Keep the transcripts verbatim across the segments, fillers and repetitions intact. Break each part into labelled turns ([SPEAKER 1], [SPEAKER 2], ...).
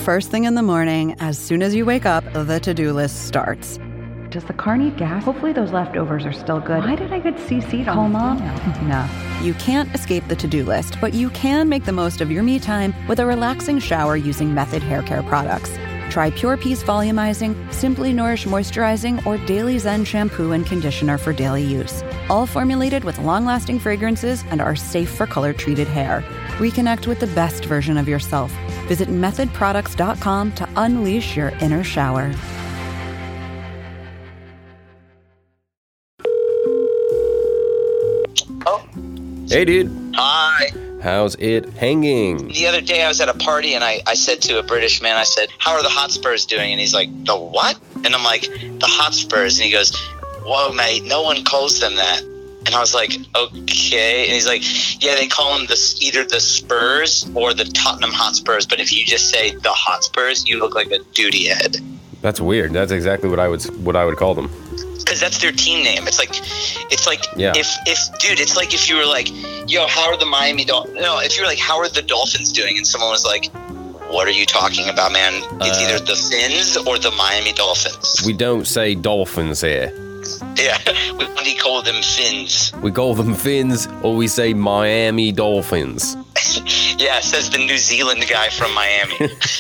[SPEAKER 1] First thing in the morning, as soon as you wake up, the to-do list starts.
[SPEAKER 2] Does the car need gas? Hopefully those leftovers are still good. Why did I get C C'd on Mom? No.
[SPEAKER 1] You can't escape the to-do list, but you can make the most of your me time with a relaxing shower using Method Hair Care products. Try Pure Peace Volumizing, Simply Nourish Moisturizing, or Daily Zen Shampoo and Conditioner for daily use. All formulated with long-lasting fragrances and are safe for color-treated hair. Reconnect with the best version of yourself. Visit method products dot com to unleash your inner shower.
[SPEAKER 3] Oh.
[SPEAKER 4] Hey, dude.
[SPEAKER 3] Hi.
[SPEAKER 4] How's it hanging?
[SPEAKER 3] The other day I was at a party and I, I said to a British man, I said, how are the Hotspurs doing? And he's like, the what? And I'm like, the Hotspurs. And he goes, whoa, mate, no one calls them that. And I was like, okay. And he's like, yeah, they call them the, either the Spurs or the Tottenham Hotspurs. But if you just say the Hotspurs, you look like a duty head.
[SPEAKER 4] That's weird. That's exactly what I would what I would call them.
[SPEAKER 3] Because that's their team name. It's like, it's like,
[SPEAKER 4] yeah.
[SPEAKER 3] if, if, dude, it's like if you were like, yo, how are the Miami Dolphins? No, if you're like, how are the Dolphins doing? And someone was like, what are you talking about, man? It's uh, either the Fins or the Miami Dolphins.
[SPEAKER 4] We don't say Dolphins here.
[SPEAKER 3] Yeah, we only call them Fins.
[SPEAKER 4] We call them Fins, or we say Miami Dolphins.
[SPEAKER 3] Yeah, says the New Zealand guy from Miami.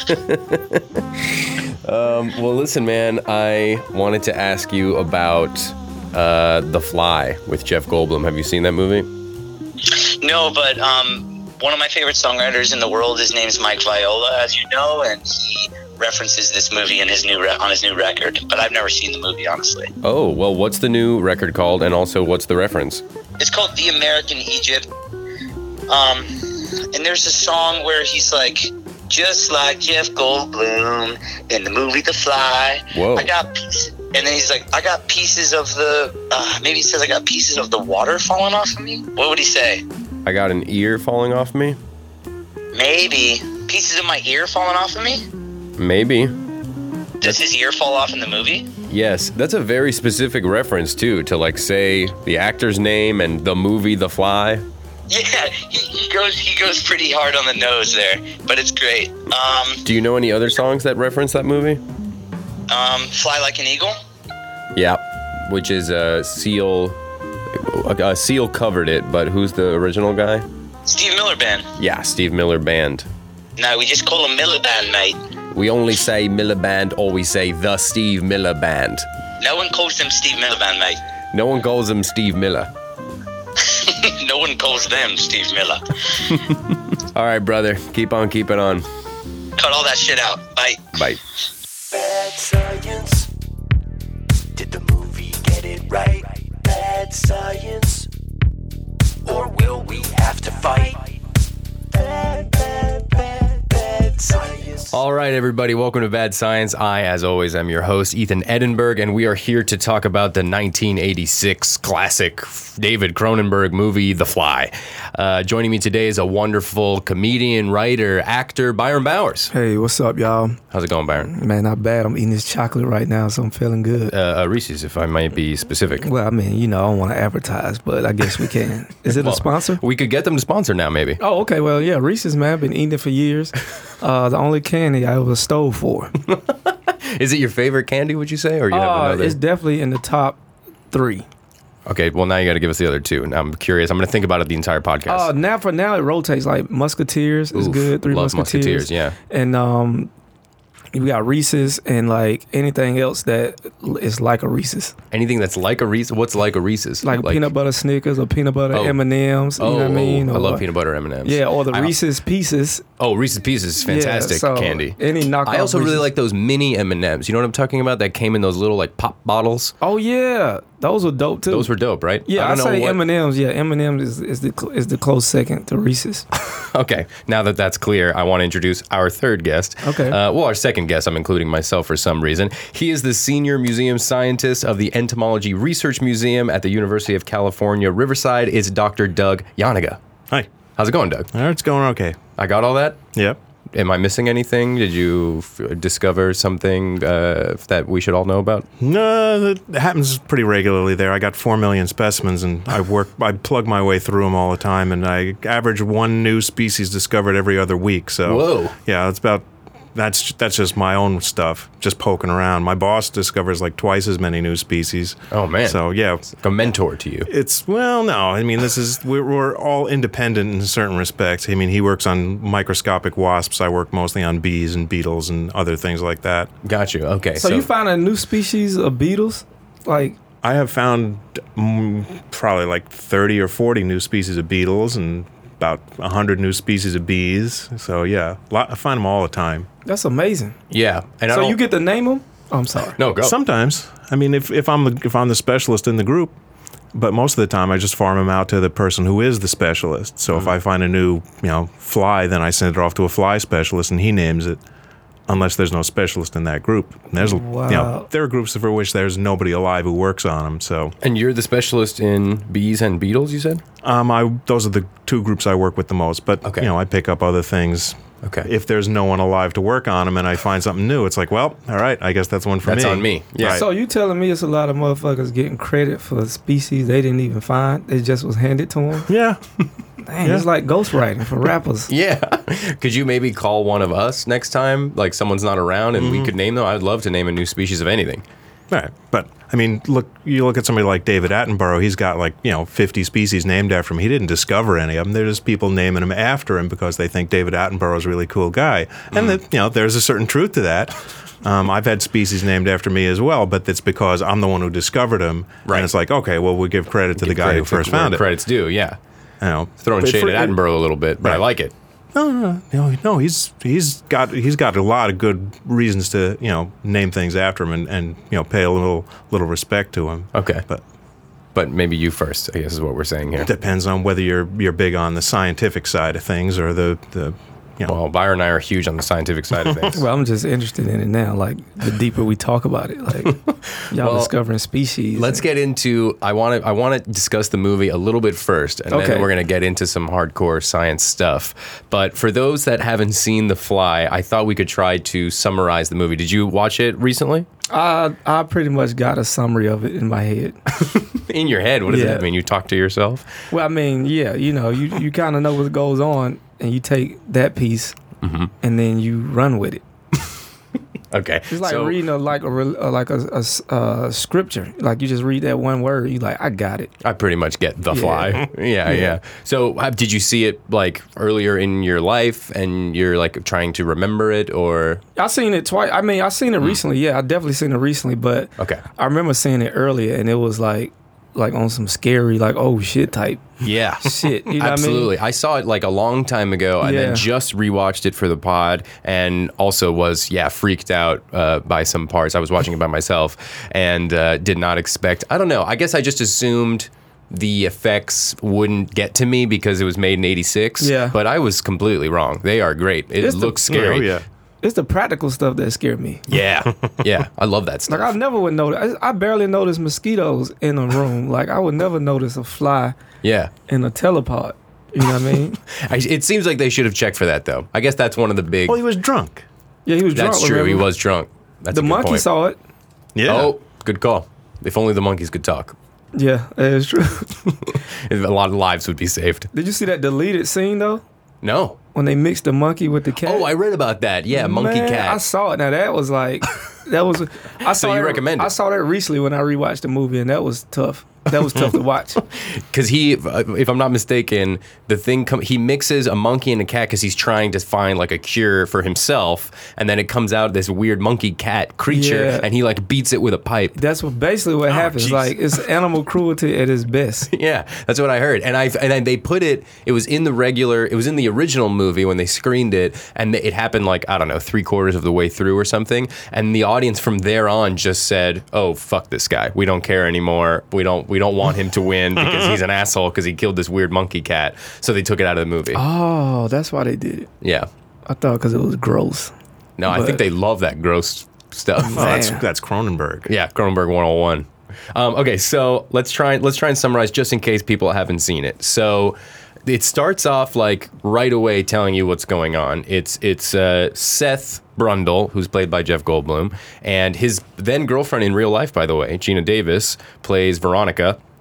[SPEAKER 4] um, well, listen, man, I wanted to ask you about uh, The Fly with Jeff Goldblum. Have you seen that movie?
[SPEAKER 3] No, but um, one of my favorite songwriters in the world, his name's Mike Viola, as you know, and he references this movie in his new re- on his new record, but I've never seen the movie, honestly.
[SPEAKER 4] Oh, well, what's the new record called, and also what's the reference?
[SPEAKER 3] It's called The American Egypt. Um, and there's a song where he's like, just like Jeff Goldblum in the movie The Fly.
[SPEAKER 4] Whoa.
[SPEAKER 3] I got pieces, and then he's like, I got pieces of the, uh, maybe he says I got pieces of the water falling off of me? What would he say?
[SPEAKER 4] I got an ear falling off me?
[SPEAKER 3] Maybe. Pieces of my ear falling off of me?
[SPEAKER 4] Maybe.
[SPEAKER 3] Does his ear fall off in the movie?
[SPEAKER 4] Yes, that's a very specific reference, too, to, like, say the actor's name and the movie The Fly.
[SPEAKER 3] Yeah, he, he goes he goes pretty hard on the nose there, but it's great. Um,
[SPEAKER 4] Do you know any other songs that reference that movie?
[SPEAKER 3] Um, Fly Like an Eagle?
[SPEAKER 4] Yeah, which is uh, Seal. Uh, Seal covered it, but who's the original guy?
[SPEAKER 3] Steve Miller Band.
[SPEAKER 4] Yeah, Steve Miller Band.
[SPEAKER 3] No, we just call him Miller Band, mate.
[SPEAKER 4] We only say Miller Band, or we say the Steve Miller Band.
[SPEAKER 3] No one calls them Steve Miller Band, mate.
[SPEAKER 4] No one calls him Steve Miller.
[SPEAKER 3] No one calls them Steve Miller.
[SPEAKER 4] All right, brother. Keep on keeping on.
[SPEAKER 3] Cut all that shit out. Bye.
[SPEAKER 4] Bye.
[SPEAKER 5] Bad science. Did the movie get it right? Bad science. Or will we have to fight? Bad, bad, bad, bad science.
[SPEAKER 4] All right, everybody. Welcome to Bad Science. I, as always, am your host, Ethan Edinburgh, and we are here to talk about the nineteen eighty-six classic David Cronenberg movie, The Fly. Uh, joining me today is a wonderful comedian, writer, actor, Byron Bowers.
[SPEAKER 6] Hey, what's up, y'all?
[SPEAKER 4] How's it going, Byron?
[SPEAKER 6] Man, not bad. I'm eating this chocolate right now, so I'm feeling good.
[SPEAKER 4] Uh, uh, Reese's, if I might be specific.
[SPEAKER 6] Well, I mean, you know, I don't want to advertise, but I guess we can. Is it
[SPEAKER 4] well,
[SPEAKER 6] a sponsor?
[SPEAKER 4] We could get them to sponsor now, maybe.
[SPEAKER 6] Oh, okay. Well, yeah, Reese's, man. I've been eating it for years. Uh, the only candy I was stole for.
[SPEAKER 4] Is it your favorite candy, would you say? Or you
[SPEAKER 6] uh,
[SPEAKER 4] have another?
[SPEAKER 6] It's definitely in the top three.
[SPEAKER 4] Okay, well, now you got to give us the other two. Now I'm curious. I'm going to think about it the entire podcast.
[SPEAKER 6] Uh, now, for now, it rotates. Like Musketeers is
[SPEAKER 4] Oof,
[SPEAKER 6] good. Three
[SPEAKER 4] love
[SPEAKER 6] Musketeers.
[SPEAKER 4] Musketeers, yeah.
[SPEAKER 6] And um, we got Reese's and like anything else that is like a Reese's.
[SPEAKER 4] Anything that's like a Reese's? What's like a Reese's?
[SPEAKER 6] Like, like peanut butter Snickers or peanut butter
[SPEAKER 4] oh.
[SPEAKER 6] M and M's. You
[SPEAKER 4] oh,
[SPEAKER 6] know what I mean?
[SPEAKER 4] I
[SPEAKER 6] or,
[SPEAKER 4] love peanut butter M and M's.
[SPEAKER 6] Yeah, or the
[SPEAKER 4] I,
[SPEAKER 6] Reese's Pieces.
[SPEAKER 4] Oh, Reese's Pieces is fantastic
[SPEAKER 6] yeah, so
[SPEAKER 4] candy.
[SPEAKER 6] Any knockoff
[SPEAKER 4] I also
[SPEAKER 6] Reese's.
[SPEAKER 4] really like those mini M and M's. You know what I'm talking about? That came in those little like pop bottles.
[SPEAKER 6] Oh yeah, those were dope too.
[SPEAKER 4] Those were dope, right?
[SPEAKER 6] Yeah,
[SPEAKER 4] I,
[SPEAKER 6] I
[SPEAKER 4] don't
[SPEAKER 6] say
[SPEAKER 4] know what...
[SPEAKER 6] M and M's. Yeah, M and M's is, is the cl- is the close second to Reese's.
[SPEAKER 4] Okay, now that that's clear, I want to introduce our third guest.
[SPEAKER 6] Okay.
[SPEAKER 4] Uh, well, our second guest, I'm including myself for some reason. He is the senior museum scientist of the Entomology Research Museum at the University of California, Riverside. It's Doctor Doug Yaniga.
[SPEAKER 7] Hi.
[SPEAKER 4] How's it going, Doug?
[SPEAKER 7] It's going okay.
[SPEAKER 4] I got all that?
[SPEAKER 7] Yep.
[SPEAKER 4] Am I missing anything? Did you f- discover something uh, that we should all know about?
[SPEAKER 7] No, that happens pretty regularly there. I got four million specimens, and I work. I plug my way through them all the time, and I average one new species discovered every other week. So,
[SPEAKER 4] whoa,
[SPEAKER 7] yeah, it's about that's that's just my own stuff, just poking around. My boss discovers like twice as many new species.
[SPEAKER 4] Oh man!
[SPEAKER 7] So yeah,
[SPEAKER 4] like a mentor to you.
[SPEAKER 7] It's well, no. I mean, this is we're, we're all independent in certain respects. I mean, he works on microscopic wasps. I work mostly on bees and beetles and other things like that.
[SPEAKER 4] Got you. Okay.
[SPEAKER 6] So, so you found a new species of beetles, like.
[SPEAKER 7] I have found mm, probably like thirty or forty new species of beetles and about one hundred new species of bees. So, yeah, lot, I find them all the time.
[SPEAKER 6] That's amazing.
[SPEAKER 4] Yeah. And
[SPEAKER 6] so
[SPEAKER 4] I
[SPEAKER 6] you get to name them? Oh, I'm sorry.
[SPEAKER 4] No, go.
[SPEAKER 7] Sometimes. I mean, if, if, I'm the, if I'm the specialist in the group, but most of the time I just farm them out to the person who is the specialist. So mm-hmm. if I find a new, you know, fly, then I send it off to a fly specialist and he names it. Unless there's no specialist in that group. And there's,
[SPEAKER 6] wow.
[SPEAKER 7] you know, there are groups for which there's nobody alive who works on them. So,
[SPEAKER 4] and you're the specialist in bees and beetles, you said?
[SPEAKER 7] Um, I those are the two groups I work with the most. But
[SPEAKER 4] okay.
[SPEAKER 7] you know, I pick up other things.
[SPEAKER 4] Okay.
[SPEAKER 7] If there's no one alive to work on them, and I find something new, it's like, well, all right, I guess that's one for
[SPEAKER 4] that's
[SPEAKER 7] me.
[SPEAKER 4] That's on me. Yeah.
[SPEAKER 7] Right.
[SPEAKER 6] So you telling me it's a lot of motherfuckers getting credit for species they didn't even find? It just was handed to them.
[SPEAKER 7] Yeah.
[SPEAKER 6] Dang,
[SPEAKER 7] yeah.
[SPEAKER 6] It's like ghostwriting for rappers.
[SPEAKER 4] Yeah. Could you maybe call one of us next time? Like someone's not around and mm-hmm. we could name them? I'd love to name a new species of anything.
[SPEAKER 7] Right. But, I mean, look, you look at somebody like David Attenborough, he's got like, you know, fifty species named after him. He didn't discover any of them. They're just people naming them after him because they think David Attenborough is a really cool guy. Mm. And, that, you know, there's a certain truth to that. Um, I've had species named after me as well, but it's because I'm the one who discovered them. Right. And it's like, okay, well, we give credit to
[SPEAKER 4] give
[SPEAKER 7] the guy who first found it.
[SPEAKER 4] Credit's due, yeah.
[SPEAKER 7] You know,
[SPEAKER 4] throwing shade
[SPEAKER 7] for,
[SPEAKER 4] at Attenborough a little bit, but right. I like it.
[SPEAKER 7] No, no, no, no. He's he's got he's got a lot of good reasons to you know name things after him and, and you know pay a little little respect to him.
[SPEAKER 4] Okay,
[SPEAKER 7] but
[SPEAKER 4] but maybe you first, I guess is what we're saying here.
[SPEAKER 7] It depends on whether you're you're big on the scientific side of things or the the. You know.
[SPEAKER 4] Well, Byron and I are huge on the scientific side of things.
[SPEAKER 6] Well, I'm just interested in it now. Like, the deeper we talk about it, like y'all
[SPEAKER 4] well,
[SPEAKER 6] discovering species.
[SPEAKER 4] Let's
[SPEAKER 6] and...
[SPEAKER 4] get into. I want to. I want to discuss the movie a little bit first, and
[SPEAKER 6] okay.
[SPEAKER 4] then we're going to get into some hardcore science stuff. But for those that haven't seen The Fly, I thought we could try to summarize the movie. Did you watch it recently?
[SPEAKER 6] I I pretty much got a summary of it in my head.
[SPEAKER 4] In your head? What does
[SPEAKER 6] yeah.
[SPEAKER 4] that mean? You talk to yourself?
[SPEAKER 6] Well, I mean, yeah, you know, you you kind of know what goes on, and you take that piece. Mm-hmm. And then you run with it.
[SPEAKER 4] Okay,
[SPEAKER 6] it's like
[SPEAKER 4] so,
[SPEAKER 6] reading a, like a like a, a, a scripture. Like you just read that one word, you like, I got it.
[SPEAKER 4] I pretty much get The
[SPEAKER 6] yeah.
[SPEAKER 4] Fly. yeah, yeah, yeah. So, uh, did you see it like earlier in your life, and you're like trying to remember it, or?
[SPEAKER 6] I seen it twice. I mean, I seen it mm. recently. Yeah, I definitely seen it recently. But
[SPEAKER 4] okay,
[SPEAKER 6] I remember seeing it earlier, and it was like. Like on some scary, like, oh shit type.
[SPEAKER 4] Yeah.
[SPEAKER 6] Shit. You know
[SPEAKER 4] Absolutely.
[SPEAKER 6] what I mean?
[SPEAKER 4] I saw it like a long time ago and
[SPEAKER 6] yeah.
[SPEAKER 4] then just rewatched it for the pod and also was, yeah, freaked out uh, by some parts. I was watching it by myself and uh, did not expect, I don't know, I guess I just assumed the effects wouldn't get to me because it was made in eighty-six.
[SPEAKER 6] Yeah.
[SPEAKER 4] But I was completely wrong. They are great. It
[SPEAKER 6] It's
[SPEAKER 4] looks
[SPEAKER 6] the,
[SPEAKER 4] scary.
[SPEAKER 7] Oh, yeah.
[SPEAKER 6] It's the practical stuff that scared me.
[SPEAKER 4] Yeah. Yeah. I love that stuff.
[SPEAKER 6] Like, I never would notice. I, I barely notice mosquitoes in a room. Like, I would never notice a fly
[SPEAKER 4] yeah.
[SPEAKER 6] in a telepod. You know what I mean?
[SPEAKER 4] I, it seems like they should have checked for that, though. I guess that's one of the big...
[SPEAKER 7] Well, he was drunk.
[SPEAKER 6] Yeah, he was drunk.
[SPEAKER 4] That's true.
[SPEAKER 6] Remember?
[SPEAKER 4] He was drunk. That's
[SPEAKER 6] the
[SPEAKER 4] a good
[SPEAKER 6] monkey
[SPEAKER 4] point.
[SPEAKER 6] saw it.
[SPEAKER 7] Yeah.
[SPEAKER 4] Oh, good call. If only the monkeys could talk.
[SPEAKER 6] Yeah, that is true.
[SPEAKER 4] A lot of lives would be saved.
[SPEAKER 6] Did you see that deleted scene, though?
[SPEAKER 4] No.
[SPEAKER 6] When they mixed the monkey with the cat?
[SPEAKER 4] Oh, I read about that. Yeah, monkey
[SPEAKER 6] Man,
[SPEAKER 4] cat.
[SPEAKER 6] I saw it. Now, that was like... That was... I saw
[SPEAKER 4] So you
[SPEAKER 6] that,
[SPEAKER 4] recommend it?
[SPEAKER 6] I saw that recently when I rewatched the movie, and that was tough. That was tough to watch.
[SPEAKER 4] Because he, if I'm not mistaken, the thing com- he mixes a monkey and a cat because he's trying to find like a cure for himself, and then it comes out this weird monkey cat creature,
[SPEAKER 6] Yeah.
[SPEAKER 4] and he like beats it with a pipe.
[SPEAKER 6] That's what basically what happens.
[SPEAKER 7] geez.
[SPEAKER 6] Like, it's animal cruelty at its best.
[SPEAKER 4] Yeah, that's what I heard, and I and then they put it. It was in the regular. It was in the original movie when they screened it, and it happened like I don't know three quarters of the way through or something. And the audience from there on just said, "Oh fuck this guy. We don't care anymore. We don't we don't want him to win because he's an asshole because he killed this weird monkey cat." So they took it out of the movie.
[SPEAKER 6] Oh, that's why they did it.
[SPEAKER 4] Yeah.
[SPEAKER 6] I thought because it was gross.
[SPEAKER 4] No, I
[SPEAKER 6] But-
[SPEAKER 4] think they love that gross stuff.
[SPEAKER 7] Oh, that's
[SPEAKER 6] Man.
[SPEAKER 7] that's Cronenberg.
[SPEAKER 4] Yeah, Cronenberg one oh one. Um, okay, so let's try let's try and summarize just in case people haven't seen it. So it starts off like right away telling you what's going on. It's it's uh, Seth Brundle, who's played by Jeff Goldblum, and his then girlfriend in real life, by the way, Gina Davis, plays Veronica.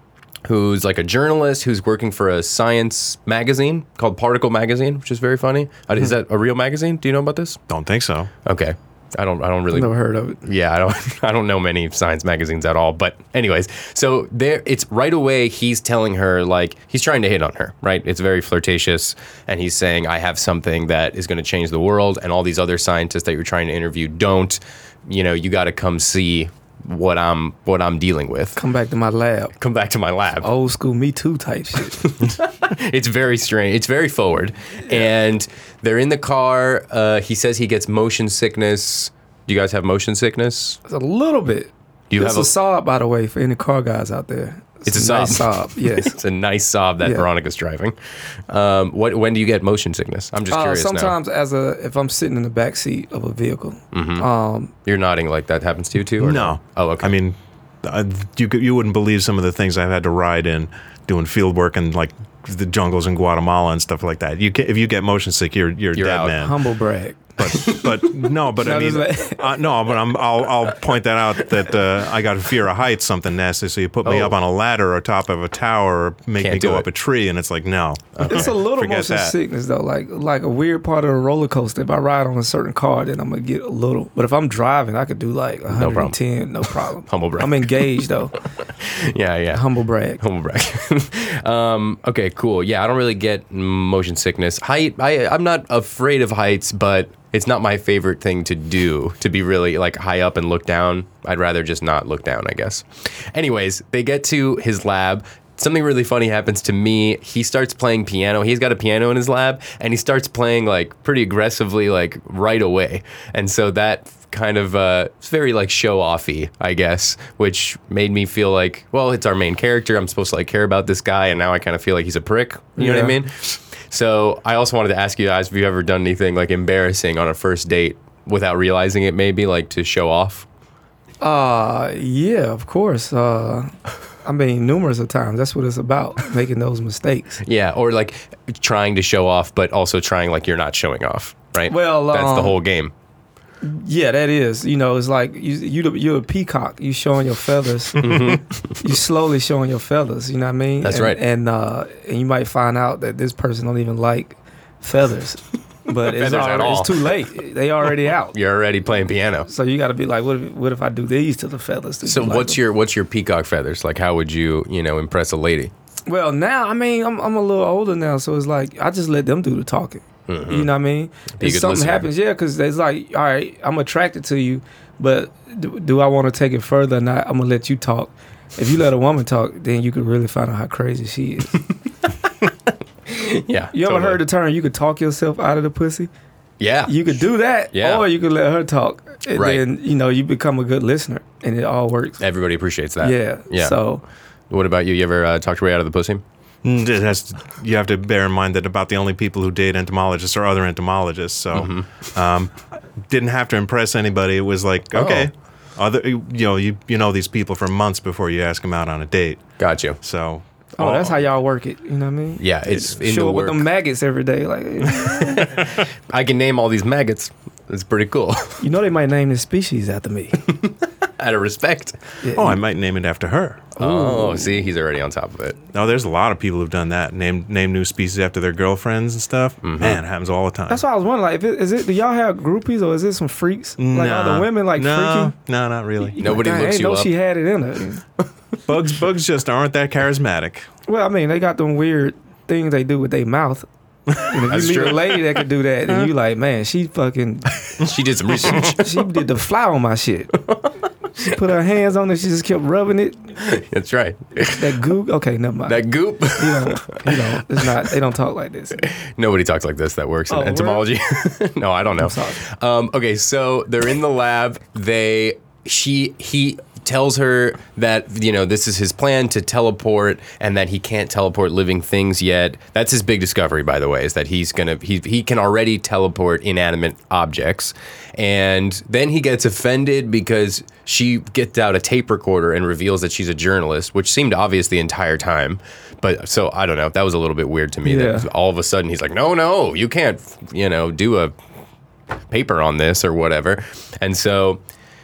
[SPEAKER 4] who's like a journalist who's working for a science magazine called Particle Magazine, which is very funny. Uh, Is that a real magazine? Do you know about this?
[SPEAKER 7] Don't think so.
[SPEAKER 4] Okay. I don't I don't really
[SPEAKER 6] Never heard of it.
[SPEAKER 4] Yeah, I don't I don't know many science magazines at all. But anyways, so there it's right away he's telling her, like, he's trying to hit on her, right? It's very flirtatious, and he's saying, I have something that is going to change the world, and all these other scientists that you're trying to interview don't. You know, you got to come see what I'm what I'm dealing with.
[SPEAKER 6] Come back to my lab.
[SPEAKER 4] Come back to my lab.
[SPEAKER 6] Old school Me Too type shit.
[SPEAKER 4] It's very strange. It's very forward. And they're in the car. Uh, he says he gets motion sickness. Do you guys have motion sickness?
[SPEAKER 6] It's a little bit.
[SPEAKER 4] Do you
[SPEAKER 6] it's
[SPEAKER 4] have
[SPEAKER 6] a,
[SPEAKER 4] a
[SPEAKER 6] sob, by the way, for any car guys out there.
[SPEAKER 4] It's a
[SPEAKER 6] nice
[SPEAKER 4] sob.
[SPEAKER 6] sob, yes.
[SPEAKER 4] It's a nice sob that
[SPEAKER 6] Yeah.
[SPEAKER 4] Veronica's driving. Um, what? When do you get motion sickness? I'm just
[SPEAKER 6] Uh,
[SPEAKER 4] curious
[SPEAKER 6] sometimes,
[SPEAKER 4] now.
[SPEAKER 6] as a if I'm sitting in the back seat of a vehicle, um,
[SPEAKER 4] You're nodding like that happens to you too? Or
[SPEAKER 7] No.
[SPEAKER 4] Oh, okay.
[SPEAKER 7] I mean, uh, you could- you wouldn't believe some of the things I've had to ride in doing field work in like the jungles in Guatemala and stuff like that. You can, if you get motion sick, you're you're,
[SPEAKER 4] You're
[SPEAKER 7] dead
[SPEAKER 4] out.
[SPEAKER 7] man.
[SPEAKER 6] humble brag.
[SPEAKER 7] But but no, but I
[SPEAKER 6] No,
[SPEAKER 7] mean,
[SPEAKER 6] this is
[SPEAKER 7] uh, no, but I'm I'll I'll point that out that uh, I got a fear of heights, something nasty. So you put me
[SPEAKER 4] Oh.
[SPEAKER 7] up on a ladder or top of a tower, or make
[SPEAKER 4] Can't
[SPEAKER 7] me
[SPEAKER 4] do
[SPEAKER 7] go
[SPEAKER 4] it.
[SPEAKER 7] up a tree, and it's like no.
[SPEAKER 6] It's a little
[SPEAKER 7] Forget
[SPEAKER 6] motion
[SPEAKER 7] that.
[SPEAKER 6] sickness though, like like a weird part of the roller coaster. If I ride on a certain car, then I'm gonna get a little. But if I'm driving, I could do like one hundred ten, no problem.
[SPEAKER 4] Humble brag.
[SPEAKER 6] I'm engaged though.
[SPEAKER 4] yeah, yeah.
[SPEAKER 6] Humble brag.
[SPEAKER 4] Humble brag. um, okay, cool. Yeah, I don't really get motion sickness. Height, I, I'm not afraid of heights, but it's not my favorite thing to do, to be really like high up and look down. I'd rather just not look down, I guess. Anyways, they get to his lab. Something really funny happens to me. He starts playing piano. He's got a piano in his lab, and he starts playing like pretty aggressively, like right away. And so that kind of uh, it's very like show offy, I guess, which made me feel like, well, it's our main character. I'm supposed to like care about this guy, and now I kind of feel like he's a prick. You know what I
[SPEAKER 6] Yeah.
[SPEAKER 4] mean? So I also wanted to ask you guys, have you ever done anything like embarrassing on a first date without realizing it, maybe like to show off?
[SPEAKER 6] Uh, yeah, of course. Uh, I mean, numerous of times. That's what it's about, making those mistakes.
[SPEAKER 4] Yeah, or like trying to show off, but also trying like you're not showing off, right?
[SPEAKER 6] Well,
[SPEAKER 4] that's the
[SPEAKER 6] um,
[SPEAKER 4] whole game.
[SPEAKER 6] Yeah, that is. You know, it's like you you the- you're a peacock. You showing your feathers. You slowly showing your feathers. You know what I mean?
[SPEAKER 4] Mm-hmm. That's
[SPEAKER 6] and,
[SPEAKER 4] right.
[SPEAKER 6] And uh, and you might find out that this person don't even like feathers. But it's,
[SPEAKER 4] Feathers at
[SPEAKER 6] already,
[SPEAKER 4] all.
[SPEAKER 6] it's too late. They already out.
[SPEAKER 4] You're already playing piano.
[SPEAKER 6] So you got to be like, what if, what if I do these to the feathers? to
[SPEAKER 4] So
[SPEAKER 6] you like
[SPEAKER 4] what's
[SPEAKER 6] them?
[SPEAKER 4] your what's your peacock feathers? Like how would you, you know, impress a lady?
[SPEAKER 6] Well, now, I mean, I'm I'm a little older now, so it's like I just let them do the talking. You know what I mean?
[SPEAKER 4] Be a
[SPEAKER 6] If
[SPEAKER 4] good
[SPEAKER 6] something
[SPEAKER 4] listener.
[SPEAKER 6] happens, yeah, because it's like, all right, I'm attracted to you, but do, do I want to take it further or not? I'm gonna let you talk. If you let a woman talk, then you could really find out how crazy she is.
[SPEAKER 4] Yeah.
[SPEAKER 6] You ever
[SPEAKER 4] totally.
[SPEAKER 6] heard the term, you could talk yourself out of the pussy?
[SPEAKER 4] Yeah.
[SPEAKER 6] You could do that,
[SPEAKER 4] Yeah.
[SPEAKER 6] or you could let her talk. And
[SPEAKER 4] Right.
[SPEAKER 6] then, you know, you become a good listener, and it all works.
[SPEAKER 4] Everybody appreciates that.
[SPEAKER 6] Yeah.
[SPEAKER 4] Yeah.
[SPEAKER 6] So,
[SPEAKER 4] What about you? You ever uh, talked your way out of the pussy?
[SPEAKER 7] Mm, It has to, you have to bear in mind that about the only people who date entomologists are other entomologists. So,
[SPEAKER 4] Mm-hmm.
[SPEAKER 7] um, didn't have to impress anybody. It was like, okay,
[SPEAKER 4] Oh.
[SPEAKER 7] other you know you you know these people for months before you ask them out on a date.
[SPEAKER 4] Got you.
[SPEAKER 7] So,
[SPEAKER 6] oh, that's how y'all work it. You know what I mean?
[SPEAKER 4] Yeah, it's in
[SPEAKER 6] Show
[SPEAKER 4] the
[SPEAKER 6] up with
[SPEAKER 4] work.
[SPEAKER 6] them maggots every day. Like,
[SPEAKER 4] I can name all these maggots. It's pretty cool.
[SPEAKER 6] you know, they might name this species after me.
[SPEAKER 4] Out of respect.
[SPEAKER 6] Yeah,
[SPEAKER 7] oh, I might name it after her.
[SPEAKER 4] Oh, see, he's already on top of it.
[SPEAKER 7] No, there's a lot of people who've done that. Name name new species after their girlfriends and stuff.
[SPEAKER 4] Mm-hmm.
[SPEAKER 7] Man, it happens all the time.
[SPEAKER 6] That's why I was wondering, like, if it, is it? Do y'all have groupies or is it some freaks? Like, are
[SPEAKER 7] Nah.
[SPEAKER 6] the women like
[SPEAKER 7] no,
[SPEAKER 6] freaky?
[SPEAKER 7] No, not really.
[SPEAKER 6] You
[SPEAKER 4] Nobody
[SPEAKER 6] like, "Dang,
[SPEAKER 4] looks
[SPEAKER 6] I didn't
[SPEAKER 4] you
[SPEAKER 6] know
[SPEAKER 4] up."
[SPEAKER 6] she had it in her.
[SPEAKER 7] Bugs bugs just aren't that charismatic.
[SPEAKER 6] Well, I mean, they got them weird things they do with their mouth. And if
[SPEAKER 4] That's
[SPEAKER 6] you meet
[SPEAKER 4] true.
[SPEAKER 6] a lady that could do that, and you like, man, she fucking,
[SPEAKER 4] She did some research.
[SPEAKER 6] she did the fly on my shit. She put her hands on it. She just kept rubbing it.
[SPEAKER 4] That's right.
[SPEAKER 6] That goo. Okay, never mind.
[SPEAKER 4] That goop.
[SPEAKER 6] you know, you know, it's not. They don't talk like this.
[SPEAKER 4] Nobody talks like this that works in
[SPEAKER 6] Oh,
[SPEAKER 4] entomology. no, I don't know.
[SPEAKER 6] sorry.
[SPEAKER 4] Um, okay, so they're in the lab. They, she, he tells her that, you know, this is his plan to teleport and that he can't teleport living things yet. That's his big discovery, by the way, is that he's gonna, he, he can already teleport inanimate objects. And then he gets offended because she gets out a tape recorder and reveals that she's a journalist, which seemed obvious the entire time. But so I don't know. That was a little bit weird to me.
[SPEAKER 6] Yeah.
[SPEAKER 4] That all of a sudden he's like, no, no, you can't, you know, do a paper on this or whatever. And so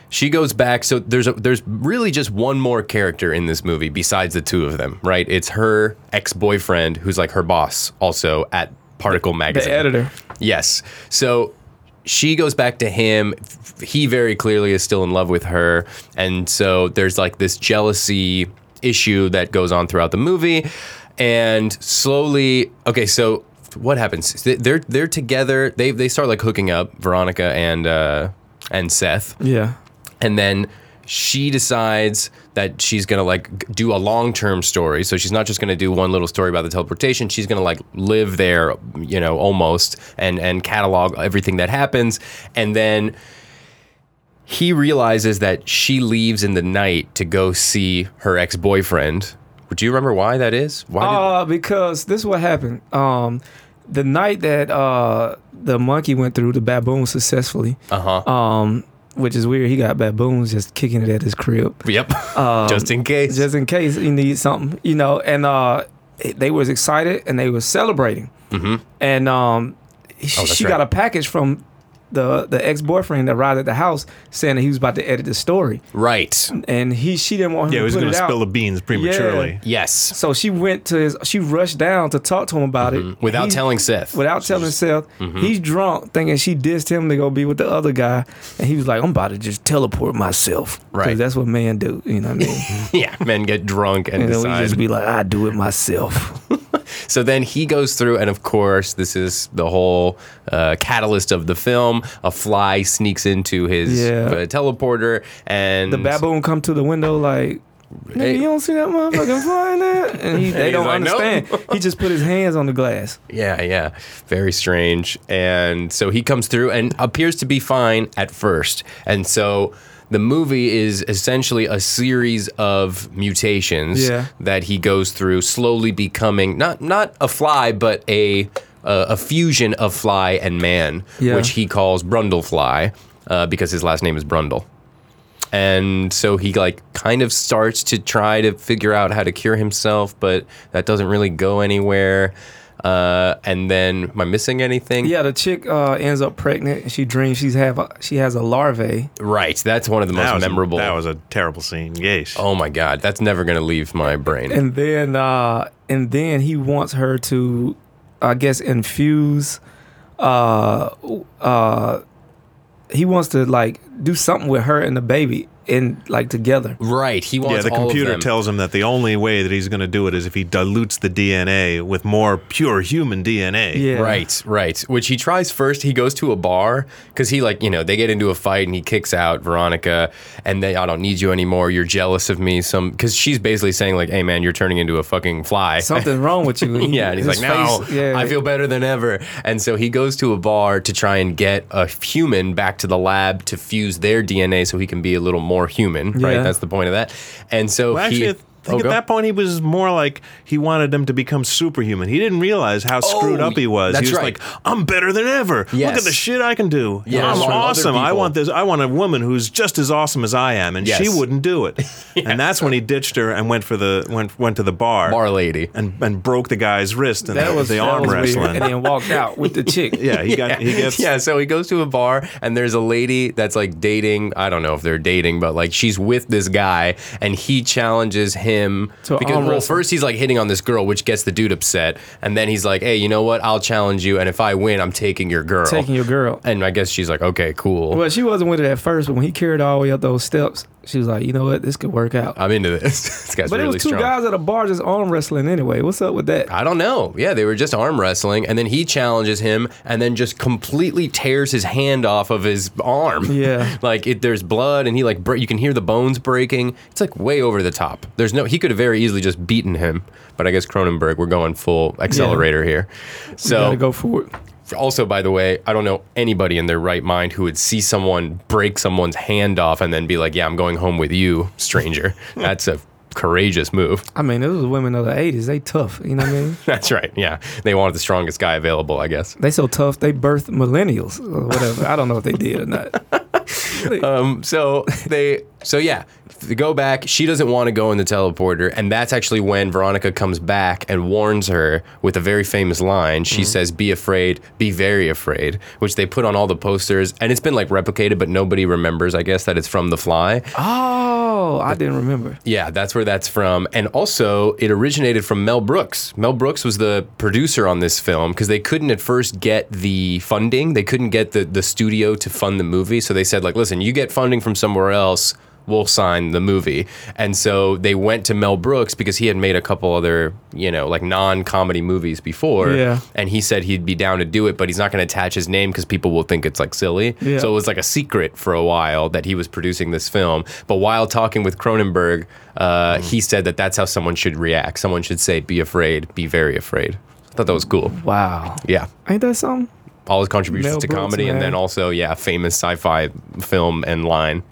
[SPEAKER 4] she goes back. So there's a, there's really just one more character in this movie besides the two of them, right? It's her ex-boyfriend, who's like her boss, also at Particle Magazine.
[SPEAKER 6] The editor.
[SPEAKER 4] Yes. So she goes back to him. He very clearly is still in love with her, and so there's like this jealousy issue that goes on throughout the movie, and slowly, okay, so what happens? They're they're together. They they start like hooking up, Veronica and uh, and Seth.
[SPEAKER 6] Yeah.
[SPEAKER 4] And then she decides that she's gonna like do a long term story. So she's not just gonna do one little story about the teleportation. She's gonna like live there, you know, almost, and and catalog everything that happens. And then he realizes that she leaves in the night to go see her ex boyfriend. Do you remember why that is? Why? Did-
[SPEAKER 6] Uh, because this is what happened. Um, the night that uh the monkey went through the baboon successfully.
[SPEAKER 4] uh huh.
[SPEAKER 6] Um. Which is weird. He got baboons just kicking it at his crib.
[SPEAKER 4] Yep. just in case.
[SPEAKER 6] Just in case he needs something, you know. And uh, they was excited and they was celebrating.
[SPEAKER 4] Mm-hmm.
[SPEAKER 6] And um,
[SPEAKER 4] Oh,
[SPEAKER 6] she
[SPEAKER 4] that's
[SPEAKER 6] got
[SPEAKER 4] right.
[SPEAKER 6] a package from the the ex boyfriend that arrived at the house saying that he was about to edit the story,
[SPEAKER 4] Right.
[SPEAKER 6] and he she didn't want him
[SPEAKER 7] Yeah, he
[SPEAKER 6] to
[SPEAKER 7] was
[SPEAKER 6] put
[SPEAKER 7] going
[SPEAKER 6] it
[SPEAKER 7] to
[SPEAKER 6] out.
[SPEAKER 7] spill the beans prematurely.
[SPEAKER 4] Yes.
[SPEAKER 6] So she went to his. She rushed down to talk to him about it
[SPEAKER 4] Without
[SPEAKER 6] He-
[SPEAKER 4] telling Seth.
[SPEAKER 6] Without telling Seth,
[SPEAKER 4] Mm-hmm.
[SPEAKER 6] he's drunk, thinking she dissed him to go be with the other guy, and he was like, "I'm about to just teleport myself." 'Cause
[SPEAKER 4] Right.
[SPEAKER 6] that's what men do. You know what I mean?
[SPEAKER 4] Yeah, men get drunk and,
[SPEAKER 6] And then we
[SPEAKER 4] decide.
[SPEAKER 6] just be like, "I do it myself."
[SPEAKER 4] So then he goes through, and of course, this is the whole uh, catalyst of the film. A fly sneaks into his
[SPEAKER 6] Yeah.
[SPEAKER 4] uh, teleporter, and
[SPEAKER 6] The baboon come to the window like, "Nigga, you don't see that motherfucking fly in there?" And he, they
[SPEAKER 4] He's
[SPEAKER 6] don't
[SPEAKER 4] like, "Nope."
[SPEAKER 6] understand. He just put his hands on the glass.
[SPEAKER 4] Yeah, yeah. Very strange. And so he comes through and appears to be fine at first. And so the movie is essentially a series of mutations
[SPEAKER 6] Yeah.
[SPEAKER 4] that he goes through, slowly becoming not not a fly, but a a, a fusion of fly and man,
[SPEAKER 6] Yeah.
[SPEAKER 4] which he calls Brundlefly, uh, because his last name is Brundle. And so he like kind of starts to try to figure out how to cure himself, but that doesn't really go anywhere. Uh, and then, am I missing anything?
[SPEAKER 6] Yeah, the chick uh, ends up pregnant. And she dreams she's have a, she has a larvae.
[SPEAKER 4] Right. That's one of the most
[SPEAKER 7] That was,
[SPEAKER 4] memorable.
[SPEAKER 7] A, that was a terrible scene. Yes.
[SPEAKER 4] Oh my God, that's never gonna leave my brain.
[SPEAKER 6] And then uh, and then he wants her to, I guess, infuse. Uh, uh, he wants to like do something with her and the baby in like together.
[SPEAKER 4] Right. He wants
[SPEAKER 7] Yeah, the
[SPEAKER 4] all
[SPEAKER 7] computer
[SPEAKER 4] of them.
[SPEAKER 7] tells him that the only way that he's going to do it is if he dilutes the D N A with more pure human D N A.
[SPEAKER 6] Yeah.
[SPEAKER 4] Right, right. Which he tries first. He goes to a bar because he, like, you know, they get into a fight and he kicks out Veronica and they, I don't need you anymore. You're jealous of me. Some because she's basically saying like, hey man, you're turning into a fucking fly.
[SPEAKER 6] Something's wrong with you. He-
[SPEAKER 4] Yeah, and he's
[SPEAKER 6] his
[SPEAKER 4] like, no,
[SPEAKER 6] face- yeah.
[SPEAKER 4] I feel better than ever. And so he goes to a bar to try and get a human back to the lab to fuse their D N A so he can be a little more human, right?
[SPEAKER 6] Yeah.
[SPEAKER 4] That's the point of that. And so
[SPEAKER 7] Well, actually,
[SPEAKER 4] he...
[SPEAKER 7] I think
[SPEAKER 4] Oh,
[SPEAKER 7] at
[SPEAKER 4] go.
[SPEAKER 7] that point he was more like he wanted them to become superhuman. He didn't realize how screwed
[SPEAKER 4] Oh,
[SPEAKER 7] up he was.
[SPEAKER 4] that's
[SPEAKER 7] he was
[SPEAKER 4] right.
[SPEAKER 7] like, "I'm better than ever. Look
[SPEAKER 4] Yes.
[SPEAKER 7] at the shit I can do.
[SPEAKER 4] Yeah,
[SPEAKER 7] I'm
[SPEAKER 4] that's right. Other
[SPEAKER 7] awesome. I
[SPEAKER 4] people-
[SPEAKER 7] want this. I want a woman who's just as awesome as I am." And
[SPEAKER 4] Yes.
[SPEAKER 7] she wouldn't do it. And that's when he ditched her and went for the went went to the bar,
[SPEAKER 4] Bar lady.
[SPEAKER 7] and and broke the guy's wrist and
[SPEAKER 6] That was
[SPEAKER 7] the
[SPEAKER 6] that
[SPEAKER 7] arm
[SPEAKER 6] was weird.
[SPEAKER 7] wrestling.
[SPEAKER 6] And then walked out with the chick.
[SPEAKER 7] Yeah, he got he gets
[SPEAKER 4] Yeah, so he goes to a bar and there's a lady that's like dating. I don't know if they're dating, but like she's with this guy and he challenges him
[SPEAKER 6] To
[SPEAKER 4] because
[SPEAKER 6] arm
[SPEAKER 4] well,
[SPEAKER 6] wrestle.
[SPEAKER 4] first he's like hitting on this girl, which gets the dude upset, and then he's like, "Hey, you know what? I'll challenge you, and if I win, I'm taking your girl."
[SPEAKER 6] Taking your girl.
[SPEAKER 4] And I guess she's like, "Okay, cool.
[SPEAKER 6] Well, she wasn't with it at first, but when he carried her all the way up those steps, she was like, "You know what? This could work out."
[SPEAKER 4] I'm into this." This guy's
[SPEAKER 6] But
[SPEAKER 4] really
[SPEAKER 6] it was two
[SPEAKER 4] strong.
[SPEAKER 6] guys at a bar just arm wrestling anyway. What's up with that?
[SPEAKER 4] I don't know. Yeah, they were just arm wrestling, and then he challenges him, and then just completely tears his hand off of his arm.
[SPEAKER 6] Yeah.
[SPEAKER 4] like it, there's blood, and he like bre- you can hear the bones breaking. It's like way over the top. There's no. He could have very easily just beaten him, but I guess Cronenberg, we're going full accelerator here.
[SPEAKER 6] So
[SPEAKER 4] So
[SPEAKER 6] gotta go for it.
[SPEAKER 4] also, by the way, I don't know anybody in their right mind who would see someone break someone's hand off and then be like, "Yeah, I'm going home with you, stranger." That's a courageous move.
[SPEAKER 6] I mean, those was women of the eighties. They tough. You know what I mean?
[SPEAKER 4] That's right. Yeah, they wanted the strongest guy available, I guess.
[SPEAKER 6] They so tough. They birthed millennials or whatever. I don't know if they did or not.
[SPEAKER 4] Um, so they, so yeah, they go back. She doesn't want to go in the teleporter, and that's actually when Veronica comes back and warns her with a very famous line. She says, "Be afraid, be very afraid," which they put on all the posters, and it's been like replicated, but nobody remembers, I guess, that it's from The Fly.
[SPEAKER 6] Oh, I didn't remember.
[SPEAKER 4] Yeah, that's where that's from. And also, it originated from Mel Brooks. Mel Brooks was the producer on this film because they couldn't at first get the funding. They couldn't get the, the studio to fund the movie. So they said, like, listen, you get funding from somewhere else, we'll sign the movie. And so they went to Mel Brooks because he had made a couple other, you know, like non-comedy movies before.
[SPEAKER 6] Yeah.
[SPEAKER 4] And he said he'd be down to do it, but he's not going to attach his name because people will think it's like silly.
[SPEAKER 6] Yeah.
[SPEAKER 4] So it was like a secret for a while that he was producing this film. But while talking with Cronenberg, uh, mm. he said that that's how someone should react. Someone should say, "Be afraid, be very afraid." I thought that was cool.
[SPEAKER 6] Wow.
[SPEAKER 4] Yeah.
[SPEAKER 6] Ain't that something?
[SPEAKER 4] All his contributions
[SPEAKER 6] Mel
[SPEAKER 4] to
[SPEAKER 6] Brooks,
[SPEAKER 4] comedy, and
[SPEAKER 6] man.
[SPEAKER 4] then also, yeah, famous sci-fi film and line.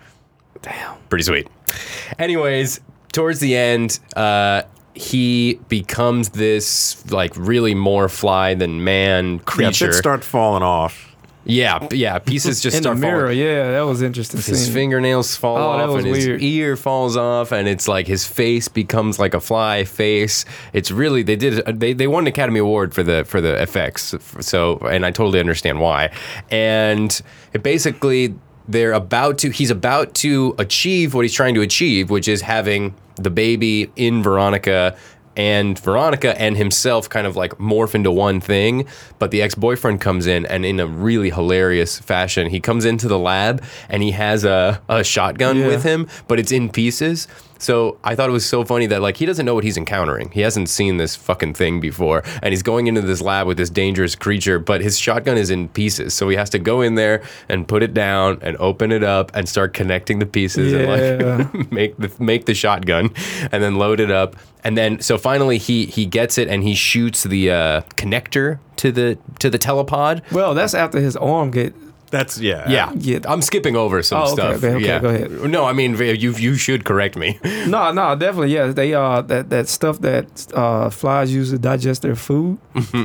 [SPEAKER 6] Damn.
[SPEAKER 4] Pretty sweet. Anyways, towards the end, uh, he becomes this like really more fly than man
[SPEAKER 7] Yeah,
[SPEAKER 4] creature.
[SPEAKER 7] bits start falling off.
[SPEAKER 4] Yeah, yeah, pieces just
[SPEAKER 6] In
[SPEAKER 4] start
[SPEAKER 6] the mirror,
[SPEAKER 4] falling.
[SPEAKER 6] yeah, that was interesting.
[SPEAKER 4] His
[SPEAKER 6] scene.
[SPEAKER 4] fingernails fall
[SPEAKER 6] Oh, that
[SPEAKER 4] off
[SPEAKER 6] was
[SPEAKER 4] and his
[SPEAKER 6] weird.
[SPEAKER 4] ear falls off, and it's like his face becomes like a fly face. It's really they did they they won an Academy Award for the for the effects. So, and I totally understand why. And it basically they're about to he's about to achieve what he's trying to achieve, which is having the baby in Veronica. And Veronica and himself kind of like morph into one thing, but the ex-boyfriend comes in, and in a really hilarious fashion, he comes into the lab and he has a, a shotgun
[SPEAKER 6] Yeah.
[SPEAKER 4] with him, but it's in pieces. So I thought it was so funny that like he doesn't know what he's encountering. He hasn't seen this fucking thing before, and he's going into this lab with this dangerous creature, but his shotgun is in pieces. So he has to go in there and put it down and open it up and start connecting the pieces and like make the make the shotgun and then load it up. And then so finally he he gets it and he shoots the uh, connector to the to the telepod.
[SPEAKER 6] Well, that's after his arm get.
[SPEAKER 7] That's yeah.
[SPEAKER 4] Yeah,
[SPEAKER 6] Yeah.
[SPEAKER 4] I'm skipping over some
[SPEAKER 6] Oh, okay,
[SPEAKER 4] stuff.
[SPEAKER 6] okay, okay,
[SPEAKER 4] yeah.
[SPEAKER 6] go ahead.
[SPEAKER 4] No, I mean you you should correct me.
[SPEAKER 6] No, no, definitely, yeah. They uh that, that stuff that uh flies use to digest their food.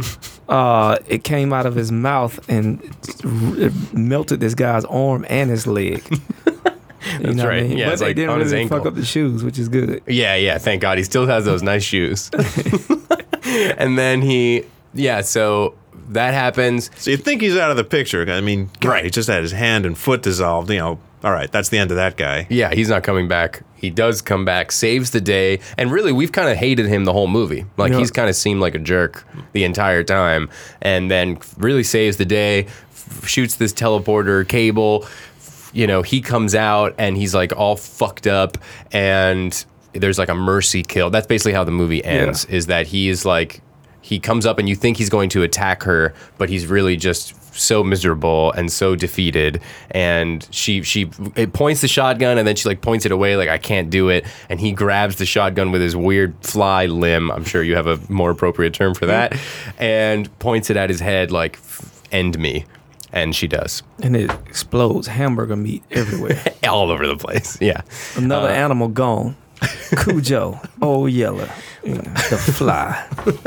[SPEAKER 6] uh, it came out of his mouth and it melted this guy's arm and his leg. You
[SPEAKER 4] That's
[SPEAKER 6] know what
[SPEAKER 4] right.
[SPEAKER 6] I mean?
[SPEAKER 4] Yeah,
[SPEAKER 6] but
[SPEAKER 4] it's
[SPEAKER 6] they
[SPEAKER 4] like
[SPEAKER 6] didn't
[SPEAKER 4] on his
[SPEAKER 6] really fuck
[SPEAKER 4] ankle.
[SPEAKER 6] up the shoes, which is good.
[SPEAKER 4] Yeah, yeah. Thank God he still has those nice shoes. And then he, yeah. So that happens.
[SPEAKER 7] So you think he's out of the picture? I mean, God,
[SPEAKER 4] Right.
[SPEAKER 7] he just had his hand and foot dissolved. You know, all right, that's the end of that guy.
[SPEAKER 4] Yeah, he's not coming back. He does come back, saves the day, and really, we've kind of hated him the whole movie. Like
[SPEAKER 6] Yeah.
[SPEAKER 4] he's kind of seemed like a jerk the entire time, and then really saves the day, f- shoots this teleporter cable. You know, he comes out and he's like all fucked up, and there's like a mercy kill. That's basically how the movie ends.
[SPEAKER 6] Yeah.
[SPEAKER 4] Is that he is like he comes up and you think he's going to attack her, but he's really just so miserable and so defeated. And she she it points the shotgun and then she like points it away like I can't do it. And he grabs the shotgun with his weird fly limb. I'm sure you have a more appropriate term for that. And points it at his head like end me. And she does.
[SPEAKER 6] And it explodes hamburger meat everywhere.
[SPEAKER 4] All over the place. Yeah.
[SPEAKER 6] Another
[SPEAKER 4] Uh,
[SPEAKER 6] animal gone. Cujo, Old Yeller, you know, the fly.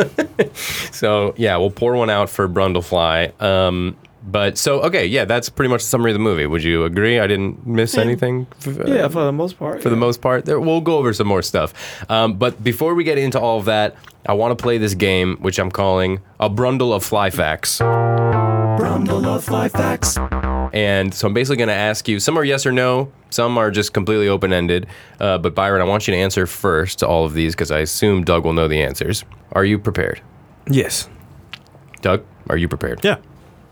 [SPEAKER 4] So yeah, we'll pour one out for Brundlefly. Um, but so okay, yeah, that's pretty much the summary of the movie. Would you agree? I didn't miss anything. f- uh,
[SPEAKER 6] Yeah, for the most part.
[SPEAKER 4] for the most part. There, we'll go over some more stuff. Um, but before we get into all of that, I want to play this game, which I'm calling a Brundle of Fly Facts.
[SPEAKER 5] Brundle of Fly Facts.
[SPEAKER 4] And so I'm basically going to ask you, some are yes or no, some are just completely open-ended. Uh, but Byron, I want you to answer first to all of these because I assume Doug will know the answers. Are you prepared?
[SPEAKER 6] Yes.
[SPEAKER 4] Doug, are you prepared?
[SPEAKER 7] Yeah.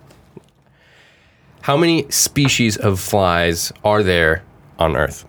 [SPEAKER 4] How many species of flies are there on Earth?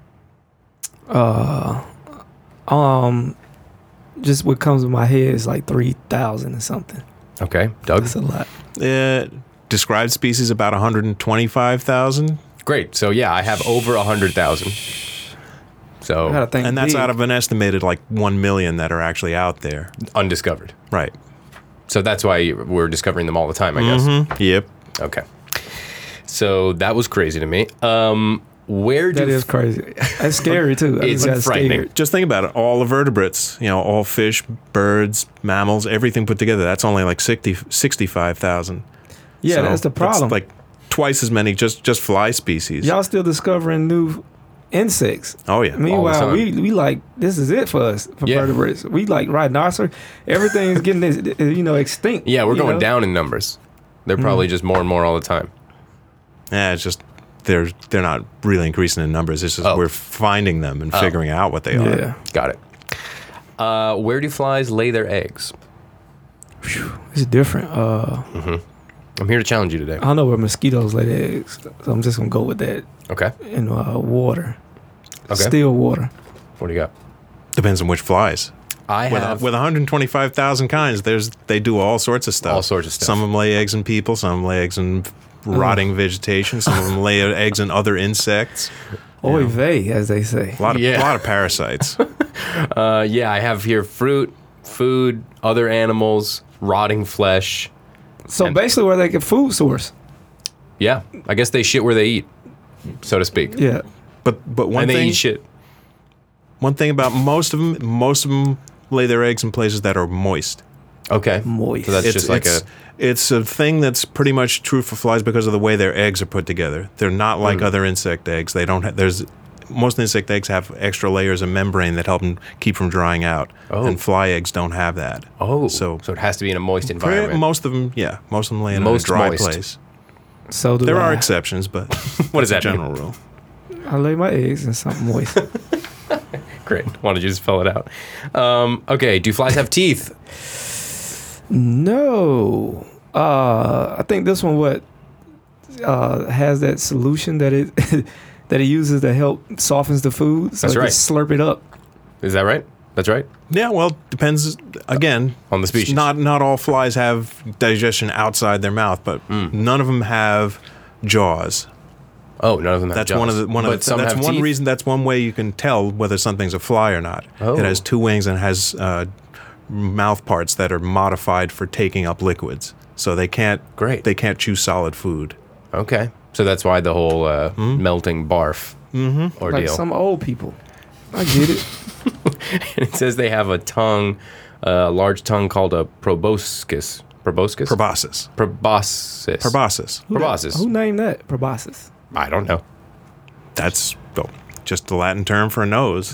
[SPEAKER 6] Um, just what comes to my head is like three thousand or something.
[SPEAKER 4] Okay, Doug?
[SPEAKER 6] That's a lot.
[SPEAKER 7] Uh, described species about one hundred twenty-five thousand.
[SPEAKER 4] Great. So yeah, I have over one hundred thousand.
[SPEAKER 6] I gotta
[SPEAKER 4] So
[SPEAKER 6] think
[SPEAKER 7] And that's
[SPEAKER 6] big.
[SPEAKER 7] out of an estimated like one million that are actually out there.
[SPEAKER 4] undiscovered.
[SPEAKER 7] Right.
[SPEAKER 4] So that's why we're discovering them all the time, I guess.
[SPEAKER 7] Mm-hmm. Yep.
[SPEAKER 4] Okay. So that was crazy to me. Um, where do
[SPEAKER 6] That is crazy. That's scary too. I
[SPEAKER 4] It's
[SPEAKER 6] just got
[SPEAKER 4] frightening.
[SPEAKER 6] scared.
[SPEAKER 7] Just think about it. All the vertebrates, you know, all fish, birds, mammals, everything put together. That's only like sixty, sixty-five thousand.
[SPEAKER 6] Yeah,
[SPEAKER 7] So
[SPEAKER 6] that's the problem.
[SPEAKER 7] like twice as many just just fly species.
[SPEAKER 6] Y'all still discovering new insects.
[SPEAKER 7] Oh yeah.
[SPEAKER 6] Meanwhile,
[SPEAKER 4] time.
[SPEAKER 6] we we like this is it for us for
[SPEAKER 4] Yeah.
[SPEAKER 6] vertebrates. We like rhinoceros. Everything's getting this, you know extinct.
[SPEAKER 4] Yeah, we're
[SPEAKER 6] you
[SPEAKER 4] going
[SPEAKER 6] know?
[SPEAKER 4] down in numbers. They're probably just more and more all the time.
[SPEAKER 7] Yeah, it's just they're they're not really increasing in numbers. It's just
[SPEAKER 4] Oh.
[SPEAKER 7] we're finding them and figuring out what they are.
[SPEAKER 6] Yeah,
[SPEAKER 4] Got it. Uh, where do flies lay their eggs?
[SPEAKER 6] it's different. Uh,
[SPEAKER 4] I'm here to challenge you today.
[SPEAKER 6] I don't know where mosquitoes lay their eggs, so I'm just gonna go with that
[SPEAKER 4] Okay.
[SPEAKER 6] in uh, water,
[SPEAKER 4] Okay.
[SPEAKER 6] still water.
[SPEAKER 4] What do you got?
[SPEAKER 7] Depends on which flies.
[SPEAKER 4] I
[SPEAKER 7] With,
[SPEAKER 4] have
[SPEAKER 7] with one hundred twenty-five thousand kinds, there's they do all sorts of stuff.
[SPEAKER 4] All sorts of stuff.
[SPEAKER 7] Some of them lay eggs in people. Some of them lay eggs in rotting vegetation. Some of them lay eggs in other insects.
[SPEAKER 6] Oy vey, as they say.
[SPEAKER 7] A lot of
[SPEAKER 4] Yeah.
[SPEAKER 7] a lot of parasites.
[SPEAKER 4] Uh, yeah, I have here fruit, food, other animals, rotting flesh.
[SPEAKER 6] So
[SPEAKER 4] And-
[SPEAKER 6] basically, where they get food source.
[SPEAKER 4] Yeah, I guess they shit where they eat, so to speak.
[SPEAKER 6] Yeah.
[SPEAKER 7] But but one
[SPEAKER 4] and they
[SPEAKER 7] thing
[SPEAKER 4] eat shit.
[SPEAKER 7] one thing about most of them, most of them lay their eggs in places that are moist.
[SPEAKER 4] Okay.
[SPEAKER 6] Moist.
[SPEAKER 4] So that's
[SPEAKER 7] It's
[SPEAKER 4] just like
[SPEAKER 7] it's,
[SPEAKER 4] a.
[SPEAKER 7] it's a thing that's pretty much true for flies because of the way their eggs are put together. They're not like
[SPEAKER 4] Mm.
[SPEAKER 7] other insect eggs. They don't. Ha- there's most insect eggs have extra layers of membrane that help them keep from drying out,
[SPEAKER 4] Oh.
[SPEAKER 7] and fly eggs don't have that.
[SPEAKER 4] Oh,
[SPEAKER 7] so
[SPEAKER 4] so it has to be in a moist
[SPEAKER 7] Pretty-
[SPEAKER 4] environment.
[SPEAKER 7] most of them, yeah, most of them lay in
[SPEAKER 4] Most
[SPEAKER 7] a dry
[SPEAKER 4] moist.
[SPEAKER 7] place.
[SPEAKER 6] So do
[SPEAKER 7] There
[SPEAKER 6] I.
[SPEAKER 7] are exceptions, but
[SPEAKER 4] What does
[SPEAKER 7] that's
[SPEAKER 4] that
[SPEAKER 7] a
[SPEAKER 4] mean?
[SPEAKER 7] general rule?
[SPEAKER 6] I lay my eggs in something moist.
[SPEAKER 4] Great. Why don't you just spell it out? Um, okay. Do flies have teeth?
[SPEAKER 6] No. Uh, I think this one what uh, has that solution that it that it uses to help softens the food. So
[SPEAKER 4] That's
[SPEAKER 6] it
[SPEAKER 4] right.
[SPEAKER 6] Just slurp it up.
[SPEAKER 4] Is that right? That's right.
[SPEAKER 7] Yeah, well, depends again
[SPEAKER 4] On the species.
[SPEAKER 7] Not not all flies have digestion outside their mouth, but
[SPEAKER 4] Mm.
[SPEAKER 7] none of them have jaws.
[SPEAKER 4] Oh, none of them have
[SPEAKER 7] That's
[SPEAKER 4] jaws.
[SPEAKER 7] one of the one of
[SPEAKER 4] But
[SPEAKER 7] the,
[SPEAKER 4] some
[SPEAKER 7] that's
[SPEAKER 4] have
[SPEAKER 7] one
[SPEAKER 4] teeth?
[SPEAKER 7] reason. That's one way you can tell whether something's a fly or not.
[SPEAKER 4] Oh.
[SPEAKER 7] It has two wings and has uh, mouth parts that are modified for taking up liquids, so they can't
[SPEAKER 4] Great.
[SPEAKER 7] they can't chew solid food.
[SPEAKER 4] Okay. So that's why the whole uh, melting barf ordeal.
[SPEAKER 6] Like some old people. I get it.
[SPEAKER 4] It says they have a tongue, a large tongue called a proboscis. Proboscis?
[SPEAKER 7] Proboscis.
[SPEAKER 4] Proboscis.
[SPEAKER 7] Proboscis.
[SPEAKER 4] Proboscis.
[SPEAKER 6] Who named that? Proboscis.
[SPEAKER 4] I don't know.
[SPEAKER 7] That's well, just the Latin term for a nose.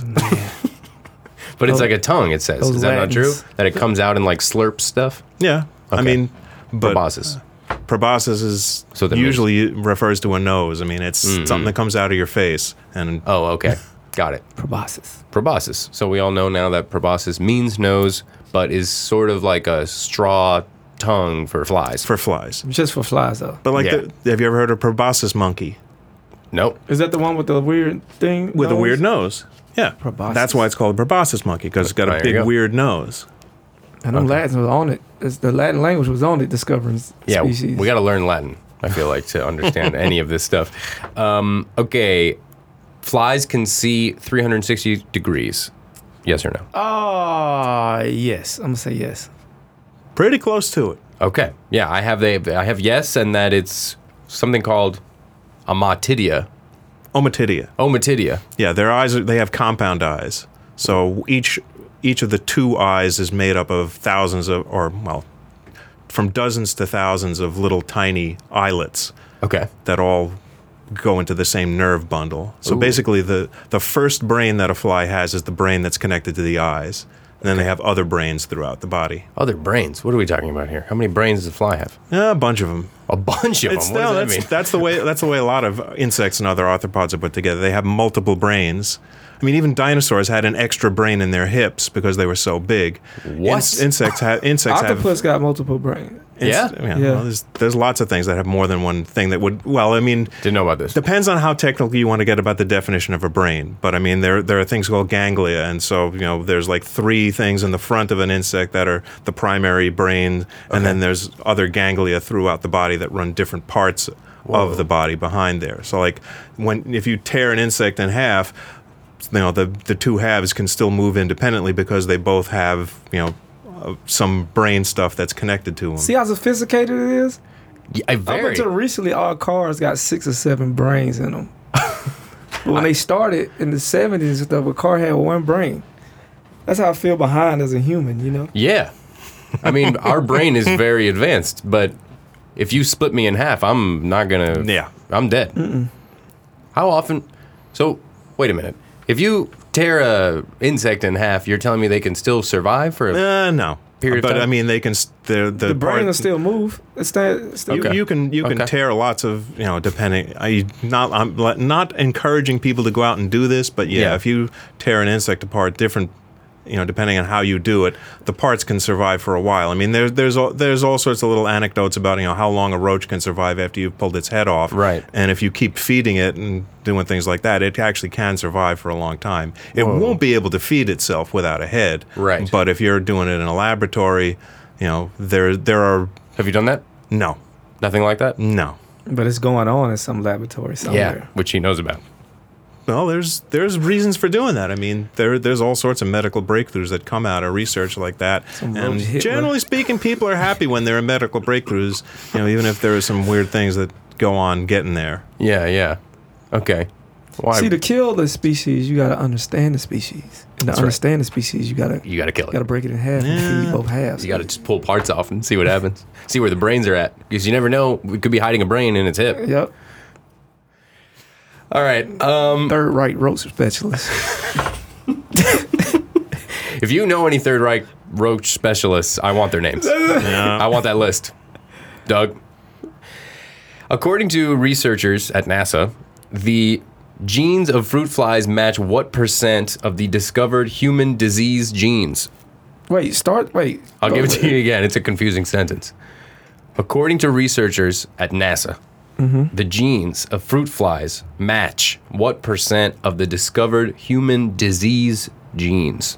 [SPEAKER 4] But it's
[SPEAKER 6] Those-
[SPEAKER 4] like a tongue, it says.
[SPEAKER 6] those
[SPEAKER 4] Is that not true?
[SPEAKER 6] Latins.
[SPEAKER 4] That it comes out and like slurps stuff?
[SPEAKER 7] Yeah, I
[SPEAKER 4] Okay.
[SPEAKER 7] mean, but
[SPEAKER 4] Proboscis.
[SPEAKER 7] proboscis is
[SPEAKER 4] So that
[SPEAKER 7] usually refers to a nose. I mean, it's something that comes out of your face, and
[SPEAKER 4] Oh, okay. Got it.
[SPEAKER 6] Proboscis.
[SPEAKER 4] Proboscis. So we all know now that proboscis means nose, but is sort of like a straw tongue for flies.
[SPEAKER 7] for flies.
[SPEAKER 6] Just for flies though.
[SPEAKER 7] But like,
[SPEAKER 4] Yeah.
[SPEAKER 7] the, have you ever heard of proboscis monkey
[SPEAKER 4] Nope.
[SPEAKER 6] Is that the one with the weird thing?
[SPEAKER 7] with a
[SPEAKER 6] nose?
[SPEAKER 7] weird nose? Yeah,
[SPEAKER 6] Proboscis.
[SPEAKER 7] that's why it's called a proboscis monkey because it's got
[SPEAKER 4] There
[SPEAKER 7] a
[SPEAKER 4] you
[SPEAKER 7] big
[SPEAKER 4] go.
[SPEAKER 7] weird nose.
[SPEAKER 6] And them Latins was on it. It's, the Latin language was on it, discovering s-
[SPEAKER 4] Yeah,
[SPEAKER 6] species.
[SPEAKER 4] we got to learn Latin, I feel like, to understand any of this stuff. Um, okay. Flies can see three hundred sixty degrees. Yes or no?
[SPEAKER 6] Ah, yes. I'm gonna say yes.
[SPEAKER 7] Pretty close to it.
[SPEAKER 4] Okay. Yeah, I have the I have yes, and that it's something called omatidia.
[SPEAKER 7] Omatidia.
[SPEAKER 4] Omatidia.
[SPEAKER 7] Yeah, their eyes are, they have compound eyes. So each each of the two eyes is made up of thousands of, or well, from dozens to thousands of little tiny eyelets
[SPEAKER 4] Okay.
[SPEAKER 7] that all go into the same nerve bundle. So
[SPEAKER 4] Ooh.
[SPEAKER 7] basically, the the first brain that a fly has is the brain that's connected to the eyes. And then they have other brains throughout the body.
[SPEAKER 4] Other brains. What are we talking about here? How many brains does a fly have?
[SPEAKER 7] Yeah, a bunch of them.
[SPEAKER 4] A bunch of
[SPEAKER 7] It's,
[SPEAKER 4] them. What
[SPEAKER 7] no,
[SPEAKER 4] does that
[SPEAKER 7] that's,
[SPEAKER 4] mean?
[SPEAKER 7] that's the way. That's the way a lot of insects and other arthropods are put together. They have multiple brains. I mean, even dinosaurs had an extra brain in their hips because they were so big.
[SPEAKER 4] What?
[SPEAKER 7] Ins- insects have insects have.
[SPEAKER 6] Octopus got multiple brains.
[SPEAKER 7] ins-
[SPEAKER 4] Yeah?
[SPEAKER 7] yeah.
[SPEAKER 6] Yeah.
[SPEAKER 7] Well, there's there's lots of things that have more than one thing that would. Well, I mean,
[SPEAKER 4] Didn't know about this.
[SPEAKER 7] depends on how technical you want to get about the definition of a brain. But I mean, there there are things called ganglia, and so you know, there's like three things in the front of an insect that are the primary brain, and then there's other ganglia throughout the body that run different parts of the body behind there. So like when if you tear an insect in half, you know, the the two halves can still move independently because they both have, you know, uh, some brain stuff that's connected to them.
[SPEAKER 6] See how sophisticated it is?
[SPEAKER 4] Yeah, I
[SPEAKER 6] Up
[SPEAKER 4] very.
[SPEAKER 6] until recently, all cars got six or seven brains in them. But when they started in the seventies and stuff, a car had one brain. That's how I feel behind as a human, you know?
[SPEAKER 4] Yeah. I mean, our brain is very advanced, but If you split me in half, I'm not gonna.
[SPEAKER 7] Yeah.
[SPEAKER 4] I'm dead. Mm-mm. How often? So, wait a minute. If you tear a insect in half, you're telling me they can still survive for a
[SPEAKER 7] Uh, no.
[SPEAKER 4] period
[SPEAKER 7] But
[SPEAKER 4] of time?
[SPEAKER 7] I mean, they can. s- The the,
[SPEAKER 6] The brain
[SPEAKER 7] part-
[SPEAKER 6] will still move. It's that. It's still,
[SPEAKER 7] You,
[SPEAKER 4] Okay.
[SPEAKER 7] you can you can
[SPEAKER 4] Okay.
[SPEAKER 7] tear lots of you know depending. I not I'm le- not encouraging people to go out and do this, but yeah,
[SPEAKER 4] Yeah.
[SPEAKER 7] if you tear an insect apart, different, you know, depending on how you do it, the parts can survive for a while. I mean, there's there's all, there's all sorts of little anecdotes about you know how long a roach can survive after you've pulled its head off.
[SPEAKER 4] Right.
[SPEAKER 7] And if you keep feeding it and doing things like that, it actually can survive for a long time. It
[SPEAKER 4] Whoa.
[SPEAKER 7] won't be able to feed itself without a head.
[SPEAKER 4] Right.
[SPEAKER 7] But if you're doing it in a laboratory, you know, there there are
[SPEAKER 4] Have you done that?
[SPEAKER 7] no
[SPEAKER 4] Nothing like that?
[SPEAKER 7] no.
[SPEAKER 6] but it's going on in some laboratory somewhere.
[SPEAKER 4] Which he knows about.
[SPEAKER 7] Well, there's there's reasons for doing that. I mean, there there's all sorts of medical breakthroughs that come out of research like that.
[SPEAKER 6] Some
[SPEAKER 7] And
[SPEAKER 6] roach Hitler.
[SPEAKER 7] generally speaking, people are happy when there are medical breakthroughs. You know, even if there are some weird things that go on getting there.
[SPEAKER 4] Yeah, yeah. Okay. Why?
[SPEAKER 6] See, to kill the species, you got to understand the species. And to
[SPEAKER 4] That's right.
[SPEAKER 6] understand the species, you got to
[SPEAKER 4] you got to kill
[SPEAKER 6] got to
[SPEAKER 4] it.
[SPEAKER 6] break it in half and feed both halves.
[SPEAKER 4] You got to just pull parts off and see what happens. See where the brains are at. Because you never know. We could be hiding a brain in its hip.
[SPEAKER 6] Yep.
[SPEAKER 4] All right. Um,
[SPEAKER 6] Third right roach specialist.
[SPEAKER 4] if you know any Third Reich roach specialists, I want their names. I want that list. Doug. According to researchers at NASA, the genes of fruit flies match what percent of the discovered human disease genes?
[SPEAKER 6] Wait, start. Wait.
[SPEAKER 4] I'll
[SPEAKER 6] go
[SPEAKER 4] give it to
[SPEAKER 6] with
[SPEAKER 4] you again. It's a confusing sentence. According to researchers at NASA,
[SPEAKER 6] Mm-hmm.
[SPEAKER 4] the genes of fruit flies match what percent of the discovered human disease genes?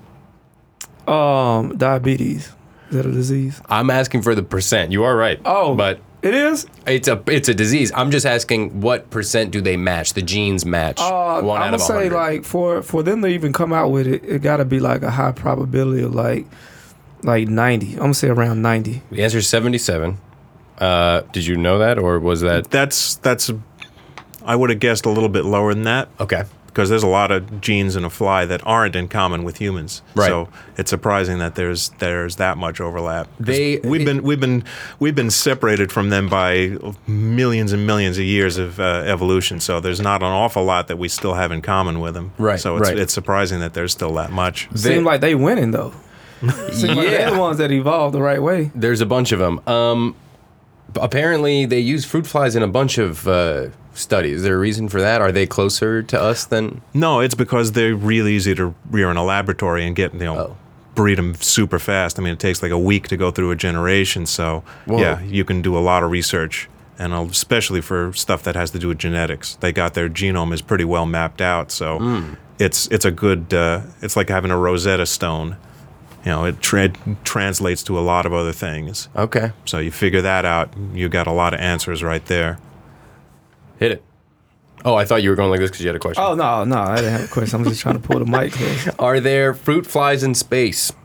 [SPEAKER 6] Um, diabetes. Is that a disease?
[SPEAKER 4] I'm asking for the percent. You are right.
[SPEAKER 6] Oh,
[SPEAKER 4] but
[SPEAKER 6] it is.
[SPEAKER 4] it's a it's a disease. I'm just asking what percent do they match? The genes match.
[SPEAKER 6] Uh,
[SPEAKER 4] one
[SPEAKER 6] I'm
[SPEAKER 4] out
[SPEAKER 6] gonna
[SPEAKER 4] of a
[SPEAKER 6] say
[SPEAKER 4] hundred.
[SPEAKER 6] like for for them to even come out with it, it got to be like a high probability of like like ninety. I'm gonna say around ninety.
[SPEAKER 4] The answer is seventy-seven. Uh, did you know that, or was that
[SPEAKER 7] That's that's. I would have guessed a little bit lower than that.
[SPEAKER 4] okay?
[SPEAKER 7] Because there's a lot of genes in a fly that aren't in common with humans.
[SPEAKER 4] Right.
[SPEAKER 7] So it's surprising that there's there's that much overlap. 'Cause
[SPEAKER 4] They-
[SPEAKER 7] we've been we've been we've been separated from them by millions and millions of years of uh, evolution. So there's not an awful lot that we still have in common with them.
[SPEAKER 4] Right,
[SPEAKER 7] So it's
[SPEAKER 4] right.
[SPEAKER 7] it's surprising that there's still that much.
[SPEAKER 4] They-
[SPEAKER 6] Seem like they winning though. Seem like they're
[SPEAKER 4] Yeah.
[SPEAKER 6] the ones that evolved the right way.
[SPEAKER 4] There's a bunch of them. Um, apparently, they use fruit flies in a bunch of uh, studies. Is there a reason for that? Are they closer to us than?
[SPEAKER 7] No, it's because they're really easy to rear in a laboratory and get, you know,
[SPEAKER 4] Oh.
[SPEAKER 7] breed them super fast. I mean, it takes like a week to go through a generation. So,
[SPEAKER 4] Whoa.
[SPEAKER 7] yeah, you can do a lot of research, and uh, especially for stuff that has to do with genetics. They got their genome is pretty well mapped out. So,
[SPEAKER 4] Hmm.
[SPEAKER 7] it's it's a good. Uh, it's like having a Rosetta Stone. You know, it tra- translates to a lot of other things.
[SPEAKER 4] Okay,
[SPEAKER 7] So you figure that out, you got a lot of answers right there.
[SPEAKER 4] hit it. Oh, I thought you were going like this because you had a question.
[SPEAKER 6] Oh no, no, I didn't have a question. I'm just trying to pull the mic close.
[SPEAKER 4] Are there fruit flies in space?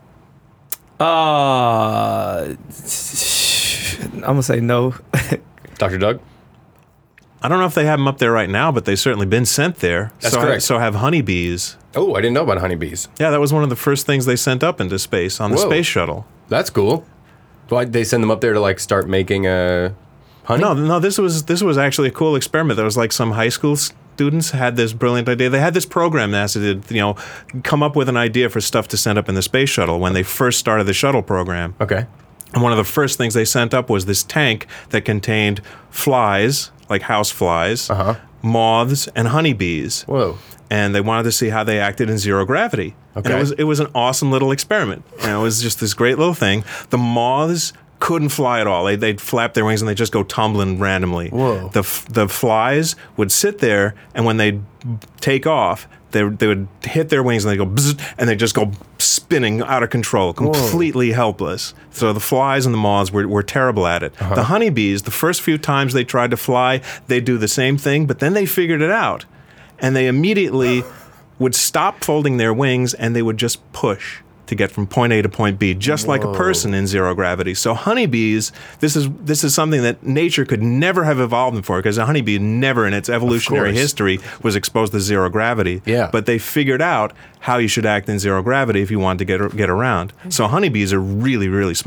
[SPEAKER 6] Uh, I'm gonna say no.
[SPEAKER 4] Doctor Doug?
[SPEAKER 7] I don't know if they have them up there right now, but they've certainly been sent there.
[SPEAKER 4] That's
[SPEAKER 7] so,
[SPEAKER 4] correct.
[SPEAKER 7] So have honeybees.
[SPEAKER 4] Oh, I didn't know about honeybees.
[SPEAKER 7] Yeah, that was one of the first things they sent up into space on the
[SPEAKER 4] Whoa.
[SPEAKER 7] space shuttle.
[SPEAKER 4] That's cool. Why they send them up there to like start making uh, honey?
[SPEAKER 7] No, no, this was this was actually a cool experiment. There was like some high school students had this brilliant idea. They had this program NASA did, you know, come up with an idea for stuff to send up in the space shuttle when they first started the shuttle program.
[SPEAKER 4] Okay.
[SPEAKER 7] And one of the first things they sent up was this tank that contained flies, like house flies,
[SPEAKER 4] Uh-huh.
[SPEAKER 7] moths, and honeybees.
[SPEAKER 4] Whoa.
[SPEAKER 7] And they wanted to see how they acted in zero gravity.
[SPEAKER 4] Okay.
[SPEAKER 7] And it was it was an awesome little experiment. And it was just this great little thing. The moths couldn't fly at all. They, they'd flap their wings and they'd just go tumbling randomly.
[SPEAKER 4] Whoa.
[SPEAKER 7] The f- the flies would sit there, and when they'd take off, they, they would hit their wings and they'd go bzzz, and they'd just go spinning out of control, completely helpless. So the flies and the moths were, were terrible at it.
[SPEAKER 4] Uh-huh.
[SPEAKER 7] The honeybees, the first few times they tried to fly, they'd do the same thing, but then they figured it out. And they immediately would stop folding their wings and they would just push to get from point A to point B, just like a person in zero gravity. So honeybees, this is this is something that nature could never have evolved them for, because a honeybee never in its evolutionary
[SPEAKER 4] course.
[SPEAKER 7] history was exposed to zero gravity.
[SPEAKER 4] Yeah.
[SPEAKER 7] But they figured out how you should act in zero gravity if you wanted to get get around. So honeybees are really, really smart.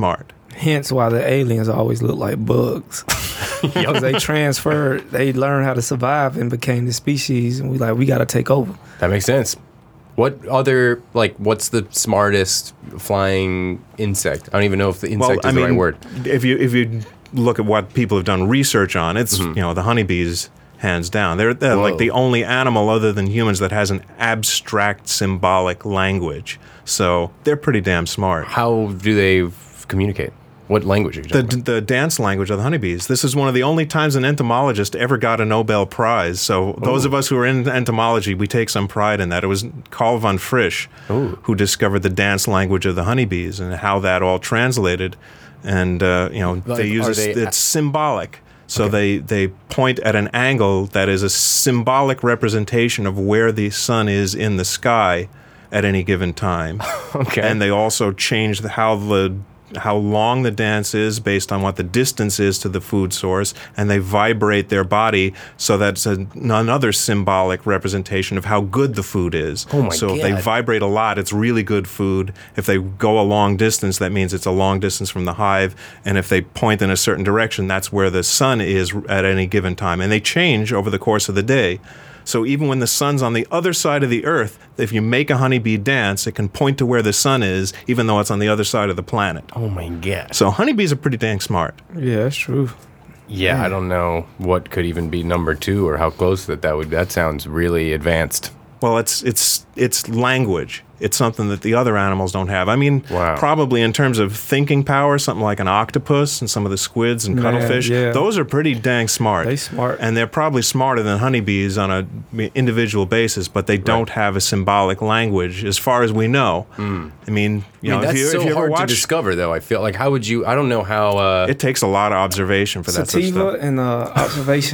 [SPEAKER 6] Hence why the aliens always look like bugs. Because they transferred, they learned how to survive and became the species, and we like, we got to take over.
[SPEAKER 4] That makes sense. What other, like, what's the smartest flying insect? I don't even know if the insect is the right word.
[SPEAKER 7] If you if you look at what people have done research on, it's, mm-hmm. you know, the honeybees, hands down. They're, they're like the only animal other than humans that has an abstract symbolic language. So they're pretty damn smart.
[SPEAKER 4] How do they f- communicate? What language are you talking
[SPEAKER 7] the,
[SPEAKER 4] about?
[SPEAKER 7] The dance language of the honeybees. This is one of the only times an entomologist ever got a Nobel Prize. So those
[SPEAKER 4] Ooh.
[SPEAKER 7] of us who are in entomology, we take some pride in that. It was Carl von Frisch
[SPEAKER 4] Ooh.
[SPEAKER 7] who discovered the dance language of the honeybees and how that all translated. And, uh, you know,
[SPEAKER 4] Like,
[SPEAKER 7] they use
[SPEAKER 4] are
[SPEAKER 7] a,
[SPEAKER 4] they-
[SPEAKER 7] it's symbolic. So
[SPEAKER 4] Okay.
[SPEAKER 7] they, they point at an angle that is a symbolic representation of where the sun is in the sky at any given time.
[SPEAKER 4] Okay.
[SPEAKER 7] And they also change the, how the how long the dance is based on what the distance is to the food source, and they vibrate their body so that's a, another symbolic representation of how good the food is.
[SPEAKER 4] Oh my
[SPEAKER 7] so if they
[SPEAKER 4] God.
[SPEAKER 7] vibrate a lot, it's really good food. If they go a long distance, that means it's a long distance from the hive. And if they point in a certain direction, that's where the sun is at any given time. And they change over the course of the day. So even when the sun's on the other side of the earth, if you make a honeybee dance, it can point to where the sun is, even though it's on the other side of the planet.
[SPEAKER 4] Oh my God.
[SPEAKER 7] So honeybees are pretty dang smart.
[SPEAKER 6] Yeah, that's true.
[SPEAKER 4] Yeah, I don't know what could even be number two or how close that that would. That sounds really advanced.
[SPEAKER 7] Well, it's it's it's language. It's something that the other animals don't have. I mean,
[SPEAKER 4] Wow.
[SPEAKER 7] probably in terms of thinking power, something like an octopus and some of the squids and
[SPEAKER 6] Man,
[SPEAKER 7] cuttlefish,
[SPEAKER 6] yeah.
[SPEAKER 7] those are pretty dang smart.
[SPEAKER 6] They smart.
[SPEAKER 7] And they're probably smarter than honeybees on a individual basis, but they don't have a symbolic language as far as we know. I mean, you
[SPEAKER 4] I mean,
[SPEAKER 7] know,
[SPEAKER 4] that's
[SPEAKER 7] if you,
[SPEAKER 4] so
[SPEAKER 7] if you ever
[SPEAKER 4] hard to
[SPEAKER 7] watch,
[SPEAKER 4] discover, though. I feel like, how would you? I don't know how. Uh,
[SPEAKER 7] it takes a lot of observation for that sort of
[SPEAKER 6] Sativa
[SPEAKER 7] stuff.
[SPEAKER 6] and uh, observation.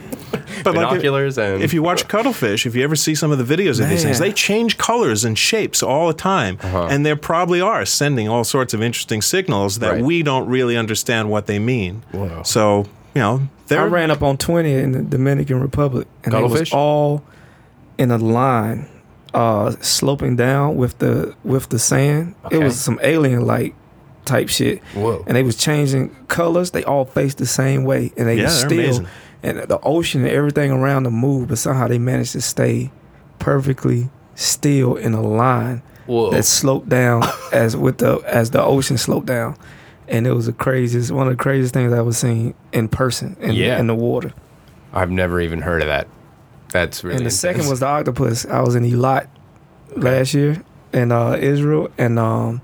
[SPEAKER 7] But like,
[SPEAKER 4] binoculars and
[SPEAKER 7] if you watch cuttlefish, if you ever see some of the videos of these things,
[SPEAKER 6] Man.
[SPEAKER 7] they change colors and shapes all the time.
[SPEAKER 4] Uh-huh.
[SPEAKER 7] And they probably are sending all sorts of interesting signals that
[SPEAKER 4] Right.
[SPEAKER 7] we don't really understand what they mean.
[SPEAKER 4] Whoa.
[SPEAKER 7] So, you know,
[SPEAKER 6] I
[SPEAKER 7] they're
[SPEAKER 6] ran up on twenty in the Dominican Republic, and they was
[SPEAKER 4] Cuttlefish?
[SPEAKER 6] all in a line, uh, sloping down with the with the sand.
[SPEAKER 4] Okay.
[SPEAKER 6] It was some alien like type shit.
[SPEAKER 4] Whoa.
[SPEAKER 6] And they was changing colors. They all faced the same way, and they
[SPEAKER 7] Yeah,
[SPEAKER 6] was
[SPEAKER 7] they're
[SPEAKER 6] still.
[SPEAKER 7] amazing.
[SPEAKER 6] And the ocean and everything around them moved, but somehow they managed to stay perfectly still in a line
[SPEAKER 4] Whoa.
[SPEAKER 6] that sloped down as with the as the ocean sloped down. And it was the craziest, one of the craziest things I ever seen in person in,
[SPEAKER 4] Yeah.
[SPEAKER 6] in the water.
[SPEAKER 4] I've never even heard of that. That's really.
[SPEAKER 6] And the second
[SPEAKER 4] intense.
[SPEAKER 6] was the octopus. I was in Eilat last year in uh, Israel, and um,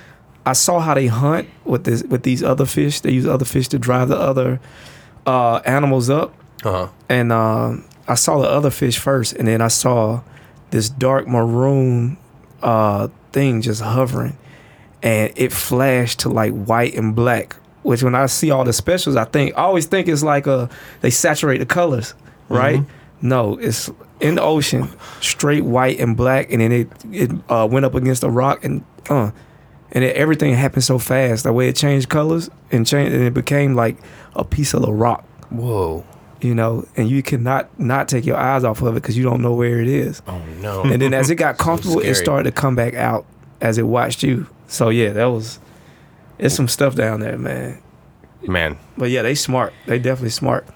[SPEAKER 6] I saw how they hunt with this with these other fish. They use other fish to drive the other uh, animals up.
[SPEAKER 4] Uh-huh.
[SPEAKER 6] And um, I saw the other fish first, and then I saw this dark maroon uh, thing just hovering, and it flashed to like white and black. Which when I see all the specials, I think I always think it's like a they saturate the colors, right? No, it's in the ocean, straight white and black, and then it it uh, went up against a rock, and uh, and it, everything happened so fast. The way it changed colors and changed, and it became like a piece of the rock.
[SPEAKER 4] Whoa.
[SPEAKER 6] You know, and you cannot not take your eyes off of it because you don't know where it is.
[SPEAKER 4] Oh no.
[SPEAKER 6] And then as it got comfortable, it
[SPEAKER 4] scary.
[SPEAKER 6] started to come back out as it watched you. So yeah, that was it's some stuff down there, man.
[SPEAKER 4] Man.
[SPEAKER 6] But yeah, they smart. They definitely smart.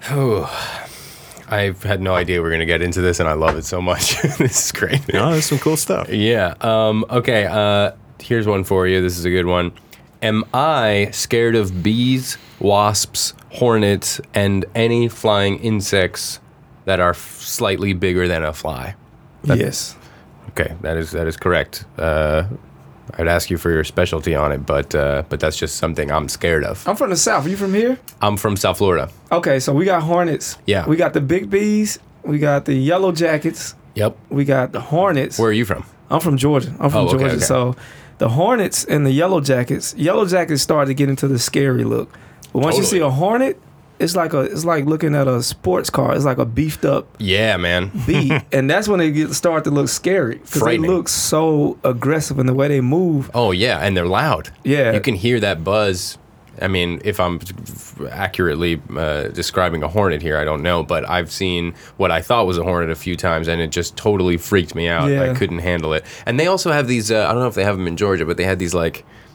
[SPEAKER 4] I've had no idea we we're gonna get into this, and I love it so much. This is great.
[SPEAKER 7] you know, there's some cool stuff.
[SPEAKER 4] Yeah. Um, okay. Uh, here's one for you. This is a good one. Am I scared of bees, wasps, hornets, and any flying insects that are f- slightly bigger than a fly? That-
[SPEAKER 6] Yes.
[SPEAKER 4] Okay, that is that is correct. Uh, I'd ask you for your specialty on it, but uh, but that's just something I'm scared of.
[SPEAKER 6] I'm from the South. Are you from here?
[SPEAKER 4] I'm from South Florida.
[SPEAKER 6] Okay, so we got hornets.
[SPEAKER 4] Yeah.
[SPEAKER 6] We got the big bees. We got the yellow jackets.
[SPEAKER 4] Yep.
[SPEAKER 6] We got the hornets.
[SPEAKER 4] Where are you from?
[SPEAKER 6] I'm from Georgia. I'm from
[SPEAKER 4] Oh, okay,
[SPEAKER 6] Georgia.
[SPEAKER 4] okay.
[SPEAKER 6] So the hornets and the yellow jackets, yellow jackets started to get into the scary look. But once you
[SPEAKER 4] Totally.
[SPEAKER 6] see a hornet, it's like a it's like looking at a sports car. It's like a beefed up
[SPEAKER 4] Yeah, man.
[SPEAKER 6] bee, and that's when they get start to look scary because they
[SPEAKER 4] Frightening.
[SPEAKER 6] look so aggressive in the way they move.
[SPEAKER 4] Oh yeah, and they're loud.
[SPEAKER 6] Yeah.
[SPEAKER 4] You can hear that buzz. I mean, if I'm accurately uh, describing a hornet here, I don't know, but I've seen what I thought was a hornet a few times, and it just totally freaked me out.
[SPEAKER 6] Yeah.
[SPEAKER 4] I couldn't handle it. And they also have these. Uh, I don't know if they have them in Georgia, but they had these like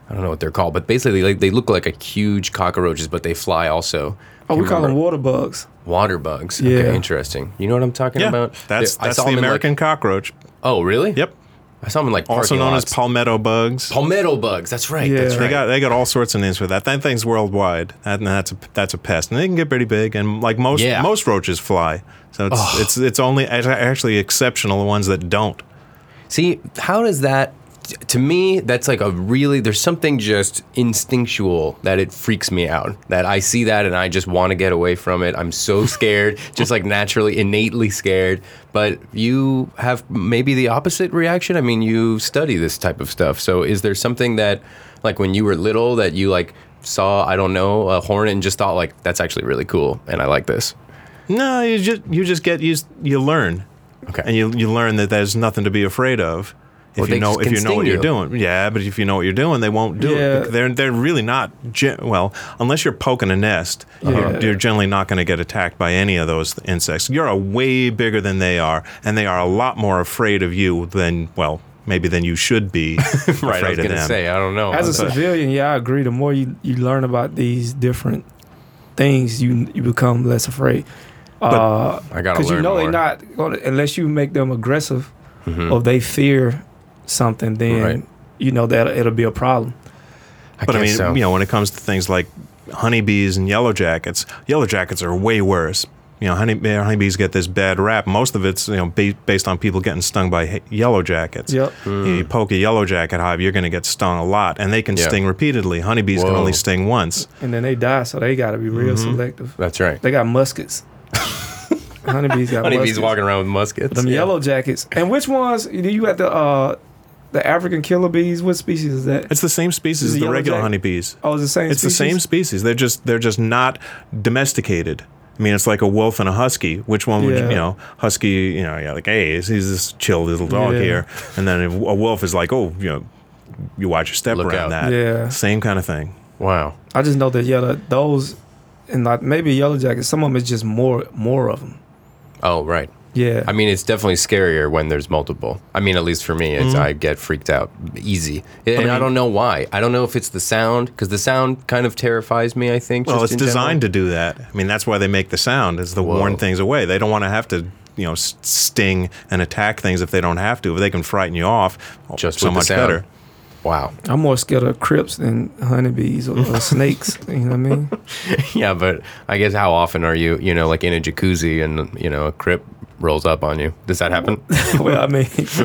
[SPEAKER 4] I don't know what they're called, but basically like they look like a huge cockroaches, but they fly also.
[SPEAKER 6] Oh, we
[SPEAKER 4] Can't
[SPEAKER 6] call them
[SPEAKER 4] remember.
[SPEAKER 6] water bugs.
[SPEAKER 4] Water bugs.
[SPEAKER 6] Yeah.
[SPEAKER 4] Okay, interesting. You know what I'm talking
[SPEAKER 7] Yeah,
[SPEAKER 4] about?
[SPEAKER 7] that's
[SPEAKER 4] They- I
[SPEAKER 7] that's
[SPEAKER 4] saw
[SPEAKER 7] the
[SPEAKER 4] them in,
[SPEAKER 7] American
[SPEAKER 4] Like,
[SPEAKER 7] cockroach.
[SPEAKER 4] oh, really?
[SPEAKER 7] Yep.
[SPEAKER 4] I saw them in like
[SPEAKER 7] Also
[SPEAKER 4] parking
[SPEAKER 7] known
[SPEAKER 4] lots.
[SPEAKER 7] as palmetto bugs.
[SPEAKER 4] palmetto bugs. That's right.
[SPEAKER 6] Yeah.
[SPEAKER 4] That's
[SPEAKER 7] They
[SPEAKER 4] right.
[SPEAKER 7] got they got all sorts of names for that. That thing's worldwide. That, and that's a that's a pest, and they can get pretty big. And like most
[SPEAKER 4] Yeah.
[SPEAKER 7] most roaches fly, so it's it's it's only it's actually exceptional ones that don't.
[SPEAKER 4] See, how does that? To me, that's like a really. There's something just instinctual that it freaks me out. That I see that and I just want to get away from it. I'm so scared, just like naturally, innately scared. But you have maybe the opposite reaction. I mean, you study this type of stuff. So, is there something that, like, when you were little, that you like saw? I don't know, a hornet and just thought like that's actually really cool, and I like this.
[SPEAKER 7] No, you just you just get you you learn,
[SPEAKER 4] Okay.
[SPEAKER 7] and you you learn that there's nothing to be afraid of. If
[SPEAKER 4] Well,
[SPEAKER 7] you
[SPEAKER 4] they
[SPEAKER 7] know
[SPEAKER 4] can
[SPEAKER 7] if you know
[SPEAKER 4] sting
[SPEAKER 7] what you're
[SPEAKER 4] you.
[SPEAKER 7] doing, yeah. But if you know what you're doing, they won't do
[SPEAKER 6] Yeah.
[SPEAKER 7] it. They're they're really not gen- well unless you're poking a nest.
[SPEAKER 6] Yeah.
[SPEAKER 7] You're, you're generally not going to get attacked by any of those insects. You're a way bigger than they are, and they are a lot more afraid of you than well maybe than you should be
[SPEAKER 4] Right. I
[SPEAKER 7] afraid
[SPEAKER 4] was
[SPEAKER 7] of
[SPEAKER 4] gonna
[SPEAKER 7] them.
[SPEAKER 4] say I don't know.
[SPEAKER 6] As a
[SPEAKER 4] But-
[SPEAKER 6] civilian, yeah, I agree. The more you, you learn about these different things, you you become less afraid. Uh,
[SPEAKER 4] I gotta
[SPEAKER 6] Because you
[SPEAKER 4] learn
[SPEAKER 6] know
[SPEAKER 4] more.
[SPEAKER 6] they're not gonna, unless you make them aggressive
[SPEAKER 4] Mhm.
[SPEAKER 6] or they fear something, then
[SPEAKER 4] Right.
[SPEAKER 6] you know that it'll be a problem.
[SPEAKER 4] I
[SPEAKER 7] But I
[SPEAKER 4] guess
[SPEAKER 7] mean,
[SPEAKER 4] so.
[SPEAKER 7] you know, when it comes to things like honeybees and yellow jackets, yellow jackets are way worse. You know, honey, honeybees get this bad rap. Most of it's you know ba- based on people getting stung by he- yellow jackets.
[SPEAKER 6] Yep.
[SPEAKER 7] You poke a yellow jacket hive, you're going to get stung a lot, and they can
[SPEAKER 4] Yeah.
[SPEAKER 7] sting repeatedly. Honeybees can
[SPEAKER 4] Whoa.
[SPEAKER 7] only sting once.
[SPEAKER 6] And then they die, so they got to be real
[SPEAKER 7] Mm-hmm.
[SPEAKER 6] selective.
[SPEAKER 4] That's right.
[SPEAKER 6] They got muskets. Honeybees got
[SPEAKER 4] Honeybees
[SPEAKER 6] muskets.
[SPEAKER 4] walking around with muskets.
[SPEAKER 6] Them
[SPEAKER 4] Yeah.
[SPEAKER 6] yellow jackets. And which ones? Do you got the uh, the African killer bees? What species is that?
[SPEAKER 7] It's the same species
[SPEAKER 6] Is
[SPEAKER 7] as
[SPEAKER 6] it
[SPEAKER 7] the
[SPEAKER 6] yellow
[SPEAKER 7] regular
[SPEAKER 6] jacket?
[SPEAKER 7] honeybees.
[SPEAKER 6] Oh, it's the same.
[SPEAKER 7] It's the
[SPEAKER 6] species?
[SPEAKER 7] same species. They're just they're just not domesticated. I mean, it's like a wolf and a husky. Which one would you,
[SPEAKER 6] Yeah.
[SPEAKER 7] you know? Husky, you know, yeah, like hey, he's he's this chill little dog
[SPEAKER 6] Yeah.
[SPEAKER 7] here, and then if a wolf is like, oh, you know, you watch your step
[SPEAKER 4] Look
[SPEAKER 7] around
[SPEAKER 4] out.
[SPEAKER 7] that.
[SPEAKER 6] Yeah.
[SPEAKER 7] Same kind of thing.
[SPEAKER 4] Wow.
[SPEAKER 6] I just know that yellow those, and like maybe yellow jackets. Some of them is just more more of them.
[SPEAKER 4] Oh, right.
[SPEAKER 6] Yeah.
[SPEAKER 4] I mean, it's definitely scarier when there's multiple. I mean, at least for me, it's I get freaked out easy, and I,
[SPEAKER 7] mean-
[SPEAKER 4] don't know why. I don't know if it's the sound, because the sound kind of terrifies me. I think.
[SPEAKER 7] Well,
[SPEAKER 4] just
[SPEAKER 7] it's
[SPEAKER 4] in
[SPEAKER 7] designed
[SPEAKER 4] general.
[SPEAKER 7] to do that. I mean, that's why they make the sound is to warn
[SPEAKER 4] Whoa.
[SPEAKER 7] things away. They don't want to have to, you know, s- sting and attack things if they don't have to. If they can frighten you off,
[SPEAKER 4] Just
[SPEAKER 7] so
[SPEAKER 4] with the
[SPEAKER 7] much
[SPEAKER 4] sound.
[SPEAKER 7] better.
[SPEAKER 4] Wow.
[SPEAKER 6] I'm more scared of crips than honeybees or, or snakes. You know what I mean?
[SPEAKER 4] Yeah, but I guess how often are you, you know, like in a jacuzzi and you know a crip rolls up on you? Does that happen?
[SPEAKER 6] Well, I mean,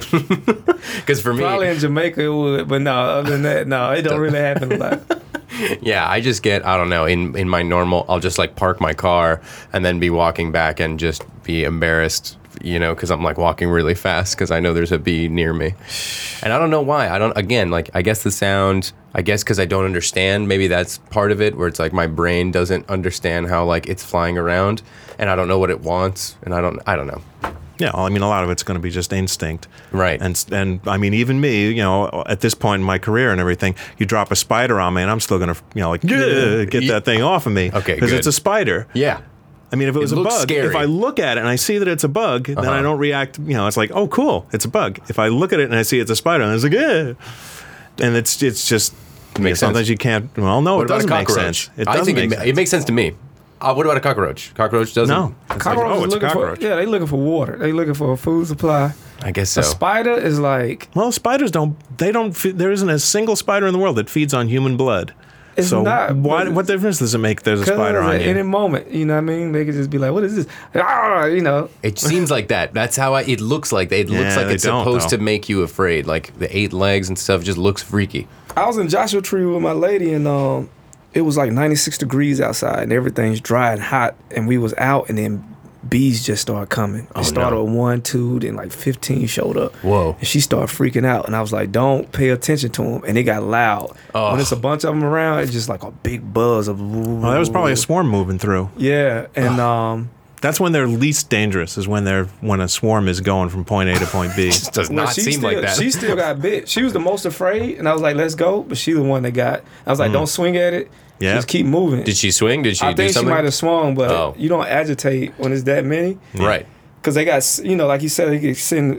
[SPEAKER 4] Because for me,
[SPEAKER 6] probably in Jamaica it would, but no. Other than that, no, it don't really happen a lot.
[SPEAKER 4] yeah, I just get, I don't know, in in my normal, I'll just like park my car and then be walking back and just be embarrassed, you know, because I'm like walking really fast because I know there's a bee near me. And I don't know why. I don't, again, like, I guess the sound, I guess because I don't understand, maybe that's part of it, where it's like my brain doesn't understand how like it's flying around and I don't know what it wants. And I don't, I don't know.
[SPEAKER 7] Yeah, well, I mean, a lot of it's going to be just instinct.
[SPEAKER 4] Right.
[SPEAKER 7] And and I mean, even me, you know, at this point in my career and everything, you drop a spider on me, and I'm still going to, you know, like "Gah," get that thing off of me.
[SPEAKER 4] Okay,
[SPEAKER 7] because
[SPEAKER 4] good.
[SPEAKER 7] it's a spider.
[SPEAKER 4] Yeah.
[SPEAKER 7] I mean, if it was a
[SPEAKER 4] looks
[SPEAKER 7] bug,
[SPEAKER 4] scary.
[SPEAKER 7] if I look at it and I see that it's a bug, then
[SPEAKER 4] Uh-huh.
[SPEAKER 7] I don't react. You know, it's like, oh, cool, it's a bug. If I look at it and I see it's a spider, and it's like, yeah, and it's it's just. I mean,
[SPEAKER 4] Makes
[SPEAKER 7] sometimes
[SPEAKER 4] sense.
[SPEAKER 7] you can't. Well, no,
[SPEAKER 4] What
[SPEAKER 7] it
[SPEAKER 4] about a
[SPEAKER 7] doesn't make
[SPEAKER 4] cockroach?
[SPEAKER 7] sense. It
[SPEAKER 4] I
[SPEAKER 7] doesn't
[SPEAKER 4] think
[SPEAKER 7] make
[SPEAKER 4] it, ma-
[SPEAKER 7] sense.
[SPEAKER 4] it makes sense to me. Uh, what about a cockroach? Cockroach doesn't?
[SPEAKER 7] No. It's like,
[SPEAKER 6] Cockroaches
[SPEAKER 7] oh, it's a
[SPEAKER 6] looking
[SPEAKER 7] cockroach.
[SPEAKER 6] for yeah, they looking for water. They looking for a food supply.
[SPEAKER 4] I guess so.
[SPEAKER 6] A spider is like
[SPEAKER 7] Well, spiders don't. They don't. fe- There isn't a single spider in the world that feeds on human blood.
[SPEAKER 6] It's
[SPEAKER 7] so
[SPEAKER 6] not,
[SPEAKER 7] why,
[SPEAKER 6] but
[SPEAKER 7] what difference does it make? If there's a
[SPEAKER 6] because
[SPEAKER 7] spider on
[SPEAKER 6] at
[SPEAKER 7] you.
[SPEAKER 6] any moment, you know what I mean? They could just be like, "What is this?" Ah, you know.
[SPEAKER 4] It seems like that. That's how I, it looks like. It looks
[SPEAKER 7] Yeah,
[SPEAKER 4] like
[SPEAKER 7] they
[SPEAKER 4] it's
[SPEAKER 7] don't,
[SPEAKER 4] supposed
[SPEAKER 7] though.
[SPEAKER 4] to make you afraid. Like the eight legs and stuff just looks freaky.
[SPEAKER 6] I was in Joshua Tree with my lady, and um, it was like ninety-six degrees outside, and everything's dry and hot, and we was out, and then bees just started coming. It started
[SPEAKER 7] no.
[SPEAKER 6] with one, two, then like fifteen showed up.
[SPEAKER 4] Whoa.
[SPEAKER 6] And she started freaking out, and I was like, "Don't pay attention to them." And it got loud.
[SPEAKER 4] Oh.
[SPEAKER 6] When it's a bunch of them around, it's just like a big buzz of.
[SPEAKER 7] Well, that was probably a swarm moving through.
[SPEAKER 6] Yeah, and um,
[SPEAKER 7] That's when they're least dangerous. Is when they're when a swarm is going from point A to point B.
[SPEAKER 4] It does
[SPEAKER 6] well,
[SPEAKER 4] not
[SPEAKER 6] she
[SPEAKER 4] seem
[SPEAKER 6] still,
[SPEAKER 4] like that.
[SPEAKER 6] She still got bit. She was the most afraid, and I was like, "Let's go," but she the one that got. I was like, "Don't swing at it.
[SPEAKER 7] Yeah.
[SPEAKER 6] Just keep moving."
[SPEAKER 4] Did she swing? Did she
[SPEAKER 6] I
[SPEAKER 4] do
[SPEAKER 6] think she
[SPEAKER 4] something?
[SPEAKER 6] might have swung, but
[SPEAKER 4] Oh.
[SPEAKER 6] you don't agitate when it's that many,
[SPEAKER 4] Right.
[SPEAKER 6] because they got, you know, like you said, they can send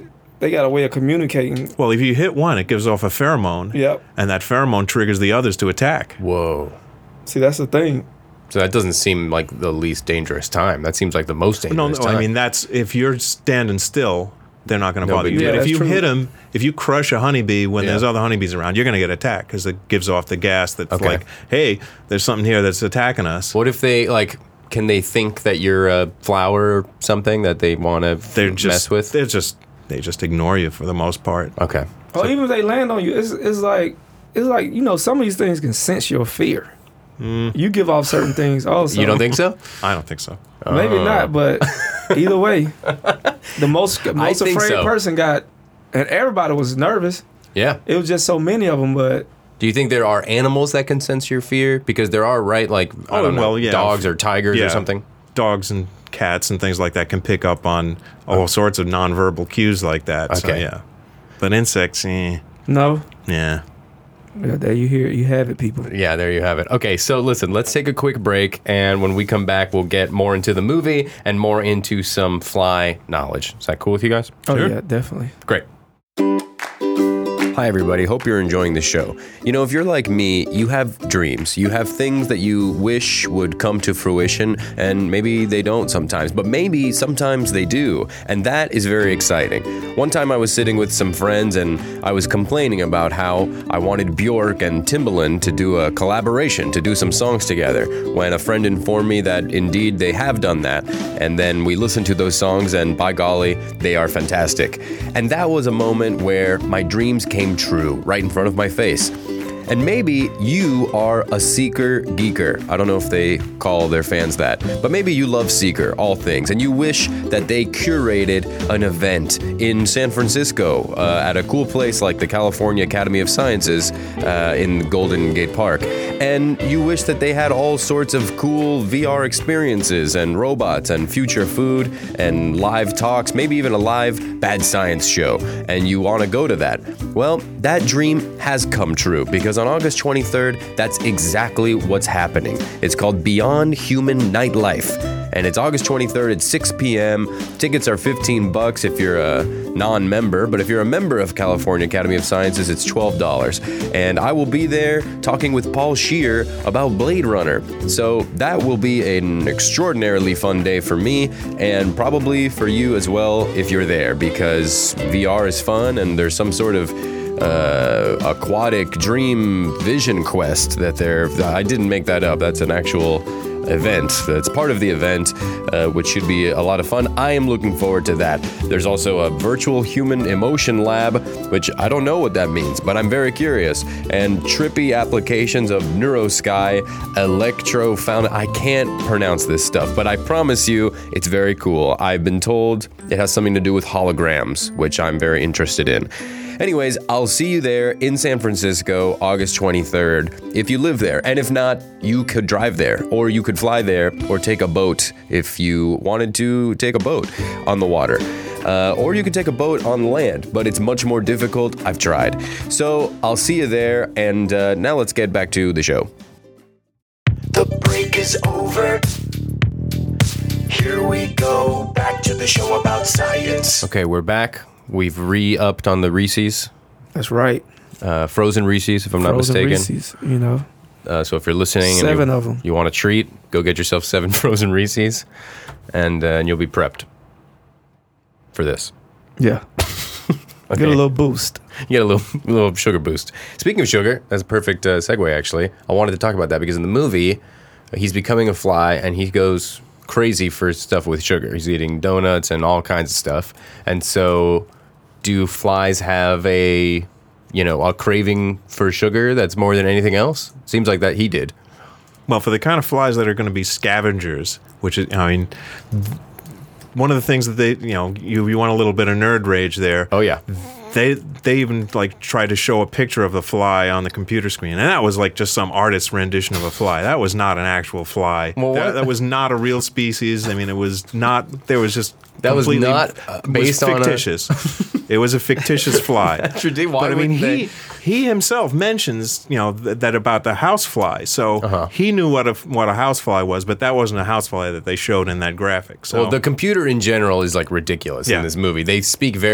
[SPEAKER 6] they got a way of communicating.
[SPEAKER 7] Well, if you hit one, it gives off a pheromone.
[SPEAKER 6] Yep.
[SPEAKER 7] And that pheromone triggers the others to attack.
[SPEAKER 4] Whoa.
[SPEAKER 6] See, that's the thing.
[SPEAKER 4] So that doesn't seem like the least dangerous time. That seems like the most dangerous
[SPEAKER 7] No, no,
[SPEAKER 4] time.
[SPEAKER 7] I mean, that's if you're standing still, they're not going to
[SPEAKER 4] No
[SPEAKER 7] bother
[SPEAKER 4] big
[SPEAKER 7] you.
[SPEAKER 4] deal.
[SPEAKER 7] But
[SPEAKER 6] Yeah,
[SPEAKER 7] if you
[SPEAKER 6] that's
[SPEAKER 7] hit
[SPEAKER 6] true.
[SPEAKER 7] them, if you crush a honeybee when
[SPEAKER 4] Yeah.
[SPEAKER 7] there's other honeybees around, you're going to get attacked because it gives off the gas that's
[SPEAKER 4] Okay.
[SPEAKER 7] like, hey, there's something here that's attacking us.
[SPEAKER 4] What if they, like, can they think that you're a flower or something that they want to
[SPEAKER 7] They're just
[SPEAKER 4] mess with?
[SPEAKER 7] They're just they just ignore you for the most part.
[SPEAKER 4] Okay.
[SPEAKER 6] Or even if they land on you, it's, it's like it's like you know some of these things can sense your fear. You give off certain things also.
[SPEAKER 4] You don't think so?
[SPEAKER 7] I don't think so.
[SPEAKER 6] Maybe
[SPEAKER 4] Oh.
[SPEAKER 6] not, but either way, the most most
[SPEAKER 4] think
[SPEAKER 6] afraid
[SPEAKER 4] so.
[SPEAKER 6] person got, and everybody was nervous.
[SPEAKER 4] Yeah.
[SPEAKER 6] It was just so many of them, but
[SPEAKER 4] Do you think there are animals that can sense your fear? Because there are, right, like, I
[SPEAKER 7] Oh,
[SPEAKER 4] don't know,
[SPEAKER 7] well, yeah.
[SPEAKER 4] dogs or tigers
[SPEAKER 7] Yeah.
[SPEAKER 4] or something?
[SPEAKER 7] Dogs and cats and things like that can pick up on all sorts of nonverbal cues like that. So
[SPEAKER 4] Okay.
[SPEAKER 7] yeah. But insects, eh,
[SPEAKER 6] no.
[SPEAKER 7] yeah.
[SPEAKER 6] Yeah, there you hear it. You have it, people.
[SPEAKER 4] Yeah, there you have it. Okay, so listen, let's take a quick break, and when we come back, we'll get more into the movie and more into some fly knowledge. Is that cool with you guys?
[SPEAKER 6] Oh yeah, definitely.
[SPEAKER 4] Great. Hi, everybody. Hope you're enjoying the show. You know, if you're like me, you have dreams. You have things that you wish would come to fruition, and maybe they don't sometimes, but maybe sometimes they do, and that is very exciting. One time I was sitting with some friends, and I was complaining about how I wanted Bjork and Timbaland to do a collaboration, to do some songs together, when a friend informed me that indeed they have done that, and then we listened to those songs, and by golly, they are fantastic. And that was a moment where my dreams came true right in front of my face. And maybe you are a Seeker geeker. I don't know if they call their fans that, but maybe you love Seeker, all things, and you wish that they curated an event in San Francisco uh, at a cool place like the California Academy of Sciences uh, in Golden Gate Park. And you wish that they had all sorts of cool V R experiences and robots and future food and live talks, maybe even a live Bad Science show, and you want to go to that. Well, that dream has come true because on August twenty-third, that's exactly what's happening. It's called Beyond Human Nightlife, and it's August twenty-third at six p.m. Tickets are fifteen bucks if you're a non-member, but if you're a member of California Academy of Sciences, it's twelve dollars. And I will be there talking with Paul Scheer about Blade Runner. So that will be an extraordinarily fun day for me, and probably for you as well if you're there, because V R is fun and there's some sort of uh, aquatic dream vision quest that they're. I didn't make that up. That's an actual event. That's part of the event, uh, which should be a lot of fun. I am looking forward to that. There's also a virtual human emotion lab, which I don't know what that means, but I'm very curious. And trippy applications of NeuroSky, Electro Found. I can't pronounce this stuff, but I promise you it's very cool. I've been told it has something to do with holograms, which I'm very interested in. Anyways, I'll see you there in San Francisco, August twenty-third, if you live there. And if not, you could drive there, or you could fly there, or take a boat if you wanted to take a boat on the water. Uh, or you could take a boat on land, but it's much more difficult. I've tried. So I'll see you there, and uh, now let's get back to the show.
[SPEAKER 5] The break is over. Here we go, back to the show about science.
[SPEAKER 4] Okay, we're back. We've re-upped on the Reese's.
[SPEAKER 6] That's right.
[SPEAKER 4] Uh, frozen Reese's, if I'm not
[SPEAKER 6] Frozen
[SPEAKER 4] mistaken.
[SPEAKER 6] Reese's, you know.
[SPEAKER 4] Uh, so if you're listening
[SPEAKER 6] Seven
[SPEAKER 4] and you,
[SPEAKER 6] of 'em.
[SPEAKER 4] you want a treat, go get yourself seven frozen Reese's, and uh, and you'll be prepped for this.
[SPEAKER 6] Yeah.
[SPEAKER 4] Okay.
[SPEAKER 6] Get a little boost.
[SPEAKER 4] You get a little little sugar boost. Speaking of sugar, that's a perfect uh, segue, actually. I wanted to talk about that because in the movie, he's becoming a fly, and he goes crazy for stuff with sugar. He's eating donuts and all kinds of stuff. And so, do flies have a, you know, a craving for sugar that's more than anything else? Seems like that he did.
[SPEAKER 7] Well, for the kind of flies that are going to be scavengers, which is, I mean, one of the things that they, you know, you, you want a little bit of nerd rage there.
[SPEAKER 4] Oh, yeah.
[SPEAKER 7] They they even like tried to show a picture of the fly on the computer screen, and that was like just some artist's rendition of a fly. That was not an actual fly.
[SPEAKER 4] Well,
[SPEAKER 7] that,
[SPEAKER 4] what?
[SPEAKER 7] that was not a real species. I mean, it was not. There was just
[SPEAKER 4] That was
[SPEAKER 7] completely-
[SPEAKER 4] not, uh,
[SPEAKER 7] it was
[SPEAKER 4] based on a-
[SPEAKER 7] fictitious. It was a fictitious fly.
[SPEAKER 4] That's ridiculous. Why
[SPEAKER 7] But I mean,
[SPEAKER 4] wouldn't
[SPEAKER 7] he
[SPEAKER 4] they-
[SPEAKER 7] he himself mentions, you know, th- that about the housefly. So
[SPEAKER 4] Uh-huh.
[SPEAKER 7] he knew what a what a housefly was, but that wasn't a housefly that they showed in that graphic. So
[SPEAKER 4] Well, the computer in general is like ridiculous
[SPEAKER 7] Yeah.
[SPEAKER 4] in this movie. They speak very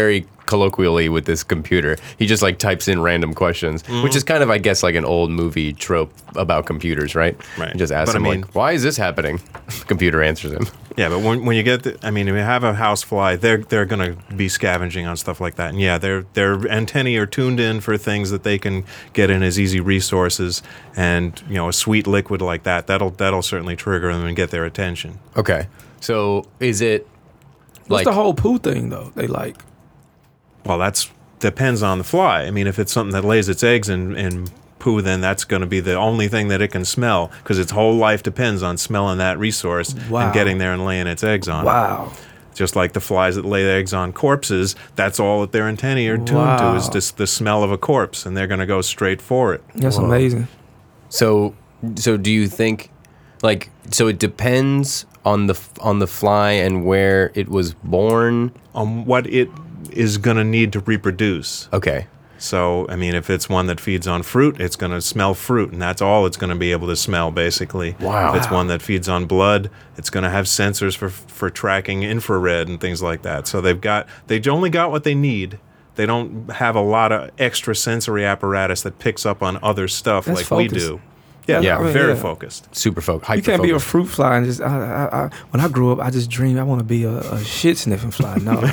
[SPEAKER 4] colloquially with this computer. He just like types in random questions,
[SPEAKER 7] Mm-hmm.
[SPEAKER 4] which is kind of, I guess, like an old movie trope about computers, right?
[SPEAKER 7] Right.
[SPEAKER 4] You just ask
[SPEAKER 7] But I
[SPEAKER 4] him
[SPEAKER 7] mean-
[SPEAKER 4] like, "Why is this happening?" The computer answers him.
[SPEAKER 7] Yeah, but when, when you get, the, I mean, if you have a housefly, they're they're going to be scavenging on stuff like that, and yeah, their their antennae are tuned in for things that they can get in as easy resources, and you know, a sweet liquid like that, that'll that'll certainly trigger them and get their attention.
[SPEAKER 4] Okay, so is it
[SPEAKER 6] What's
[SPEAKER 4] like
[SPEAKER 6] the whole poo thing though? They like
[SPEAKER 7] Well, that's depends on the fly. I mean, if it's something that lays its eggs in, in poo, then that's going to be the only thing that it can smell, because its whole life depends on smelling that resource
[SPEAKER 6] Wow.
[SPEAKER 7] and getting there and laying its eggs on it.
[SPEAKER 6] wow.
[SPEAKER 7] Just like the flies that lay eggs on corpses, that's all that their antennae are tuned to, is
[SPEAKER 6] Wow.
[SPEAKER 7] just the smell of a corpse, and they're going to go straight for it.
[SPEAKER 6] That's amazing.
[SPEAKER 4] so? So do you think like so? It depends on the f- on the fly and where it was born.
[SPEAKER 7] On what it is going to need to reproduce.
[SPEAKER 4] Okay.
[SPEAKER 7] So, I mean, if it's one that feeds on fruit, it's going to smell fruit, and that's all it's going to be able to smell, basically.
[SPEAKER 4] Wow.
[SPEAKER 7] If it's one that feeds on blood, it's going to have sensors for for tracking infrared and things like that. So they've got they've only got what they need. They don't have a lot of extra sensory apparatus that picks up on other stuff
[SPEAKER 6] That's
[SPEAKER 7] like we
[SPEAKER 6] focused.
[SPEAKER 7] do. Yeah,
[SPEAKER 4] Yeah,
[SPEAKER 7] yeah,
[SPEAKER 6] I mean,
[SPEAKER 7] very
[SPEAKER 6] yeah.
[SPEAKER 7] focused.
[SPEAKER 4] Super focused.
[SPEAKER 6] You can't be a fruit fly and just. I, I, I, when I grew up, I just dreamed I want to be a, a shit sniffing fly. No,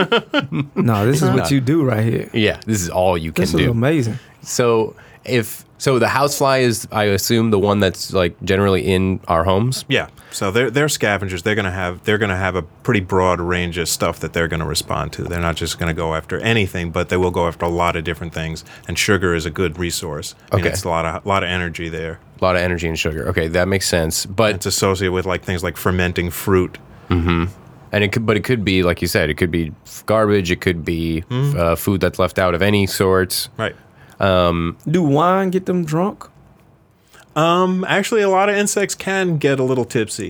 [SPEAKER 6] no, this is what you do right here.
[SPEAKER 4] Yeah, this is all you can
[SPEAKER 6] This is
[SPEAKER 4] do.
[SPEAKER 6] amazing.
[SPEAKER 4] So if so, the housefly is, I assume, the one that's like generally in our homes.
[SPEAKER 7] Yeah, so they're they're scavengers. They're gonna have they're gonna have a pretty broad range of stuff that they're gonna respond to. They're not just gonna go after anything, but they will go after a lot of different things. And sugar is a good resource. I mean,
[SPEAKER 4] Okay.
[SPEAKER 7] it's a lot of lot of energy there.
[SPEAKER 4] A lot of energy and sugar. Okay, that makes sense. But
[SPEAKER 7] It's associated with like things like fermenting fruit.
[SPEAKER 4] and it could, but it could be like you said, it could be f- garbage. It could be
[SPEAKER 7] Mm-hmm.
[SPEAKER 4] uh, food that's left out of any sort.
[SPEAKER 7] Right.
[SPEAKER 6] Do wine get them drunk?
[SPEAKER 7] Um, actually, a lot of insects can get a little tipsy.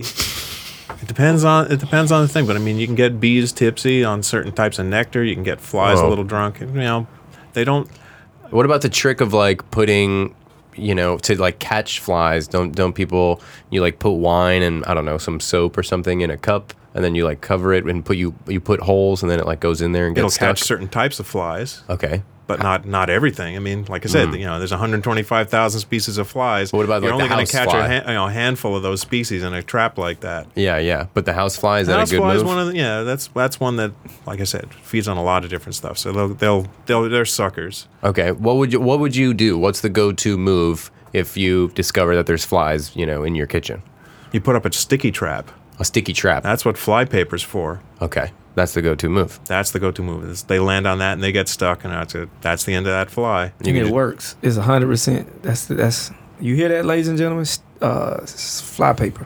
[SPEAKER 7] It depends on it depends on the thing, but I mean, you can get bees tipsy on certain types of nectar. You can get flies
[SPEAKER 4] Whoa.
[SPEAKER 7] a little drunk. You know, they don't.
[SPEAKER 4] What about the trick of like putting, you know, to like catch flies? Don't don't people you like put wine and I don't know some soap or something in a cup and then you like cover it and put you you put holes and then it like goes in there and
[SPEAKER 7] It'll
[SPEAKER 4] gets stuck.
[SPEAKER 7] catch certain types of flies.
[SPEAKER 4] Okay.
[SPEAKER 7] But not not everything. I mean, like I said, you know, there's one hundred twenty-five thousand species of flies.
[SPEAKER 4] But what about,
[SPEAKER 7] You're
[SPEAKER 4] like,
[SPEAKER 7] only
[SPEAKER 4] the
[SPEAKER 7] going to catch
[SPEAKER 4] housefly?
[SPEAKER 7] a, ha- you know, a handful of those species in a trap like that.
[SPEAKER 4] Yeah, yeah. But the housefly, is that a good
[SPEAKER 7] Housefly
[SPEAKER 4] move?
[SPEAKER 7] is one of the, yeah, that's that's one that, like I said, feeds on a lot of different stuff. So they'll they'll they'll they're suckers.
[SPEAKER 4] Okay. What would you What would you do? What's the go-to move if you discover that there's flies, you know, in your kitchen?
[SPEAKER 7] You put up a sticky trap.
[SPEAKER 4] A sticky trap.
[SPEAKER 7] That's what fly paper's for.
[SPEAKER 4] Okay. That's the go-to move.
[SPEAKER 7] That's the go-to move. Is they land on that and they get stuck, and that's it. That's the end of that fly.
[SPEAKER 4] You
[SPEAKER 6] and
[SPEAKER 4] can
[SPEAKER 6] it
[SPEAKER 4] just-
[SPEAKER 6] works. It's hundred percent. That's the, that's you hear that, ladies and gentlemen? S- Uh, s- fly paper.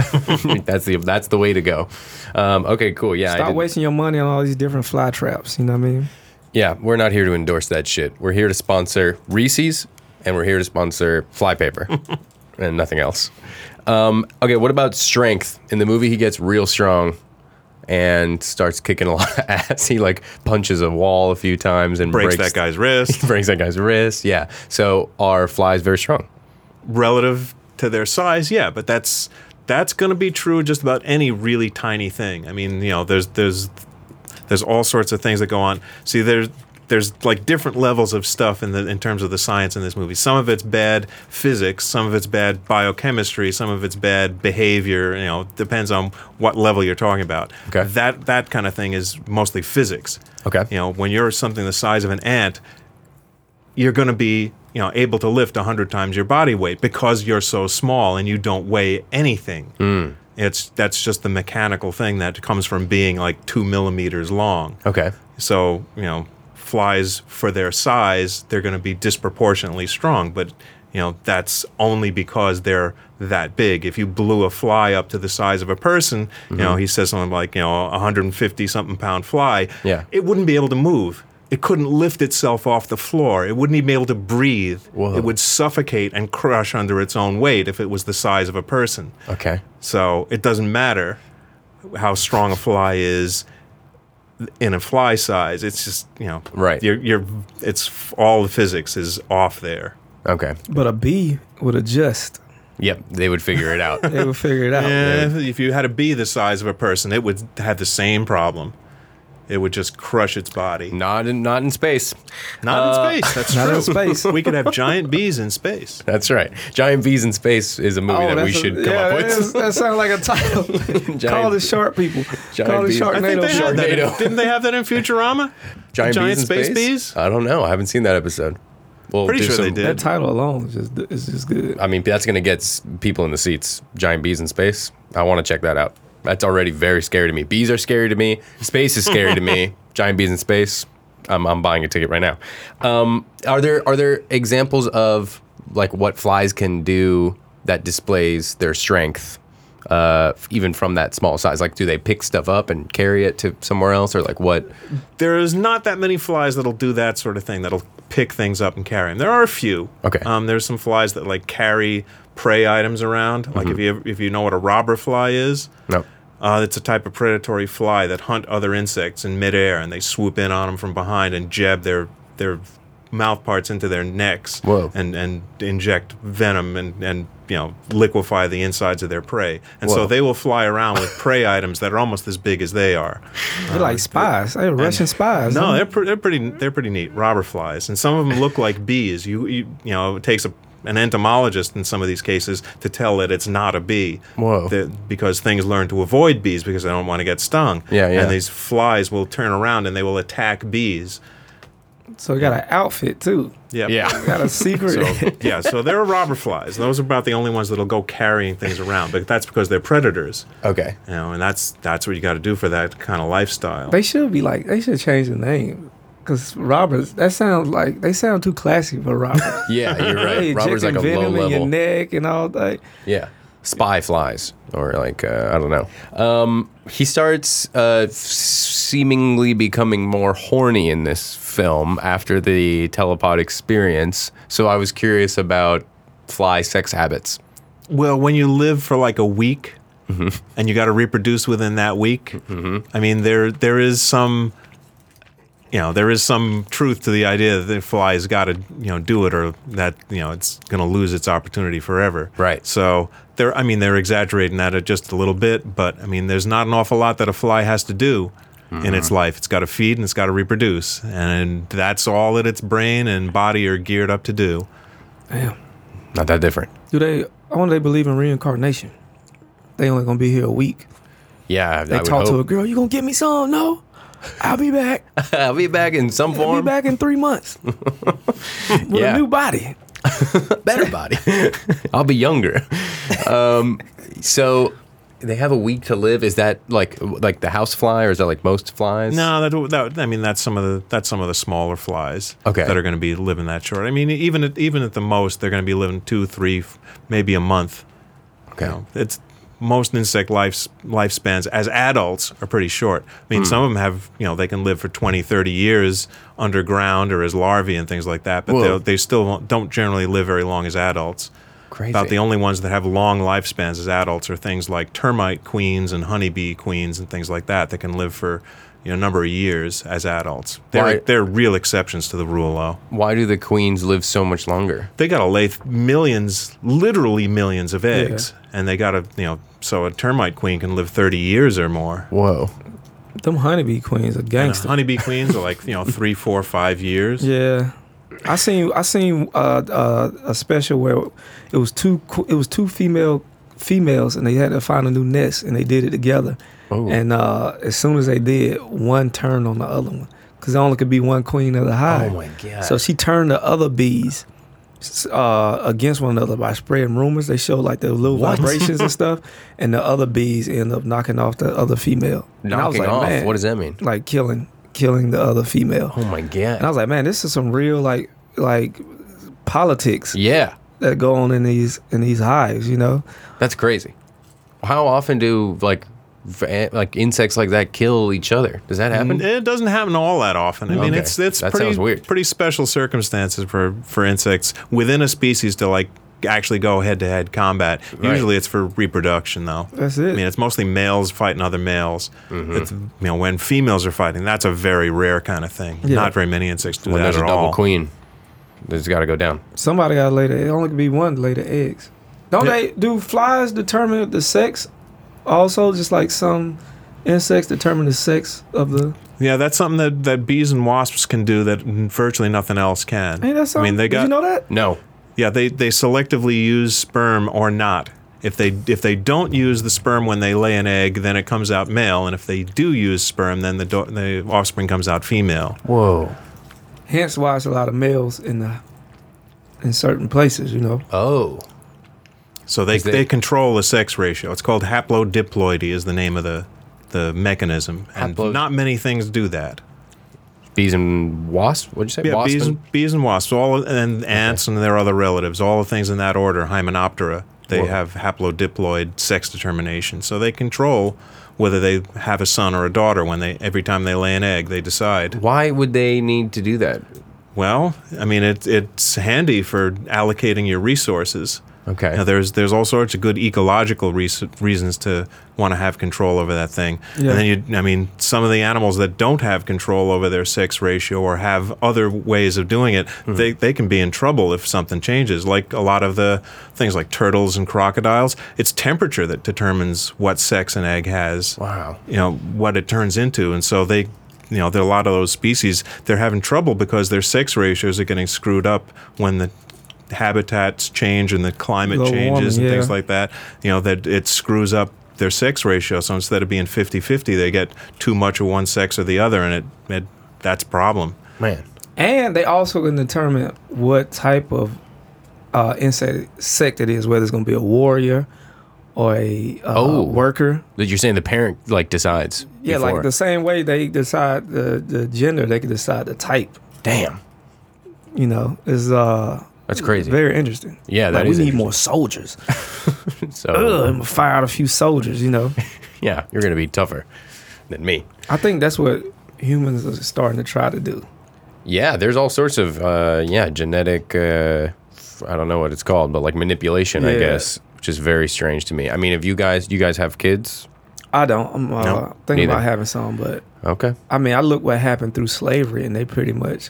[SPEAKER 4] that's the that's the way to go. Um, okay, cool. Yeah. I
[SPEAKER 6] Stop
[SPEAKER 4] did-
[SPEAKER 6] wasting your money on all these different fly traps. You know what I mean?
[SPEAKER 4] Yeah, we're not here to endorse that shit. We're here to sponsor Reese's, and we're here to sponsor Fly Paper, and nothing else. Um, okay, what about strength? In the movie, he gets real strong and starts kicking a lot of ass. He like punches a wall a few times and
[SPEAKER 7] Breaks,
[SPEAKER 4] breaks,
[SPEAKER 7] that guy's wrist.
[SPEAKER 4] breaks that guy's wrist. Yeah. So are flies very strong?
[SPEAKER 7] Relative to their size, yeah, but that's that's going to be true of just about any really tiny thing. I mean, you know, there's there's there's all sorts of things that go on. See, there's there's like different levels of stuff in the in terms of the science in this movie. Some of it's bad physics, some of it's bad biochemistry, some of it's bad behavior. You know, depends on what level you're talking about.
[SPEAKER 4] Okay.
[SPEAKER 7] That that kind of thing is mostly physics.
[SPEAKER 4] Okay.
[SPEAKER 7] You know, when you're something the size of an ant, you're going to be, you know, able to lift one hundred times your body weight because you're so small and you don't weigh anything. It's that's just the mechanical thing that comes from being like two millimeters long.
[SPEAKER 4] Okay.
[SPEAKER 7] So, you know, flies for their size, they're going to be disproportionately strong, but you know, that's only because they're that big. If you blew a fly up to the size of a person, you know, he says something like, you know, a one hundred fifty something pound fly,
[SPEAKER 4] Yeah.
[SPEAKER 7] it wouldn't be able to move. It couldn't lift itself off the floor. It wouldn't even be able to breathe.
[SPEAKER 4] Whoa.
[SPEAKER 7] It would suffocate and crush under its own weight if it was the size of a person.
[SPEAKER 4] Okay.
[SPEAKER 7] So it doesn't matter how strong a fly is in a fly size. It's just, you know,
[SPEAKER 4] Right.
[SPEAKER 7] You're, you're it's all the physics is off there.
[SPEAKER 4] Okay.
[SPEAKER 6] But a bee would adjust.
[SPEAKER 4] Yep. They would figure it out.
[SPEAKER 6] They would figure it out.
[SPEAKER 7] Eh, if you had a bee the size of a person, it would have the same problem. it would just crush its body.
[SPEAKER 4] Not in not in space.
[SPEAKER 7] Not
[SPEAKER 4] Uh,
[SPEAKER 7] in space. That's
[SPEAKER 6] Not
[SPEAKER 7] true.
[SPEAKER 6] in space.
[SPEAKER 7] We could have giant bees in space.
[SPEAKER 4] That's right. Giant Bees in Space is a movie that we
[SPEAKER 6] that's a-
[SPEAKER 4] should come
[SPEAKER 6] yeah,
[SPEAKER 4] up
[SPEAKER 6] that,
[SPEAKER 4] with.
[SPEAKER 6] is, that sounds like a title. Call the shark people.
[SPEAKER 4] Giant
[SPEAKER 6] Call the
[SPEAKER 4] bees.
[SPEAKER 7] I think
[SPEAKER 6] Sharknado.
[SPEAKER 7] they had that. In,
[SPEAKER 4] Sharknado.
[SPEAKER 7] didn't they have that in Futurama?
[SPEAKER 4] Giant,
[SPEAKER 7] Giant
[SPEAKER 4] bees in
[SPEAKER 7] space
[SPEAKER 4] space?
[SPEAKER 7] bees?
[SPEAKER 4] I don't know. I haven't seen that episode. Well,
[SPEAKER 7] Pretty
[SPEAKER 4] do
[SPEAKER 7] sure they
[SPEAKER 4] some-
[SPEAKER 7] did.
[SPEAKER 6] That title alone is just is just good.
[SPEAKER 4] I mean, that's going to get s- people in the seats. Giant Bees in Space. I want to check that out. That's already very scary to me. Bees are scary to me. Space is scary to me. Giant Bees in Space. I'm, I'm buying a ticket right now. Um, are there are there examples of like what flies can do that displays their strength, uh, even from that small size? Like, do they pick stuff up and carry it to somewhere else, or like what?
[SPEAKER 7] There's not that many flies that'll do that sort of thing. That'll pick things up and carry them. There are a few.
[SPEAKER 4] Okay.
[SPEAKER 7] Um, there's some flies that like carry prey items around. Like if you if you know what a robber fly is.
[SPEAKER 4] No.
[SPEAKER 7] Uh, it's a type of predatory fly that hunt other insects in midair, and they swoop in on them from behind and jab their their mouth parts into their necks,
[SPEAKER 4] Whoa.
[SPEAKER 7] and and inject venom and and you know liquefy the insides of their prey. And so
[SPEAKER 4] Whoa.
[SPEAKER 7] they will fly around with prey items that are almost as big as they are.
[SPEAKER 6] They're like spies. They're Russian spies.
[SPEAKER 7] No,
[SPEAKER 6] huh?
[SPEAKER 7] they're pre- they're pretty they're pretty neat. Robber flies, and some of them look like bees. You you you know it takes a an entomologist in some of these cases to tell that it's not a bee.
[SPEAKER 4] Whoa.
[SPEAKER 7] That- because things learn to avoid bees because they don't want to get stung.
[SPEAKER 4] Yeah, yeah.
[SPEAKER 7] And these flies will turn around and they will attack bees.
[SPEAKER 6] So we got an outfit too.
[SPEAKER 7] Yep.
[SPEAKER 4] Yeah.
[SPEAKER 6] Got a secret.
[SPEAKER 7] So, yeah, so there are robber flies. Those are about the only ones that'll go carrying things around, but that's because they're predators.
[SPEAKER 4] Okay.
[SPEAKER 7] You know, and that's that's what you got to do for that kind of lifestyle.
[SPEAKER 6] They should be like. They should change the name. Because robbers, that sounds like they sound too classy for robbers.
[SPEAKER 4] Yeah, you're
[SPEAKER 6] They
[SPEAKER 4] right. Robber's like a
[SPEAKER 6] injecting
[SPEAKER 4] low
[SPEAKER 6] venom in your
[SPEAKER 4] level.
[SPEAKER 6] neck and all that.
[SPEAKER 4] Yeah. Spy flies, or like, uh, I don't know. Um, he starts uh, seemingly becoming more horny in this film after the telepod experience. So I was curious about fly sex habits.
[SPEAKER 7] Well, when you live for like a week
[SPEAKER 4] Mm-hmm.
[SPEAKER 7] and you got to reproduce within that week, I mean, there there is some, you know, there is some truth to the idea that the fly's got to, you know, do it, or that, you know, it's going to lose its opportunity forever.
[SPEAKER 4] Right.
[SPEAKER 7] So they're, I mean, they're exaggerating that just a little bit, but I mean, there's not an awful lot that a fly has to do in its life. It's got to feed and it's got to reproduce, and that's all that its brain and body are geared up to do.
[SPEAKER 6] Damn.
[SPEAKER 4] Not that different.
[SPEAKER 6] Do they? I wonder they believe in reincarnation. They only gonna be here a week.
[SPEAKER 4] Yeah,
[SPEAKER 6] They
[SPEAKER 4] I would
[SPEAKER 6] talk to a
[SPEAKER 4] hope.
[SPEAKER 6] girl. You gonna get me some? No. I'll be back.
[SPEAKER 4] I'll be back in some
[SPEAKER 6] I'll be
[SPEAKER 4] form.
[SPEAKER 6] back in three months with
[SPEAKER 4] Yeah.
[SPEAKER 6] a new body.
[SPEAKER 4] Better body. I'll be younger. Um, so they have a week to live. Is that like like the house fly, or is that like most flies?
[SPEAKER 7] No, that, that I mean that's some of the that's some of the smaller flies
[SPEAKER 4] Okay.
[SPEAKER 7] that are going to be living that short. I mean, even at, even at the most, they're going to be living two, three, f- maybe a month.
[SPEAKER 4] Okay.
[SPEAKER 7] You know, it's most insect life lifespans as adults are pretty short. I mean, some of them have, you know, they can live for twenty, thirty years underground or as larvae and things like that, but
[SPEAKER 4] Whoa.
[SPEAKER 7] they'll- they still won't- don't generally live very long as adults.
[SPEAKER 4] Crazy.
[SPEAKER 7] About the only ones that have long lifespans as adults are things like termite queens and honeybee queens and things like that that can live for, you know, a number of years as adults. They're
[SPEAKER 4] Why-
[SPEAKER 7] they're real exceptions to the rule, though.
[SPEAKER 4] Why do the queens live so much longer?
[SPEAKER 7] They got to lay th- millions, literally millions of eggs, and they got to, you know, so a termite queen can live thirty years or more.
[SPEAKER 4] Whoa.
[SPEAKER 6] Them honeybee queens are
[SPEAKER 7] And
[SPEAKER 6] gangster.
[SPEAKER 7] honeybee queens are like, you know, three, four, five years.
[SPEAKER 6] Yeah, I seen I seen uh, uh, a special where it was two qu- it was two female females and they had to find a new nest and they did it together.
[SPEAKER 4] Oh.
[SPEAKER 6] And uh, as soon as they did, one turned on the other one because there only could be one queen of the hive.
[SPEAKER 4] Oh my God.
[SPEAKER 6] So she turned the other bees s- uh, against one another by spreading rumors. They showed like the little
[SPEAKER 4] What?
[SPEAKER 6] vibrations and stuff, and the other bees end up knocking off the other female. And I was
[SPEAKER 4] Knocking
[SPEAKER 6] like,
[SPEAKER 4] off.
[SPEAKER 6] man,
[SPEAKER 4] What does that mean?
[SPEAKER 6] like killing killing the other female.
[SPEAKER 4] Oh my
[SPEAKER 6] And I
[SPEAKER 4] God.
[SPEAKER 6] was like, man, this is some real like like politics
[SPEAKER 4] Yeah,
[SPEAKER 6] that go on in these in these hives, you know?
[SPEAKER 4] that's crazy. How often do like v- like insects like that kill each other? Does that happen?
[SPEAKER 7] It doesn't happen all that often. I mean,
[SPEAKER 4] Okay.
[SPEAKER 7] it's it's
[SPEAKER 4] That
[SPEAKER 7] pretty
[SPEAKER 4] sounds weird.
[SPEAKER 7] pretty special circumstances for for insects within a species to like actually go head to head combat.
[SPEAKER 4] Right.
[SPEAKER 7] Usually, it's for reproduction, though.
[SPEAKER 6] That's it.
[SPEAKER 7] I mean, it's mostly males fighting other males.
[SPEAKER 4] Mm-hmm.
[SPEAKER 7] It's, you know, when females are fighting, that's a very rare kind of thing.
[SPEAKER 6] Yeah.
[SPEAKER 7] Not very many insects do
[SPEAKER 4] When
[SPEAKER 7] that
[SPEAKER 4] there's
[SPEAKER 7] at
[SPEAKER 4] a double
[SPEAKER 7] all.
[SPEAKER 4] queen, there's got to go down.
[SPEAKER 6] Somebody got to lay the it only could be one to lay the eggs. Don't
[SPEAKER 7] Yeah.
[SPEAKER 6] they do flies determine the sex also just like some insects determine the sex of the?
[SPEAKER 7] Yeah, that's something that, that bees and wasps can do that virtually nothing else can.
[SPEAKER 6] Hey, that's
[SPEAKER 7] I mean, they
[SPEAKER 6] Did
[SPEAKER 7] got
[SPEAKER 6] you know that?
[SPEAKER 4] No.
[SPEAKER 7] yeah they they selectively use sperm or not. If they if they don't use the sperm when they lay an egg, then it comes out male, and if they do use sperm, then the do- the offspring comes out female.
[SPEAKER 4] Whoa.
[SPEAKER 6] Hence why it's a lot of males in the in certain places. You know.
[SPEAKER 4] Oh.
[SPEAKER 7] So they
[SPEAKER 4] Is they-
[SPEAKER 7] they control the sex ratio. It's called haplodiploidy is the name of the the mechanism, and
[SPEAKER 4] Haplo-
[SPEAKER 7] not many things do that.
[SPEAKER 4] Bees and wasps? What'd you say?
[SPEAKER 7] Yeah,
[SPEAKER 4] Wasp
[SPEAKER 7] bees,
[SPEAKER 4] and-
[SPEAKER 7] and, bees and wasps, all and ants and their other relatives, all the things in that order, Hymenoptera, they
[SPEAKER 4] Whoa.
[SPEAKER 7] have haplodiploid sex determination. So they control whether they have a son or a daughter when they every time they lay an egg, they decide.
[SPEAKER 4] Why would they need to do that?
[SPEAKER 7] Well, I mean, it, it's handy for allocating your resources.
[SPEAKER 4] Okay.
[SPEAKER 7] Now, there's there's all sorts of good ecological reas reasons to want to have control over that thing.
[SPEAKER 6] Yeah.
[SPEAKER 7] And then you, I mean, some of the animals that don't have control over their sex ratio or have other ways of doing it,
[SPEAKER 4] Mm-hmm.
[SPEAKER 7] they they can be in trouble if something changes. Like a lot of the things like turtles and crocodiles, it's temperature that determines what sex an egg has.
[SPEAKER 4] Wow.
[SPEAKER 7] You know what it turns into, and so they. You know, there are a lot of those species, they're having trouble because their sex ratios are getting screwed up when the habitats change and the climate
[SPEAKER 6] Global
[SPEAKER 7] changes
[SPEAKER 6] warming,
[SPEAKER 7] and
[SPEAKER 6] yeah.
[SPEAKER 7] things like that. You know, that it screws up their sex ratio. So instead of being fifty-fifty, they get too much of one sex or the other, and it, it that's a problem.
[SPEAKER 4] Man.
[SPEAKER 6] And they also can determine what type of uh, insect insect it is, whether it's going to be a warrior or a uh,
[SPEAKER 4] Oh.
[SPEAKER 6] worker.
[SPEAKER 4] That you're saying the parent like decides.
[SPEAKER 6] Yeah,
[SPEAKER 4] before.
[SPEAKER 6] like the same way they decide the, the gender, they can decide the type.
[SPEAKER 4] Damn.
[SPEAKER 6] You know, is uh
[SPEAKER 4] That's crazy.
[SPEAKER 6] very interesting.
[SPEAKER 4] Yeah, that
[SPEAKER 6] like,
[SPEAKER 4] is
[SPEAKER 6] we need
[SPEAKER 4] interesting.
[SPEAKER 6] more soldiers.
[SPEAKER 4] So
[SPEAKER 6] Ugh, I'm gonna fire out a few soldiers. You know,
[SPEAKER 4] yeah, you're gonna be tougher than me.
[SPEAKER 6] I think that's what humans are starting to try to do.
[SPEAKER 4] Yeah, there's all sorts of uh, yeah genetic. Uh, I don't know what it's called, but like manipulation, I
[SPEAKER 6] Yeah.
[SPEAKER 4] guess, which is very strange to me. I mean, if you guys, you guys have kids,
[SPEAKER 6] I don't. I'm uh,
[SPEAKER 7] No,
[SPEAKER 6] thinking
[SPEAKER 4] neither.
[SPEAKER 6] about having some, but
[SPEAKER 4] okay,
[SPEAKER 6] I mean, I look what happened through slavery, and they pretty much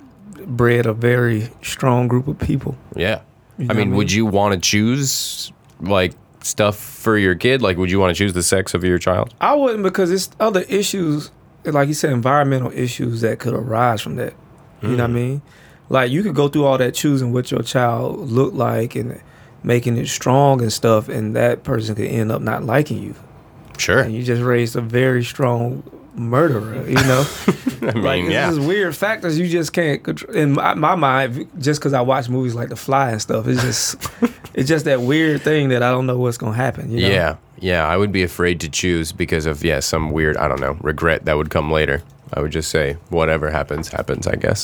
[SPEAKER 6] bred a very strong group of people.
[SPEAKER 4] yeah.
[SPEAKER 6] You
[SPEAKER 4] I
[SPEAKER 6] know
[SPEAKER 4] mean,
[SPEAKER 6] what I
[SPEAKER 4] would
[SPEAKER 6] mean?
[SPEAKER 4] you want to choose like stuff for your kid? Like, would you want to choose the sex of your child?
[SPEAKER 6] I wouldn't, because it's other issues, like you said, environmental issues that could arise from that. You know what I mean? Like, you could go through all that choosing what your child look like and making it strong and stuff, and that person could end up not liking you.
[SPEAKER 4] Sure.
[SPEAKER 6] And you just raised a very strong murderer, you know?
[SPEAKER 4] I mean,
[SPEAKER 6] Like,
[SPEAKER 4] yeah.
[SPEAKER 6] it's just weird factors you just can't control. In my, my mind, just because I watch movies like The Fly and stuff, it's just it's just that weird thing that I don't know what's going to happen, you know?
[SPEAKER 4] Yeah, yeah. I would be afraid to choose because of yeah some weird I don't know regret that would come later. I would just say whatever happens, happens. I guess.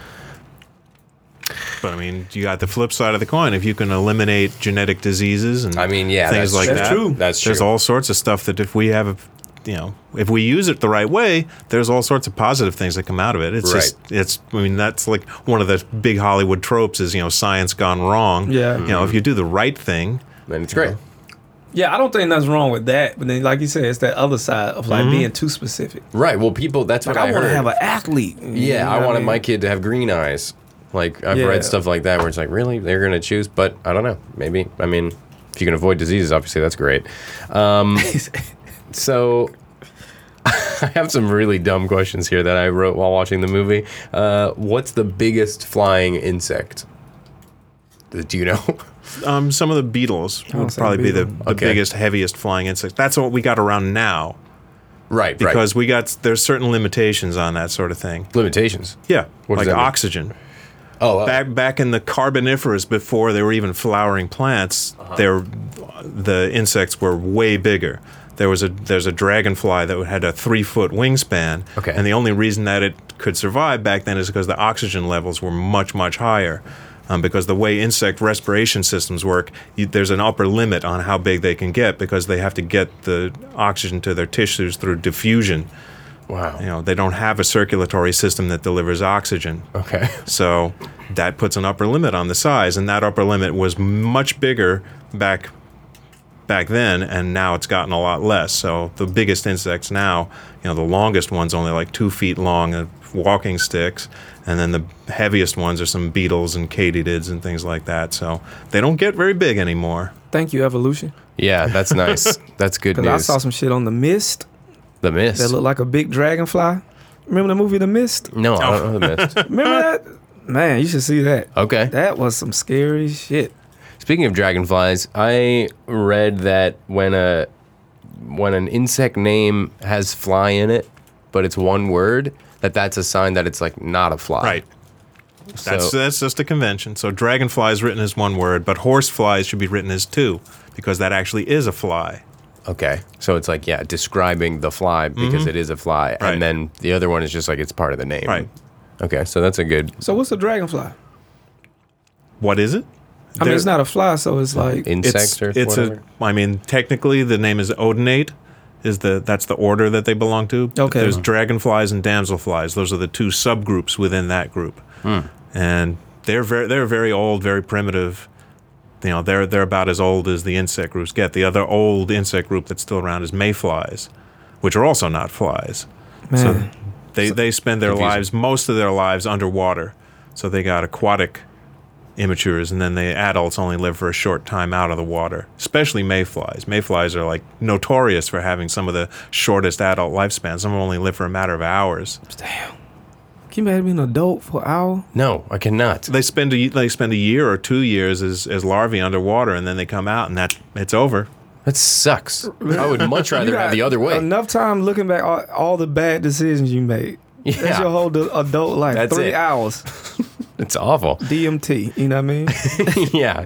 [SPEAKER 7] But I mean, you got the flip side of the coin. If you can eliminate genetic diseases and
[SPEAKER 4] I mean, yeah,
[SPEAKER 7] things
[SPEAKER 4] that's-
[SPEAKER 7] like
[SPEAKER 6] That's
[SPEAKER 7] that,
[SPEAKER 6] true.
[SPEAKER 4] That's
[SPEAKER 7] there's
[SPEAKER 4] true.
[SPEAKER 7] all sorts of stuff that if we have, a, you know, if we use it the right way, there's all sorts of positive things that come out of it. It's
[SPEAKER 4] Right.
[SPEAKER 7] just, it's. I mean, that's like one of the big Hollywood tropes is you know science gone wrong.
[SPEAKER 6] Yeah.
[SPEAKER 7] You know, if you do the right thing,
[SPEAKER 4] And it's great.
[SPEAKER 6] Yeah, I don't think nothing's wrong with that. But then, like you said, it's that other side of like being too specific.
[SPEAKER 4] Right. Well, people. That's
[SPEAKER 6] Like,
[SPEAKER 4] what I,
[SPEAKER 6] I, want to
[SPEAKER 4] heard.
[SPEAKER 6] have an athlete. You
[SPEAKER 4] yeah,
[SPEAKER 6] know
[SPEAKER 4] I
[SPEAKER 6] what
[SPEAKER 4] wanted
[SPEAKER 6] mean?
[SPEAKER 4] my kid to have green eyes. Like I've
[SPEAKER 6] Yeah.
[SPEAKER 4] read stuff like that where it's like, really, they're gonna choose, but I don't know. Maybe. I mean, if you can avoid diseases, obviously that's great. Um, so. I have some really dumb questions here that I wrote while watching the movie. Uh, what's the biggest flying insect? Do you know?
[SPEAKER 7] um, some of the beetles
[SPEAKER 6] would
[SPEAKER 7] would
[SPEAKER 6] say
[SPEAKER 7] probably be the,
[SPEAKER 6] beetle.
[SPEAKER 7] the
[SPEAKER 4] Okay.
[SPEAKER 7] biggest, heaviest flying insects. That's what we got around now
[SPEAKER 4] Right,
[SPEAKER 7] because we got there's certain limitations on that sort of thing.
[SPEAKER 4] right. Limitations.
[SPEAKER 7] Yeah,
[SPEAKER 4] What does
[SPEAKER 7] like
[SPEAKER 4] that mean?
[SPEAKER 7] oxygen.
[SPEAKER 4] Oh, uh,
[SPEAKER 7] Back back in the Carboniferous, before they were even flowering plants,
[SPEAKER 4] Uh-huh.
[SPEAKER 7] there the insects were way bigger. There was a there's a dragonfly that had a three foot wingspan,
[SPEAKER 4] Okay.
[SPEAKER 7] and the only reason that it could survive back then is because the oxygen levels were much much higher. Um, because the way insect respiration systems work, you, there's an upper limit on how big they can get because they have to get the oxygen to their tissues through diffusion.
[SPEAKER 4] wow.
[SPEAKER 7] You know, they don't have a circulatory system that delivers oxygen.
[SPEAKER 4] Okay.
[SPEAKER 7] So that puts an upper limit on the size, and that upper limit was much bigger back back then, and now it's gotten a lot less. So the biggest insects now, you know, the longest one's only like two feet long, uh, walking sticks, and then the heaviest ones are some beetles and katydids and things like that. So they don't get very big anymore.
[SPEAKER 6] Thank you, evolution.
[SPEAKER 4] Yeah, that's nice. That's good
[SPEAKER 6] Because I
[SPEAKER 4] news.
[SPEAKER 6] saw some shit on the mist.
[SPEAKER 4] The Mist.
[SPEAKER 6] that looked like a big dragonfly. Remember the movie The Mist?
[SPEAKER 4] No, I don't know The Mist.
[SPEAKER 6] Remember that? Man, you should see that.
[SPEAKER 4] Okay.
[SPEAKER 6] That was some scary shit.
[SPEAKER 4] Speaking of dragonflies, I read that when a when an insect name has fly in it, but it's one word, that that's a sign that it's like not a fly.
[SPEAKER 7] Right. That's
[SPEAKER 4] So-
[SPEAKER 7] that's just a convention. So dragonfly is written as one word, but horseflies should be written as two because that actually is a fly.
[SPEAKER 4] Okay. So it's like, yeah, describing the fly because it is a fly.
[SPEAKER 7] Mm-hmm. Right.
[SPEAKER 4] And then the other one is just like it's part of the name.
[SPEAKER 7] Right.
[SPEAKER 4] Okay. So that's a good
[SPEAKER 6] So what's a dragonfly?
[SPEAKER 7] What is it?
[SPEAKER 6] I mean, it's not a fly, so it's like
[SPEAKER 4] insect
[SPEAKER 7] It's,
[SPEAKER 4] or
[SPEAKER 7] it's
[SPEAKER 4] whatever.
[SPEAKER 7] a. I mean, technically, the name is Odinate. Is the that's the order that they belong to? But
[SPEAKER 6] Okay.
[SPEAKER 7] There's dragonflies and damselflies. Those are the two subgroups within that group, and they're very they're very old, very primitive. You know, they're they're about as old as the insect groups get. The other old insect group that's still around is mayflies, which are also not flies. So
[SPEAKER 6] Man.
[SPEAKER 7] they they spend their
[SPEAKER 4] confusing.
[SPEAKER 7] lives most of their lives underwater. So they got aquatic immatures, and then the adults only live for a short time out of the water, especially mayflies. Mayflies are like notorious for having some of the shortest adult lifespans. Some only live for a matter of hours.
[SPEAKER 6] damn. Can you imagine being an adult for an hour?
[SPEAKER 4] No, I cannot.
[SPEAKER 7] They spend a, they spend a year or two years as, as larvae underwater, and then they come out, and that it's over.
[SPEAKER 4] That sucks. I would much
[SPEAKER 6] You
[SPEAKER 4] rather
[SPEAKER 6] got
[SPEAKER 4] have the other way.
[SPEAKER 6] Enough time looking back all, all the bad decisions you made. That's
[SPEAKER 4] Yeah.
[SPEAKER 6] your whole d- adult life.
[SPEAKER 4] That's
[SPEAKER 6] Three
[SPEAKER 4] it.
[SPEAKER 6] hours.
[SPEAKER 4] It's awful.
[SPEAKER 6] D M T. You know what I mean?
[SPEAKER 4] Yeah.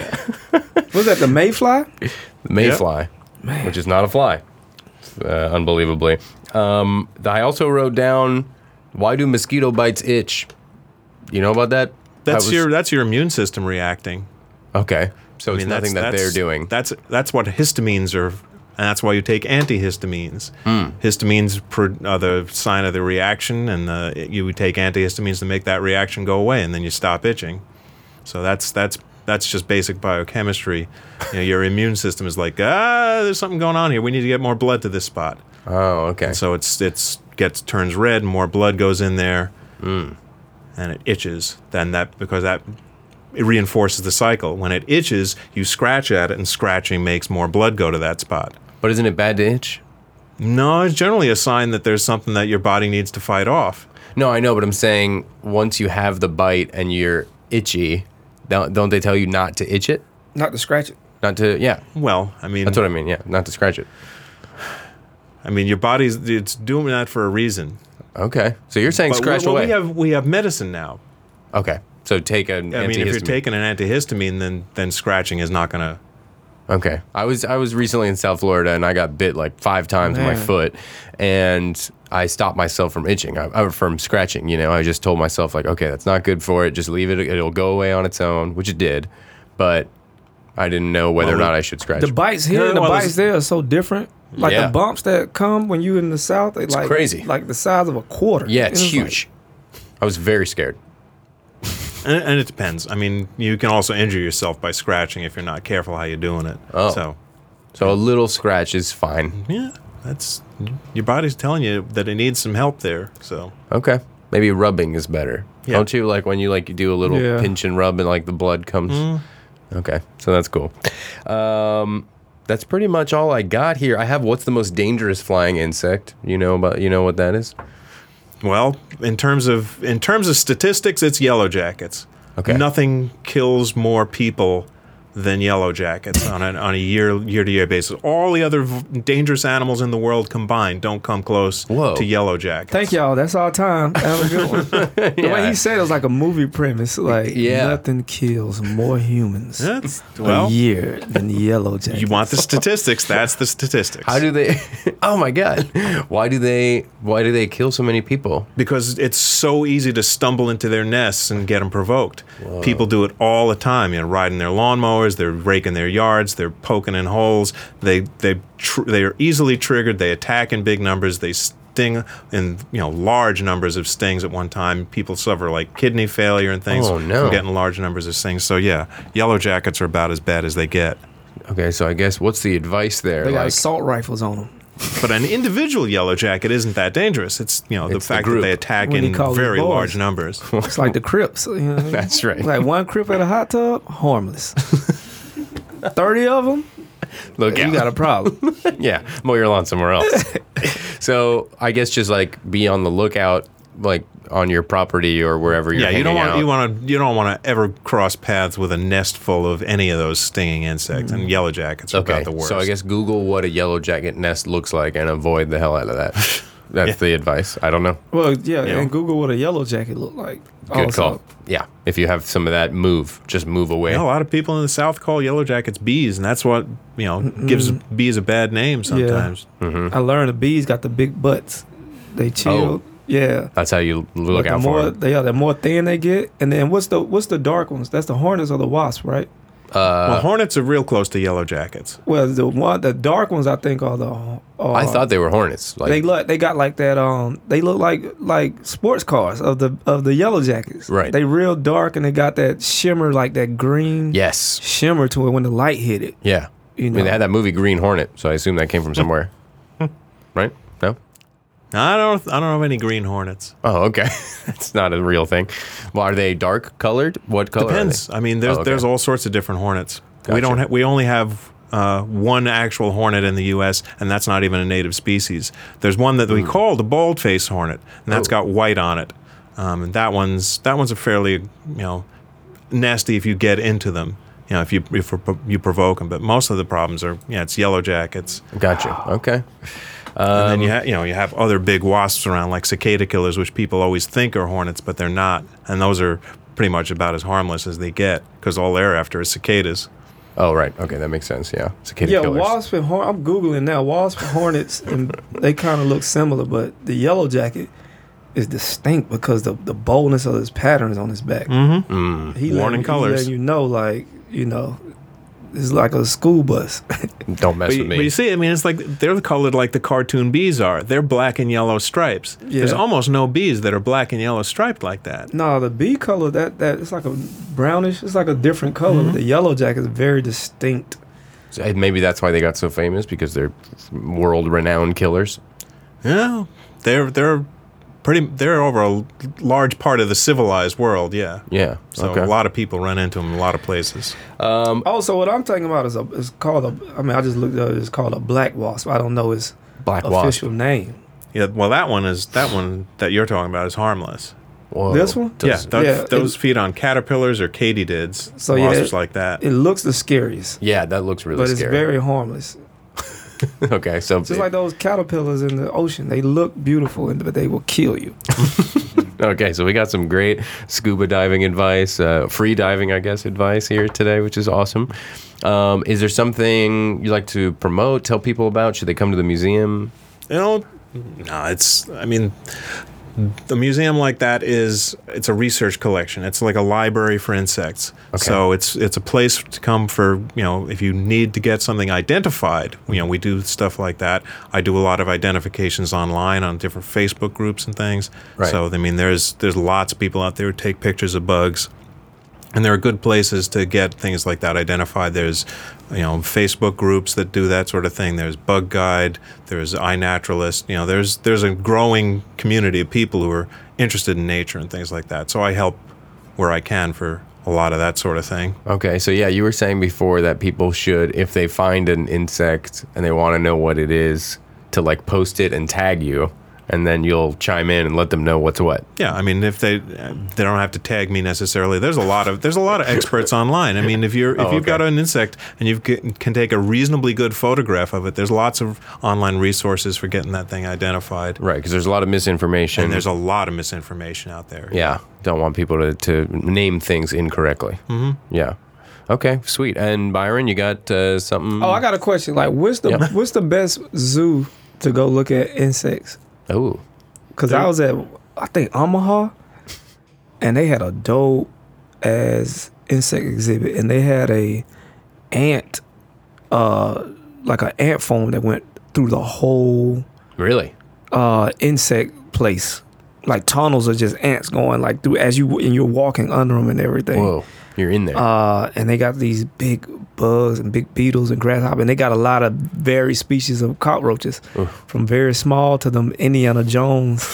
[SPEAKER 6] Was that the mayfly?
[SPEAKER 4] Mayfly, which is not a fly, uh, unbelievably. Um, I also wrote down, why do mosquito bites itch? You know about that?
[SPEAKER 7] That's
[SPEAKER 4] I was-
[SPEAKER 7] your that's your immune system reacting.
[SPEAKER 4] Okay. So
[SPEAKER 7] I
[SPEAKER 4] it's
[SPEAKER 7] mean,
[SPEAKER 4] nothing that
[SPEAKER 7] that's-
[SPEAKER 4] they're
[SPEAKER 7] that's-
[SPEAKER 4] doing.
[SPEAKER 7] That's that's what histamines are, and that's why you take antihistamines.
[SPEAKER 4] Hmm.
[SPEAKER 7] Histamines pro- are the sign of the reaction, and uh, you would take antihistamines to make that reaction go away, and then you stop itching. So that's that's that's just basic biochemistry. You know, your immune system is like, ah, there's something going on here. We need to get more blood to this spot.
[SPEAKER 4] Oh, okay.
[SPEAKER 7] So it's it's gets turns red, and more blood goes in there,
[SPEAKER 4] Hmm.
[SPEAKER 7] and it itches. Then that because that it reinforces the cycle. When it itches, you scratch at it, and scratching makes more blood go to that spot.
[SPEAKER 4] But isn't it bad to itch?
[SPEAKER 7] No, it's generally a sign that there's something that your body needs to fight off.
[SPEAKER 4] No, I know, but I'm saying once you have the bite and you're itchy, don't, don't they tell you not to itch it?
[SPEAKER 6] Not to scratch it.
[SPEAKER 4] Not to, yeah.
[SPEAKER 7] Well, I mean,
[SPEAKER 4] That's what I mean, yeah. Not to scratch it.
[SPEAKER 7] I mean, your body's it's doing that for a reason.
[SPEAKER 4] Okay. So you're saying
[SPEAKER 7] But
[SPEAKER 4] scratch
[SPEAKER 7] well,
[SPEAKER 4] away.
[SPEAKER 7] we have we have medicine now.
[SPEAKER 4] Okay. So take an
[SPEAKER 7] I mean, if you're
[SPEAKER 4] antihistamine.
[SPEAKER 7] taking an antihistamine, then then scratching is not going to.
[SPEAKER 4] Okay. I was I was recently in South Florida and I got bit like five times in my
[SPEAKER 6] Man.
[SPEAKER 4] foot, and I stopped myself from itching, I, I, from scratching. You know, I just told myself like, okay, that's not good for it. Just leave it. It'll go away on its own, which it did, but I didn't know whether
[SPEAKER 7] Well,
[SPEAKER 4] or not I should scratch.
[SPEAKER 6] The bites here
[SPEAKER 7] Yeah,
[SPEAKER 6] and the
[SPEAKER 7] well,
[SPEAKER 6] bites
[SPEAKER 7] it's-
[SPEAKER 6] there are so different. Like
[SPEAKER 4] Yeah.
[SPEAKER 6] the bumps that come when you in the South, they like
[SPEAKER 4] crazy.
[SPEAKER 6] like the size of a quarter.
[SPEAKER 4] Yeah, it's
[SPEAKER 6] And
[SPEAKER 4] huge. I was very scared.
[SPEAKER 7] And, and it depends. I mean, you can also injure yourself by scratching if you're not careful how you're doing it.
[SPEAKER 4] Oh.
[SPEAKER 7] So,
[SPEAKER 4] So a little scratch is fine.
[SPEAKER 7] yeah, that's your body's telling you that it needs some help there. So,
[SPEAKER 4] Okay. Maybe rubbing is better.
[SPEAKER 7] Yeah.
[SPEAKER 4] Don't you like when you like you do a little
[SPEAKER 6] Yeah.
[SPEAKER 4] pinch and rub and like the blood comes?
[SPEAKER 7] Mm-hmm.
[SPEAKER 4] Okay. So that's cool. Um, that's pretty much all I got here. I have what's the most dangerous flying insect? You know about you know what that is?
[SPEAKER 7] well, in terms of in terms of statistics, it's yellow jackets.
[SPEAKER 4] Okay.
[SPEAKER 7] Nothing kills more people than yellow jackets on a, on a year year to year basis. All the other v- dangerous animals in the world combined don't come close
[SPEAKER 4] Whoa.
[SPEAKER 7] to yellow jackets.
[SPEAKER 6] Thank y'all. That's our time. Have a good one. The way
[SPEAKER 4] Yeah.
[SPEAKER 6] he said it was like a movie premise. Like
[SPEAKER 4] Yeah.
[SPEAKER 6] nothing kills more humans
[SPEAKER 7] That's,
[SPEAKER 6] a
[SPEAKER 7] well,
[SPEAKER 6] year than yellow jackets.
[SPEAKER 7] you want the statistics? That's the statistics.
[SPEAKER 4] How do they? Oh my God! Why do they? Why do they kill so many people?
[SPEAKER 7] Because it's so easy to stumble into their nests and get them provoked. People do it all the time. You know, riding their lawnmowers, they're raking their yards, they're poking in holes. They they tr- they are easily triggered. They attack in big numbers. They sting in you know large numbers of stings at one time. People suffer like kidney failure and things
[SPEAKER 4] Oh, no.
[SPEAKER 7] from getting large numbers of stings. So yeah, yellow jackets are about as bad as they get.
[SPEAKER 4] Okay, so I guess what's the advice there?
[SPEAKER 6] They got
[SPEAKER 4] Like,
[SPEAKER 6] assault rifles on them.
[SPEAKER 7] But an individual yellow jacket isn't that dangerous. It's you know the
[SPEAKER 4] It's the
[SPEAKER 7] fact that
[SPEAKER 4] group.
[SPEAKER 7] they attack
[SPEAKER 6] What do you
[SPEAKER 7] in
[SPEAKER 6] call these
[SPEAKER 7] very
[SPEAKER 6] boys?
[SPEAKER 7] large numbers.
[SPEAKER 6] It's like the Crips. You know what I mean?
[SPEAKER 4] That's right.
[SPEAKER 6] Like one Crip at a hot tub, harmless. Thirty of them,
[SPEAKER 4] Look
[SPEAKER 6] you
[SPEAKER 4] out.
[SPEAKER 6] got a problem.
[SPEAKER 4] Yeah, mow your lawn somewhere else. So I guess just like be on the lookout, like on your property or wherever you're
[SPEAKER 7] Yeah,
[SPEAKER 4] hanging
[SPEAKER 7] you don't want
[SPEAKER 4] out.
[SPEAKER 7] you want to you don't want to ever cross paths with a nest full of any of those stinging insects, and yellow jackets are
[SPEAKER 4] Okay,
[SPEAKER 7] about the worst.
[SPEAKER 4] so I guess Google what a yellow jacket nest looks like and avoid the hell out of that. That's
[SPEAKER 7] Yeah.
[SPEAKER 4] the advice. I don't know.
[SPEAKER 6] Well, yeah,
[SPEAKER 7] Yeah.
[SPEAKER 6] and Google what a yellow jacket look like.
[SPEAKER 4] Good
[SPEAKER 6] also.
[SPEAKER 4] call. Yeah, if you have some of that, move. Just move away.
[SPEAKER 7] You know, a lot of people in the South call yellow jackets bees, and that's what you know gives bees a bad name sometimes.
[SPEAKER 6] I learned the bees got the big butts. They chill.
[SPEAKER 4] Oh.
[SPEAKER 6] Yeah.
[SPEAKER 4] That's how you look
[SPEAKER 6] But
[SPEAKER 4] out
[SPEAKER 6] the more
[SPEAKER 4] for them.
[SPEAKER 6] they are, the more thin they get. And then what's the what's the dark ones? That's the hornets or the wasps, right?
[SPEAKER 7] well, hornets are real close to yellow jackets.
[SPEAKER 6] Well, the one the dark ones I think are the. Are,
[SPEAKER 4] I thought they were hornets. Like
[SPEAKER 6] they look. They got like that. Um, they look like like sports cars of the of the yellow jackets.
[SPEAKER 4] Right.
[SPEAKER 6] They real dark and they got that shimmer, like that green.
[SPEAKER 4] yes,
[SPEAKER 6] Shimmer to it when the light hit it.
[SPEAKER 4] yeah.
[SPEAKER 6] You
[SPEAKER 4] I mean,
[SPEAKER 6] know.
[SPEAKER 4] they had that movie Green Hornet, so I assume that came from somewhere. Right? No.
[SPEAKER 7] I don't I don't know of any green hornets.
[SPEAKER 4] Oh, okay. That's not a real thing. Well, are they dark colored? What color?
[SPEAKER 7] Depends.
[SPEAKER 4] Are they?
[SPEAKER 7] I mean, there's
[SPEAKER 4] Oh, okay.
[SPEAKER 7] there's all sorts of different hornets. We
[SPEAKER 4] Gotcha.
[SPEAKER 7] don't ha- we only have uh, one actual hornet in the U S, and that's not even a native species. There's one that we
[SPEAKER 4] Hmm.
[SPEAKER 7] call the bald-faced hornet, and that's
[SPEAKER 4] Oh.
[SPEAKER 7] got white on it. Um, and that one's that one's a fairly you know nasty if you get into them. You know, if you if you provoke them. But most of the problems are yeah, it's yellow jackets.
[SPEAKER 4] Gotcha. Okay.
[SPEAKER 7] And then you
[SPEAKER 4] Um,
[SPEAKER 7] ha- you know you have other big wasps around like cicada killers, which people always think are hornets, but they're not. And those are pretty much about as harmless as they get because all they're after is cicadas.
[SPEAKER 4] Oh, right. Okay, that makes sense. Yeah. Cicada
[SPEAKER 6] Yeah,
[SPEAKER 4] killers.
[SPEAKER 6] wasp and horn. I'm googling now. Wasp and hornets, and they kind of look similar, but the yellow jacket is distinct because the the boldness of his patterns on his back.
[SPEAKER 7] Mm-hmm.
[SPEAKER 6] He
[SPEAKER 7] Warning
[SPEAKER 6] letting, he
[SPEAKER 7] colors.
[SPEAKER 6] letting you know, like you know, it's like a school bus.
[SPEAKER 4] Don't mess
[SPEAKER 7] But you,
[SPEAKER 4] with me.
[SPEAKER 7] but you see, I mean, it's like they're colored like the cartoon bees are. They're black and yellow stripes. There's
[SPEAKER 6] Yeah.
[SPEAKER 7] almost no bees that are black and yellow striped like that.
[SPEAKER 6] No, the bee color that that it's like a brownish. It's like a different color.
[SPEAKER 7] Mm-hmm.
[SPEAKER 6] The yellow jacket is very distinct.
[SPEAKER 4] So, eh, maybe that's why they got so famous because they're world-renowned killers.
[SPEAKER 7] Yeah, they're they're pretty. They're over a large part of the civilized world. Yeah.
[SPEAKER 4] Yeah.
[SPEAKER 7] So
[SPEAKER 4] okay.
[SPEAKER 7] a lot of people run into them in a lot of places.
[SPEAKER 6] Also, what I'm talking about is a is called a. I mean, I just looked at it. It's called a black wasp. I don't know its
[SPEAKER 4] Black wasp.
[SPEAKER 6] official name.
[SPEAKER 7] Yeah. Well, that one is that one that you're talking about is harmless.
[SPEAKER 4] Whoa.
[SPEAKER 6] This one?
[SPEAKER 7] yeah,
[SPEAKER 4] Does-
[SPEAKER 7] th-
[SPEAKER 6] yeah,
[SPEAKER 7] those
[SPEAKER 6] it-
[SPEAKER 7] feed on caterpillars or katydids.
[SPEAKER 6] So, yeah,
[SPEAKER 7] wasps
[SPEAKER 6] it-
[SPEAKER 7] like that.
[SPEAKER 6] It looks the scariest,
[SPEAKER 4] yeah, that looks really
[SPEAKER 6] but it's
[SPEAKER 4] scary.
[SPEAKER 6] very harmless.
[SPEAKER 4] okay, so
[SPEAKER 6] Just like those caterpillars in the ocean, they look beautiful, and but they will kill you.
[SPEAKER 4] okay, so we got some great scuba diving advice, uh, free diving, I guess, advice here today, which is awesome. Um, is there something you like to promote, tell people about? Should they come to the museum?
[SPEAKER 7] You know, no, it's, I mean, the museum like that is, it's a research collection. It's like a library for insects.
[SPEAKER 4] Okay.
[SPEAKER 7] So it's it's a place to come for, you know, if you need to get something identified, you know, we do stuff like that. I do a lot of identifications online on different Facebook groups and things.
[SPEAKER 4] Right.
[SPEAKER 7] So, I mean, there's there's lots of people out there who take pictures of bugs. And there are good places to get things like that identified. There's, you know, Facebook groups that do that sort of thing. There's Bug Guide. There's iNaturalist. You know, there's there's a growing community of people who are interested in nature and things like that. So I help where I can for a lot of that sort of thing.
[SPEAKER 4] Okay, so yeah, you were saying before that people should, if they find an insect and they want to know what it is, to like post it and tag you, and then you'll chime in and let them know what's what.
[SPEAKER 7] Yeah, I mean, if they they don't have to tag me necessarily. There's a lot of there's a lot of experts online. I mean, if you're if
[SPEAKER 4] Oh,
[SPEAKER 7] you've
[SPEAKER 4] okay.
[SPEAKER 7] got an insect and you can take a reasonably good photograph of it, there's lots of online resources for getting that thing identified.
[SPEAKER 4] Right, because there's a lot of misinformation.
[SPEAKER 7] And there's a lot of misinformation out there.
[SPEAKER 4] yeah, don't want people to, to name things incorrectly. Mm-hmm. Yeah. Okay, sweet. And Byron, you got uh, something?
[SPEAKER 6] Oh, I got a question. Like, what's the
[SPEAKER 4] Yeah.
[SPEAKER 6] what's the best zoo to go look at insects?
[SPEAKER 4] Oh,
[SPEAKER 6] Cause I was at I think Omaha, and they had a dope ass insect exhibit, and they had a ant, uh, like an ant farm that went through the whole
[SPEAKER 4] really?
[SPEAKER 6] uh insect place. Like tunnels are just ants going like through as you and you're walking under them and everything.
[SPEAKER 4] Whoa, you're in there.
[SPEAKER 6] Uh, and they got these big bugs and big beetles and grasshoppers, and they got a lot of varied species of cockroaches, from very small to them Indiana Jones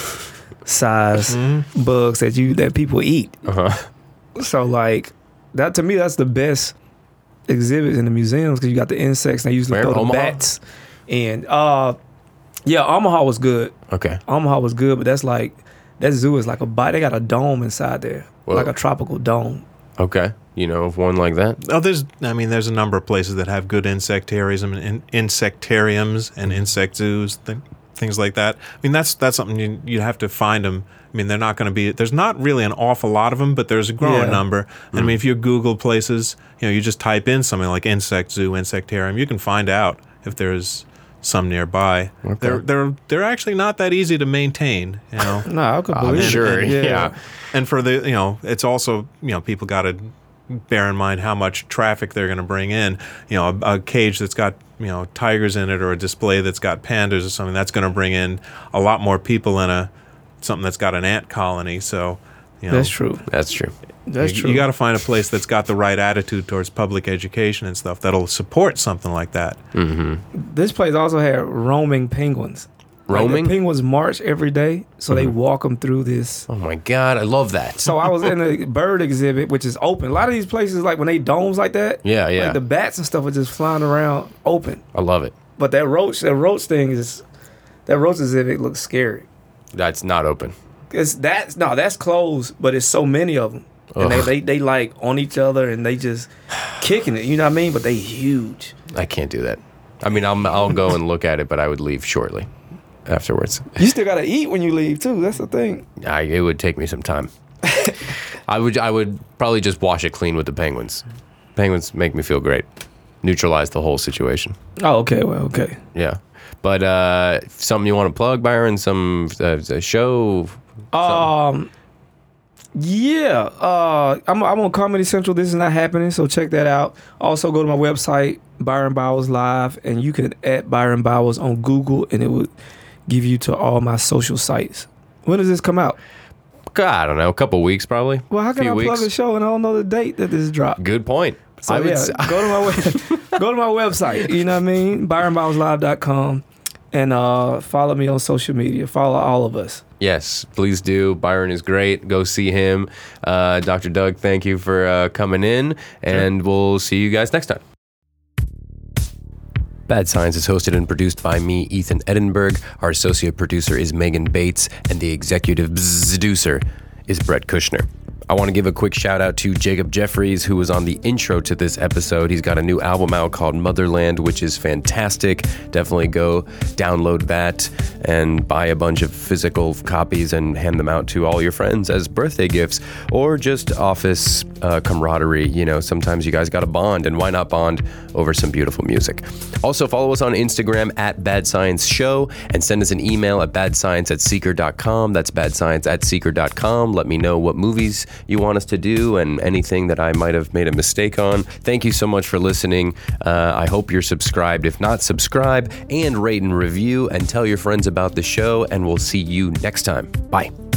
[SPEAKER 6] size bugs that you that people eat.
[SPEAKER 4] Uh-huh.
[SPEAKER 6] So like that to me, that's the best exhibits in the museums because you got the insects. And they usually
[SPEAKER 4] Where?
[SPEAKER 6] throw the
[SPEAKER 4] Omaha?
[SPEAKER 6] bats. And uh, yeah, Omaha was good.
[SPEAKER 4] Okay.
[SPEAKER 6] Omaha was good, but that's like that zoo is like a bite. They got a dome inside there,
[SPEAKER 4] Whoa.
[SPEAKER 6] like a tropical dome.
[SPEAKER 4] Okay. You know of one like that?
[SPEAKER 7] Oh, there's. I mean, there's a number of places that have good insectariums and in, insectariums and insect zoos, th- things like that. I mean, that's that's something you you have to find them. I mean, they're not going to be. There's not really an awful lot of them, but there's a growing
[SPEAKER 6] Yeah.
[SPEAKER 7] number. And I mean, if you Google places, you know, you just type in something like insect zoo, insectarium, you can find out if there's some nearby. They're they're they're actually not that easy to maintain. You know.
[SPEAKER 6] No, I could
[SPEAKER 4] I'm
[SPEAKER 6] believe it.
[SPEAKER 4] sure. Yeah.
[SPEAKER 7] And for the, you know, it's also, you know, people got to bear in mind how much traffic they're going to bring in. You know, a, a cage that's got, you know, tigers in it, or a display that's got pandas or something, that's going to bring in a lot more people than a something that's got an ant colony. So, you know,
[SPEAKER 6] That's true.
[SPEAKER 4] That's true.
[SPEAKER 6] That's
[SPEAKER 7] you,
[SPEAKER 6] true.
[SPEAKER 7] You got to find a place that's got the right attitude towards public education and stuff that'll support something like that.
[SPEAKER 6] This place also had roaming penguins. Like,
[SPEAKER 4] Roaming?
[SPEAKER 6] the penguins march every day, so they walk them through this.
[SPEAKER 4] Oh my God, I love that.
[SPEAKER 6] So I was in a bird exhibit, which is open. A lot of these places, like when they domes like that,
[SPEAKER 4] Yeah, yeah.
[SPEAKER 6] like the bats and stuff are just flying around open.
[SPEAKER 4] I love it.
[SPEAKER 6] But that roach, that roach thing is, that roach exhibit looks scary.
[SPEAKER 4] That's not open.
[SPEAKER 6] It's that's no, that's closed, but it's so many of them, and they,
[SPEAKER 4] Ugh.
[SPEAKER 6] they they like on each other and they just kicking it. You know what I mean? But they huge.
[SPEAKER 4] I can't do that. I mean, I'll I'll go and look at it, but I would leave shortly afterwards.
[SPEAKER 6] You still gotta eat when you leave too. That's the thing.
[SPEAKER 4] I, it would take me some time. I would I would probably just wash it clean with the penguins. Penguins make me feel great. Neutralize the whole situation.
[SPEAKER 6] Oh, okay. Well, okay.
[SPEAKER 4] Yeah. But uh, something you want to plug, Byron? Some uh, a show?
[SPEAKER 6] Um, yeah. Uh, I'm I'm on Comedy Central. This is not happening, so check that out. Also, go to my website, Byron Bowers Live, and you can add Byron Bowers on Google, and it would give you to all my social sites. When does this come out?
[SPEAKER 4] God, I don't know. A couple weeks probably.
[SPEAKER 6] Well, how can
[SPEAKER 4] Few
[SPEAKER 6] I plug
[SPEAKER 4] weeks.
[SPEAKER 6] a show and I don't know the date that this dropped?
[SPEAKER 4] Good point.
[SPEAKER 6] So
[SPEAKER 4] I would
[SPEAKER 6] yeah,
[SPEAKER 4] s-
[SPEAKER 6] go to my web, go to my website. You know what I mean? byron bowers live dot com, and uh, follow me on social media. Follow all of us.
[SPEAKER 4] Yes, please do. Byron is great. Go see him. Uh, Doctor Doug, thank you for uh, coming in, and we'll see you guys next time. Bad Science is hosted and produced by me, Ethan Edinburgh. Our associate producer is Megan Bates, and the executive producer is Brett Kushner. I want to give a quick shout out to Jacob Jeffries, who was on the intro to this episode. He's got a new album out called Motherland, which is fantastic. Definitely go download that and buy a bunch of physical copies and hand them out to all your friends as birthday gifts or just office uh, camaraderie. You know, sometimes you guys got to bond, and why not bond over some beautiful music? Also, follow us on Instagram at Bad Science Show and send us an email at badscience at seeker dot com. That's badscience at seeker dot com. Let me know what movies you want us to do and anything that I might have made a mistake on. Thank you so much for listening. Uh, I hope you're subscribed. If not, subscribe and rate and review and tell your friends about the show, and we'll see you next time. Bye.